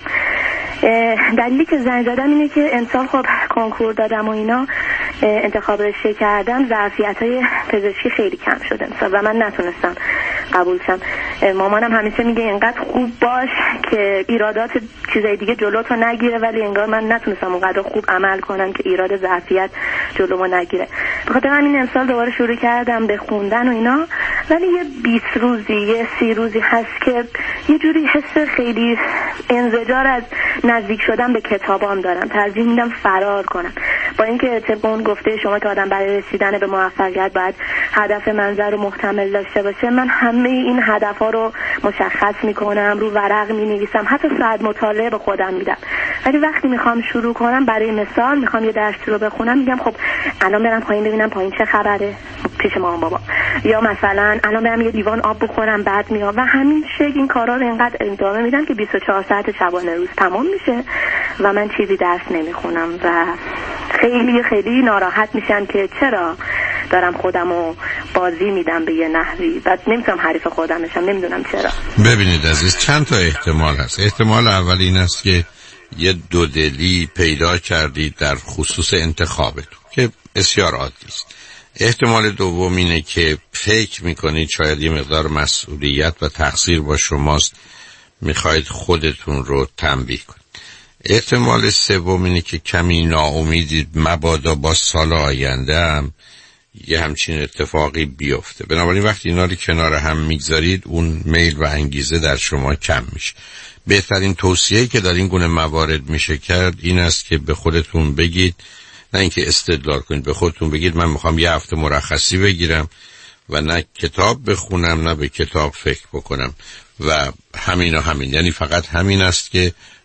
دلیلی که زنگ زدم اینه که امسال خب کنکور دادم و اینا، انتخاب رشته کردم، ظرفیت‌های پزشکی خیلی کم شد امسال و من نتونستم قبول شم. مامانم همیشه میگه اینقدر خوب باش که ایرادات چیزای دیگه جلوتو نگیره، ولی انگار من نتونستم اونقدر خوب عمل کنم که ایراد ظرفیت جلومو نگیره. بخاطر همین امسال دوباره شروع کردم به خوندن و اینا، ولی یه بیست روزی یه سی روزی هست که یه جوری حس خیلی انزجار از نزدیک شدن به کتابام دارم. ترجیح میدم فرار کنم، با اینکه طبق اون گفته شما که آدم برای رسیدن به موفقیت باید هدف منظر رو محتمل داشته باشه، من همه این هدف‌ها رو مشخص میکنم، رو ورق مینویسم، حتی ساعت مطالعه به خودم میدم. ولی وقتی میخوام شروع کنم، برای مثال میخوام یه درس رو بخونم، میگم خب الان برم پایین ببینم پایین چه خبره پیش مامان بابا، یا مثلا الان برم یه لیوان آب بخورم بعد میام، و همین شکل این کارا رو اینقدر ادامه میدم که بیست و چهار ساعت شبانه روز تمام میشه و من چیزی درس نمیخونم و خیلی خیلی ناراحت میشم که چرا دارم خودمو بازی میدم به یه نحوی و نمیتونم حریف خودم بشم. نمیدونم چرا. ببینید عزیز، چند تا احتمال هست. احتمال اول این است که یه دودلی پیدا کردید در خصوص انتخابتون که بسیار عادی است. احتمال دوم اینه که فکر میکنید شاید یه مقدار مسئولیت و تقصیر با شماست، میخواید خودتون رو تنبیه کنید. احتمال سوم اینه که کمی ناامیدید مبادا با سال آینده هم یه همچین اتفاقی بیفته. بنابراین وقتی اینا رو کنار هم میگذارید، اون میل و انگیزه در شما کم میشه. بهترین توصیه‌ای که در این گونه موارد میشه کرد این است که به خودتون بگید، نه اینکه استدلال کنید، به خودتون بگید من میخوام یه هفته مرخصی بگیرم و نه کتاب بخونم نه به کتاب فکر بکنم و همین و همین، یعنی فقط همین است که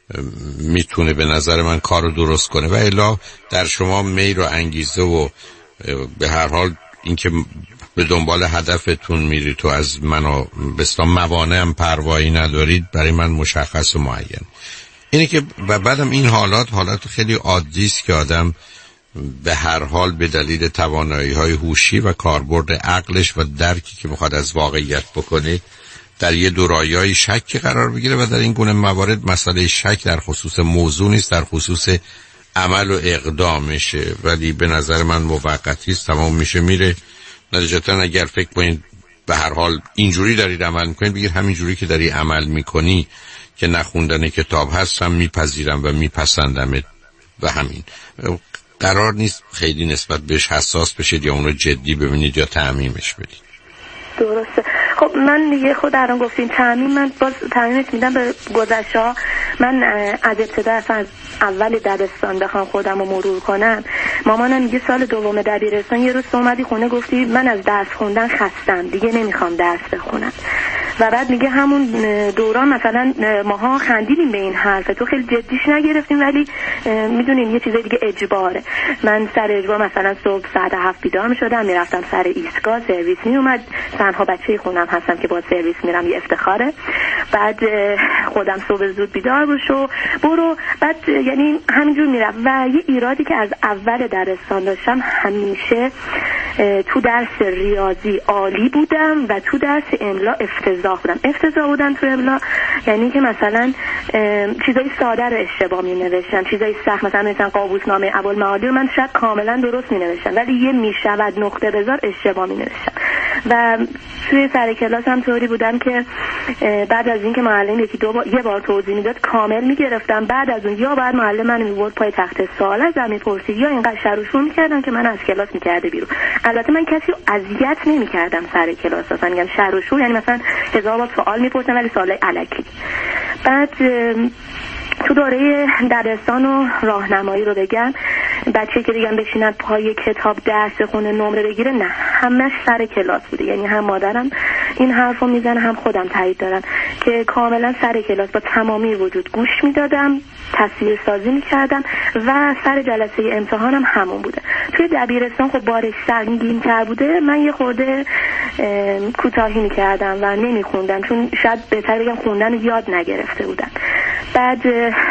میتونه به نظر من کار رو درست کنه و الا در شما میل و انگیزه و به هر حال اینکه به دنبال هدفتون میرید تو از منو به اصطلاح موانع هم پروایی ندارید برای من مشخص و معین. اینه که و بعدم این حالات حالات خیلی عادی است که آدم به هر حال به دلیل توانایی‌های هوشی و کاربرد عقلش و درکی که میخواد از واقعیت بکنه در یه دورایی‌های شک قرار بگیره و در این گونه موارد مسئله شک در خصوص موضوع نیست، در خصوص عمل و اقدامشه، ولی به نظر من موقتی است، تمام میشه میره. نتیجتا اگر فکر کنید به هر حال اینجوری دارید عمل میکنید، بگید همینجوری که داری عمل میکنی که نخوندن کتاب هستم میپذیرم و میپسندم و همین. قرار نیست خیلی نسبت بهش حساس بشید یا اونو جدی ببینید یا تعمیمش بدید. درسته. خب من دیگه خود الان گفتین تعمیم، من باز تعمیمش میدم به گذشته ها. من از ابتدا از اول دبستان بخوام خودم رو مرور کنم، مامانم میگه سال دوم دبیرستان یه روز اومدی خونه گفتی من از درس خوندن خستم دیگه نمیخوام درس بخونم، و بعد میگه همون دوران مثلا ماها خندیدیم به این حرف، تو خیلی جدیش نگرفتیم، ولی میدونین یه چیز دیگه اجباره. من سر اجبار مثلا صبح ساعت هفت بیدار میشدم میرفتم سر ایستگاه، سرویس میومد، تنها بچه خونم هستم که با سرویس میرم، یه افتخاره. بعد خودم صبح زود بیدار بشو برو، بعد یعنی همینجور میرم. و یه ایرادی که از اول درستان داشتم، همیشه تو درس ریاضی عالی بودم و تو درس املا افتضاح بودم. افتضاح بودم تو املا یعنی که مثلا چیزای ساده رو اشتباه می نوشتم، چیزای سخت مثلا مثلا قابوسنامه ابوالمعالی رو من شاید کاملا درست می نوشتم، ولی یه میشود نقطه بذار اشتباه می نوشتم. و توی سر کلاس هم طوری بودم که بعد از اینکه معلم یکی دو بار یه بار توضیح میداد کامل میگرفتم، بعد از اون یا بعد معلم منو میبرد پای تخت سوال ازم میپرسید یا اینقدر شر و شور میکردن که من از کلاس میکرده بیرون. البته من کسی رو اذیت نمیکردم سر کلاس، مثلا میگم شر و شور یعنی مثلا هزار بار سوال میپرسن ولی سوالای الکی. بعد تو دوره دبستان و راهنمایی رو بگم، بچه که دیگه بشینن پای کتاب درس خونه نمره بگیره، نه، همش سر کلاس بوده. یعنی هم مادرم این حرفو میزنه هم خودم تایید دارم که کاملا سر کلاس با تمامی وجود گوش میدادم، تصویر سازی میکردم و سر جلسه امتحانم همون بوده. توی دبیرستان خب بارش سنگین تر بوده، من یه خورده کوتاهی میکردم و نمیخوندم، چون شاید بهتر بگم خوندن رو یاد نگرفته بودم. بعد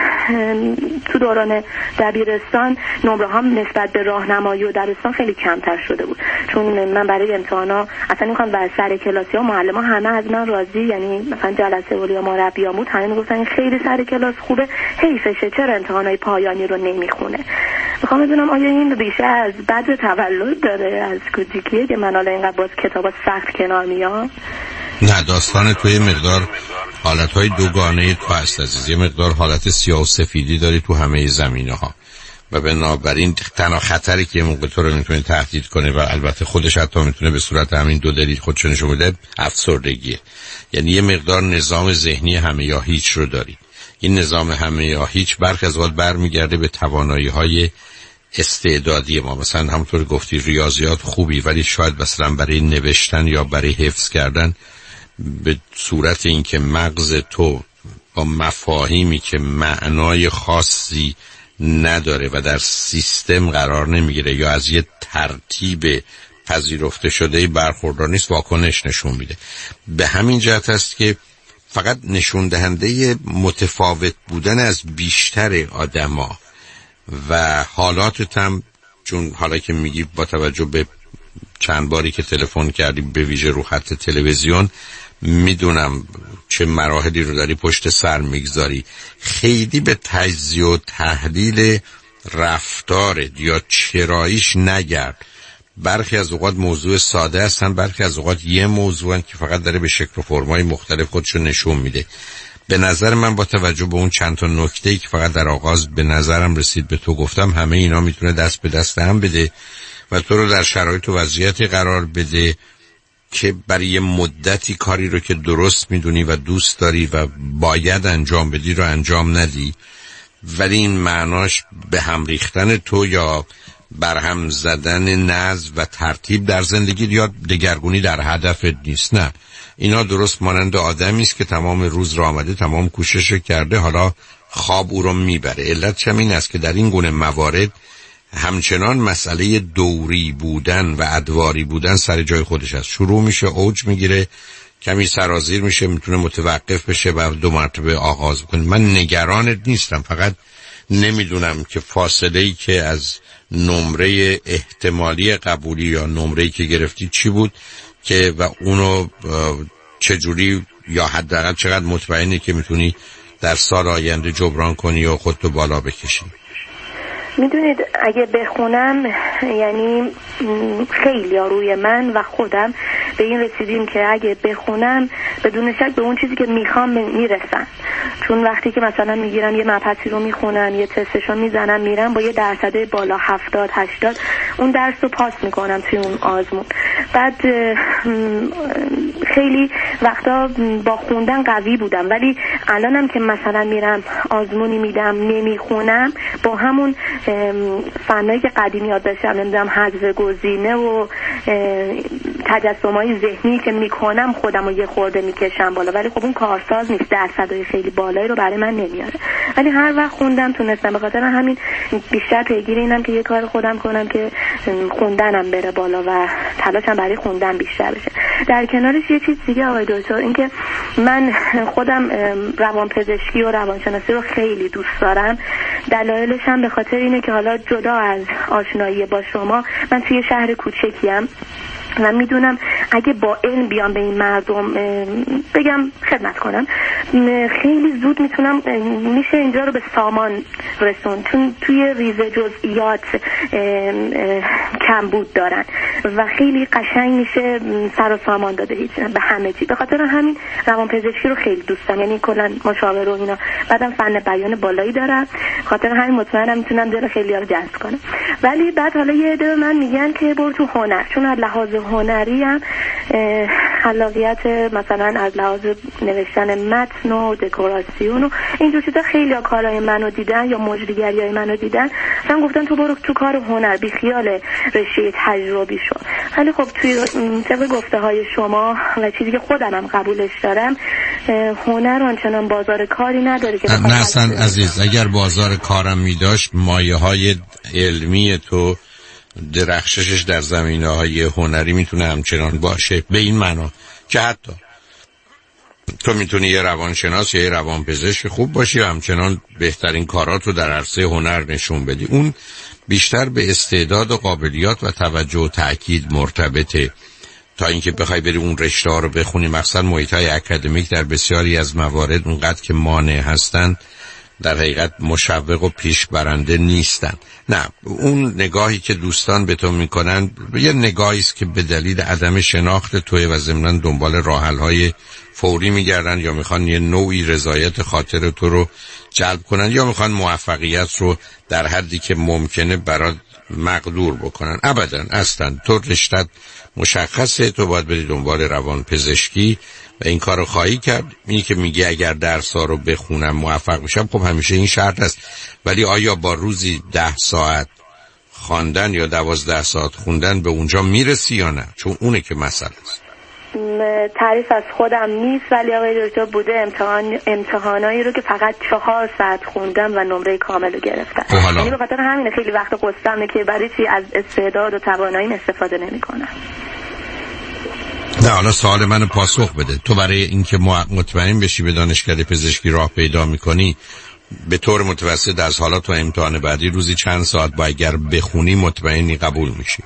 تو دوران دبیرستان نمره هم نسبت به راهنمایی و دبیرستان خیلی کمتر شده بود، چون من برای امتحانا اصلا میخوام بر سر کلاسی ها معلم ها همه از من راضی، یعنی مثلا جلسه ولی یا مربیان بود همه میگفتن خیلی سر کلاس خوبه، حیفشه چرا امتحانای پایانی رو نمیخونه. میخوام بدونم آیا این ریشه از بعد تولد داره، از کوچیکیه که من حالا اینقدر باز کتابا سخت کنار میام؟ نه، داستان توی مقدار حالتهای دوگانه تو هست عزیز. یه مقدار حالت سیاه و سفیدی داری تو همه زمینه ها و بنابراین تنها خطری که یه موقع تو رو میتونه تهدید کنه و البته خودش حتی میتونه به صورت همین دو دلیل خودش نشون بده، افسردگیه. یعنی یه مقدار نظام ذهنی همه یا هیچ رو داری. این نظام همه یا هیچ برخی از وقت برمیگرده به توانایی های استعدادی ما. مثلا همونطور گفتی ریاضیات خوبی، ولی شاید مثلا برای نوشتن یا برای حفظ کردن به صورت اینکه مغز تو با مفاهیمی که معنای خاصی نداره و در سیستم قرار نمیگیره یا از یه ترتیب پذیرفته شده برخوردار نیست، واکنش نشون میده. به همین جهت است که فقط نشون دهنده متفاوت بودن از بیشتر آدما و حالاتت هم، چون حالا که میگی با توجه به چند باری که تلفن کردی به ویژه رو خط تلویزیون، میدونم چه مراحلی رو داری پشت سر میگذاری. خیلی به تجزیه و تحلیل رفتار یا چراییش نگرد. برخی از اوقات موضوع ساده هستن، برخی از اوقات یه موضوع هستن که فقط داره به شکل و فرمای مختلف خودشو نشون میده. به نظر من با توجه به اون چند تا نکته‌ای که فقط در آغاز به نظرم رسید به تو گفتم، همه اینا میتونه دست به دست هم بده و تو رو در شرایط و وضعیتی قرار بده که برای مدتی کاری رو که درست میدونی و دوست داری و باید انجام بدی رو انجام ندی، ولی این معناش به هم ریختن تو یا برهم زدن نظم و ترتیب در زندگی یا دگرگونی در هدفت نیست. نه، اینا درست مانند آدمی است که تمام روز را آمده، تمام کوشش کرده، حالا خواب او رو میبره. علت این است که در این گونه موارد همچنان مسئله دوری بودن و ادواری بودن سر جای خودش است. شروع میشه، اوج میگیره، کمی سرازیر میشه، میتونه متوقف بشه و دو مرتبه آغاز کنه. من نگرانت نیستم، فقط نمیدونم که فاصله‌ای که از نمره احتمالی قبولی یا نمره‌ای که گرفتی چی بود که و اونو چجوری یا حداقل چقدر مطمئنی که میتونی در سال آینده جبران کنی یا خودتو بالا بکشی. میدونید اگه بخونم، یعنی خیلی روی من و خودم به این رسیدیم که اگه بخونم بدون شک به اون چیزی که میخوام میرسم. چون وقتی که مثلا میگیرم یه مبحثی رو میخونم، یه تستشو میزنم، میرم با یه درصده بالا هفتاد هشتاد اون درس رو پاس میکنم توی اون آزمون. بعد خیلی وقتا با خوندن قوی بودم، ولی الانم که مثلا میرم آزمونی میدم نمیخونم، با همون فنایی که قدیم یاد داشتم، نمیدونم حذف گزینه و تجسم‌های ذهنی که میکنم خودم رو یه خورده میکشم بالا، ولی خب اون کارساز نیست، درصدهای خیلی بالایی رو برای من نمیاره. ولی هر وقت خوندم تونستم، به خاطر همین بیشتر پیگیر اینم که یه کار خودم کنم که خوندنم بره بالا و تلاشم برای خوندن بیشتر بشه. در کنارش یه چیز دیگه آقای دکتر، این که من خودم روانپزشکی و روانشناسی رو خیلی دوست دارم. دلایلش هم به خاطر اینه که حالا جدا از آشنایی با شما، من توی شهر کوچکیم و میدونم اگه با علم بیام به این مردم بگم خدمت کنم، خیلی زود میتونم میشه اینجا رو به سامان رسون، چون توی ریزه جزئیات کمبود دارن و خیلی قشنگ میشه سر و سامان داده هیچ به همه چی. به خاطر همین روانپزشکی رو خیلی دوست دارم، یعنی کلا مشاور و اینا. بعدم فن بیان بالایی دارم، خاطر همین مطمئنم میتونم دل خیلی‌ها رو جذب کنم. ولی بعد حالا یه عده من میگن که برو تو هنر، چون از لحاظ هنری هم خلاقیت مثلا از لحاظ نوشتن متن و دکوراسیون و اینجور چیزا خیلی ها کارهای منو دیدن یا مجریگری های منو دیدن، من گفتن تو برو تو کار هنر، بی خیال رشته تجربی شو. ولی خب توی طبق گفته های شما و چیزی که خودم هم قبولش دارم، هنر آنچنان بازار کاری نداره که نه اصلا عزیز. اگر بازار کارم میداشت، مایه های علمی تو درخششش در زمینه‌های هنری میتونه همچنان باشه، به این معنا که حتی تو میتونی یه روانشناس یا یه روانپزشک خوب باشی و همچنان بهترین کارات رو در عرصه هنر نشون بدی. اون بیشتر به استعداد و قابلیات و توجه و تأکید مرتبطه تا اینکه بخوای بری اون رشته ها رو بخونی. مخصوصا محیط‌های اکادمیک در بسیاری از موارد اونقدر که مانع هستن در حقیقت مشوق و پیش برنده نیستن. نه، اون نگاهی که دوستان به تو میکنن یه نگاهی است که به دلیل عدم شناخت توی و ضمناً دنبال راه‌حل‌های فوری میگردن، یا میخوان یه نوعی رضایت خاطر تو رو جلب کنن، یا میخوان موفقیت رو در حدی که ممکنه برات مقدور بکنن. ابداً اصلا تو رشتت مشخصه، تو باید بری دنبال روان پزشکی و این کارو خواهی کرد. اینی که میگه اگر درس‌ها رو بخونم موفق میشم، خب همیشه این شرط است، ولی آیا با روزی ده ساعت خواندن یا دوازده ساعت خوندن به اونجا میرسی یا نه؟ چون اونه که مسئله است. تعریف از خودم نیست، ولی آقای دکتر بوده امتحان امتحانایی رو که فقط چهار ساعت خوندم و نمره کامل رو گرفتم. یعنی به خاطر همین خیلی وقت قصه‌مه که برای چی از استعداد و تواناییم استفاده نمی‌کنم. نه، حالا سوال منو پاسخ بده. تو برای اینکه مطمئن بشی به دانشکده پزشکی راه پیدا می‌کنی، به طور متوسط از حالات و امتحان بعدی روزی چند ساعت با اگر بخونی مطمئنی قبول میشی؟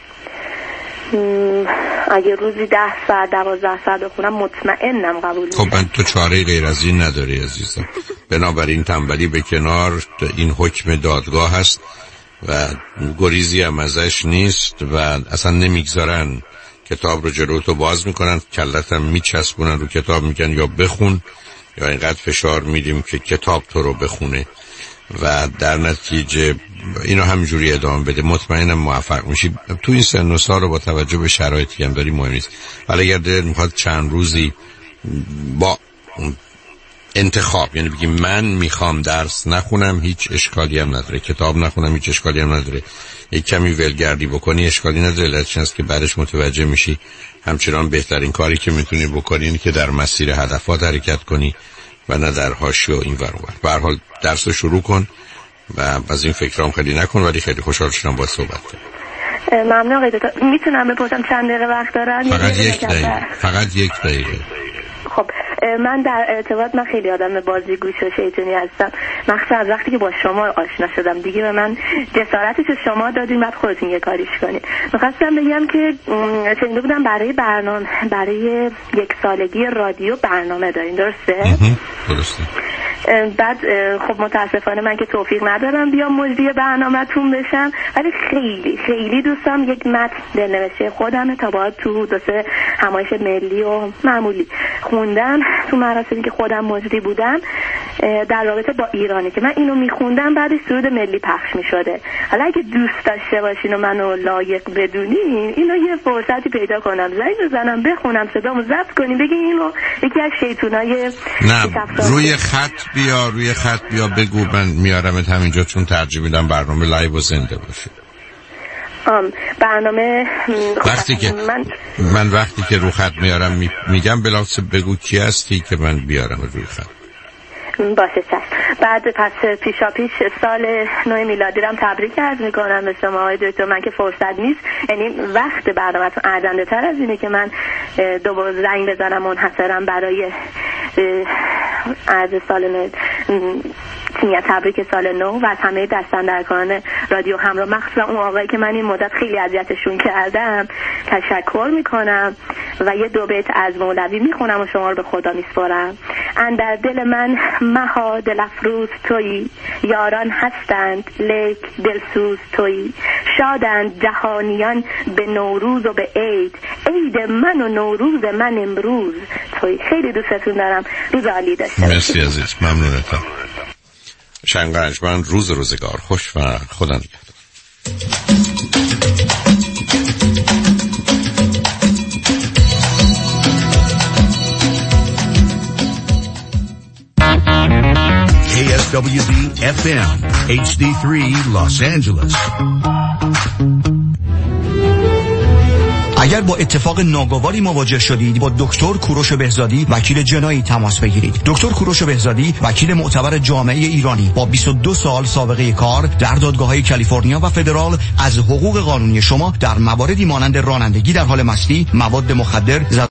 اگه روزی ده ساعت دوازده ساعت بخونم مطمئنم قبول میشم. خب من تو چاره غیر از این نداری عزیزم. بنابراین تنبلی به کنار، این حکم دادگاه هست و گریزی هم ازش نیست و اصلا نمیگذارن کتاب رو جلو تو باز میکنن، کلت هم میچسبونن رو کتاب، میگن یا بخون یا اینقدر فشار میدیم که کتاب تو رو بخونه و در نتیجه اینو همینجوری ادامه بده. مطمئنم موفق میشی. تو این سن و سال رو با توجه به شرایطی هم داری مهم نیست، ولی اگر دلت میخواد چند روزی با انتخاب، یعنی بگی من میخوام درس نخونم هیچ اشکالی هم نداره، کتاب نخونم هیچ اشکالی هم نداره، یک کمی ولگردی بکنی اشکالی نداره. علتش هست که بعدش متوجه میشی همچنان بهترین کاری که میتونی بکنی اینه که در مسیر هدفات حرکت کنی و نه در حاشیه و این ور اون ور. به هر حال درس رو شروع کن و از این فکرام خیلی نکن، ولی خیلی خوشحال شدم با صحبت کنم. ممنون آقای دکتر. میتونم بپرسم چند دقیقه وقت دارن؟ فقط یک دقیقه. فقط یک دقیقه. خب من در ارتباط من خیلی آدم بازیگوش و شیطانی هستم، مخصوصا از وقتی که با شما آشنا شدم دیگه به من جسارتش شما دادین بعد خودتون یه کاریش کنید. می‌خواستم بگم که شنیده بودم برای برنامه برای یک سالگی رادیو برنامه دارین، درسته؟ درسته. بعد خب متاسفانه من که توفیق ندارم بیام مجری برنامه‌تون بشم، ولی خیلی خیلی دوستم یک متن دلنوشته خودمه تا بعد تو دو سه همایش ملی و معمولی خوندم تو مراسمی که خودم مجری بودم در رابطه با ایرانی که من اینو میخوندم بعدش سرود ملی پخش میشده. حالا اگه دوست داشته باشین و منو لایق بدونین اینو یه فرصتی پیدا کنم زنگ بزنم بخونم صدامو ضبط کنیم بگین اینو یکی از شیطونای نه روی خط بیا روی خط بیا بگو من میارمت همینجا، چون ترجیح میدم برنامه لایو و زنده باشه. آم برنامه وقتی که من من وقتی که رو خط میارم می... میگم بلافاصله بگو کی هستی که من بیارم روی خط. باشه چشم. بعد پس پیشا پیش سال نو میلادی رم تبریک عرض میکنم به شما آقای دکتر. من که فرصت نیست، یعنی وقت برنامه‌تون ارزنده تر از اینه که من دوباره زنگ بزنم منحصرم برای عرض سال نو تیمیت تبریک سال نو و از همه دستاندرکاران رادیو همراه، مخصوصا اون آقایی که من این مدت خیلی اذیتشون کردم تشکر میکنم و یه دو بیت از مولوی میخونم و شما رو به خدا میسپارم. اندر دل من مها دل افروز تویی، یاران هستند لیک دلسوز تویی، شادند جهانیان به نوروز و به عید، عید من و نوروز من امروز تویی. خیلی دوستتون دارم، روز عالی داشته باشید. مرسی عزیز، ممنونتم. شنگرجمن روز روزگار خوش و خدا نگهدار. K S W B F M H D three Los Angeles. اگر با اتفاق ناگواری مواجه شدید با دکتر کوروش بهزادی وکیل جنایی تماس بگیرید. دکتر کوروش بهزادی وکیل معتبر جامعه ایرانی با بیست و دو سال سابقه کار در دادگاه‌های کالیفرنیا و فدرال از حقوق قانونی شما در مواردی مانند رانندگی در حال مستی، مواد مخدر،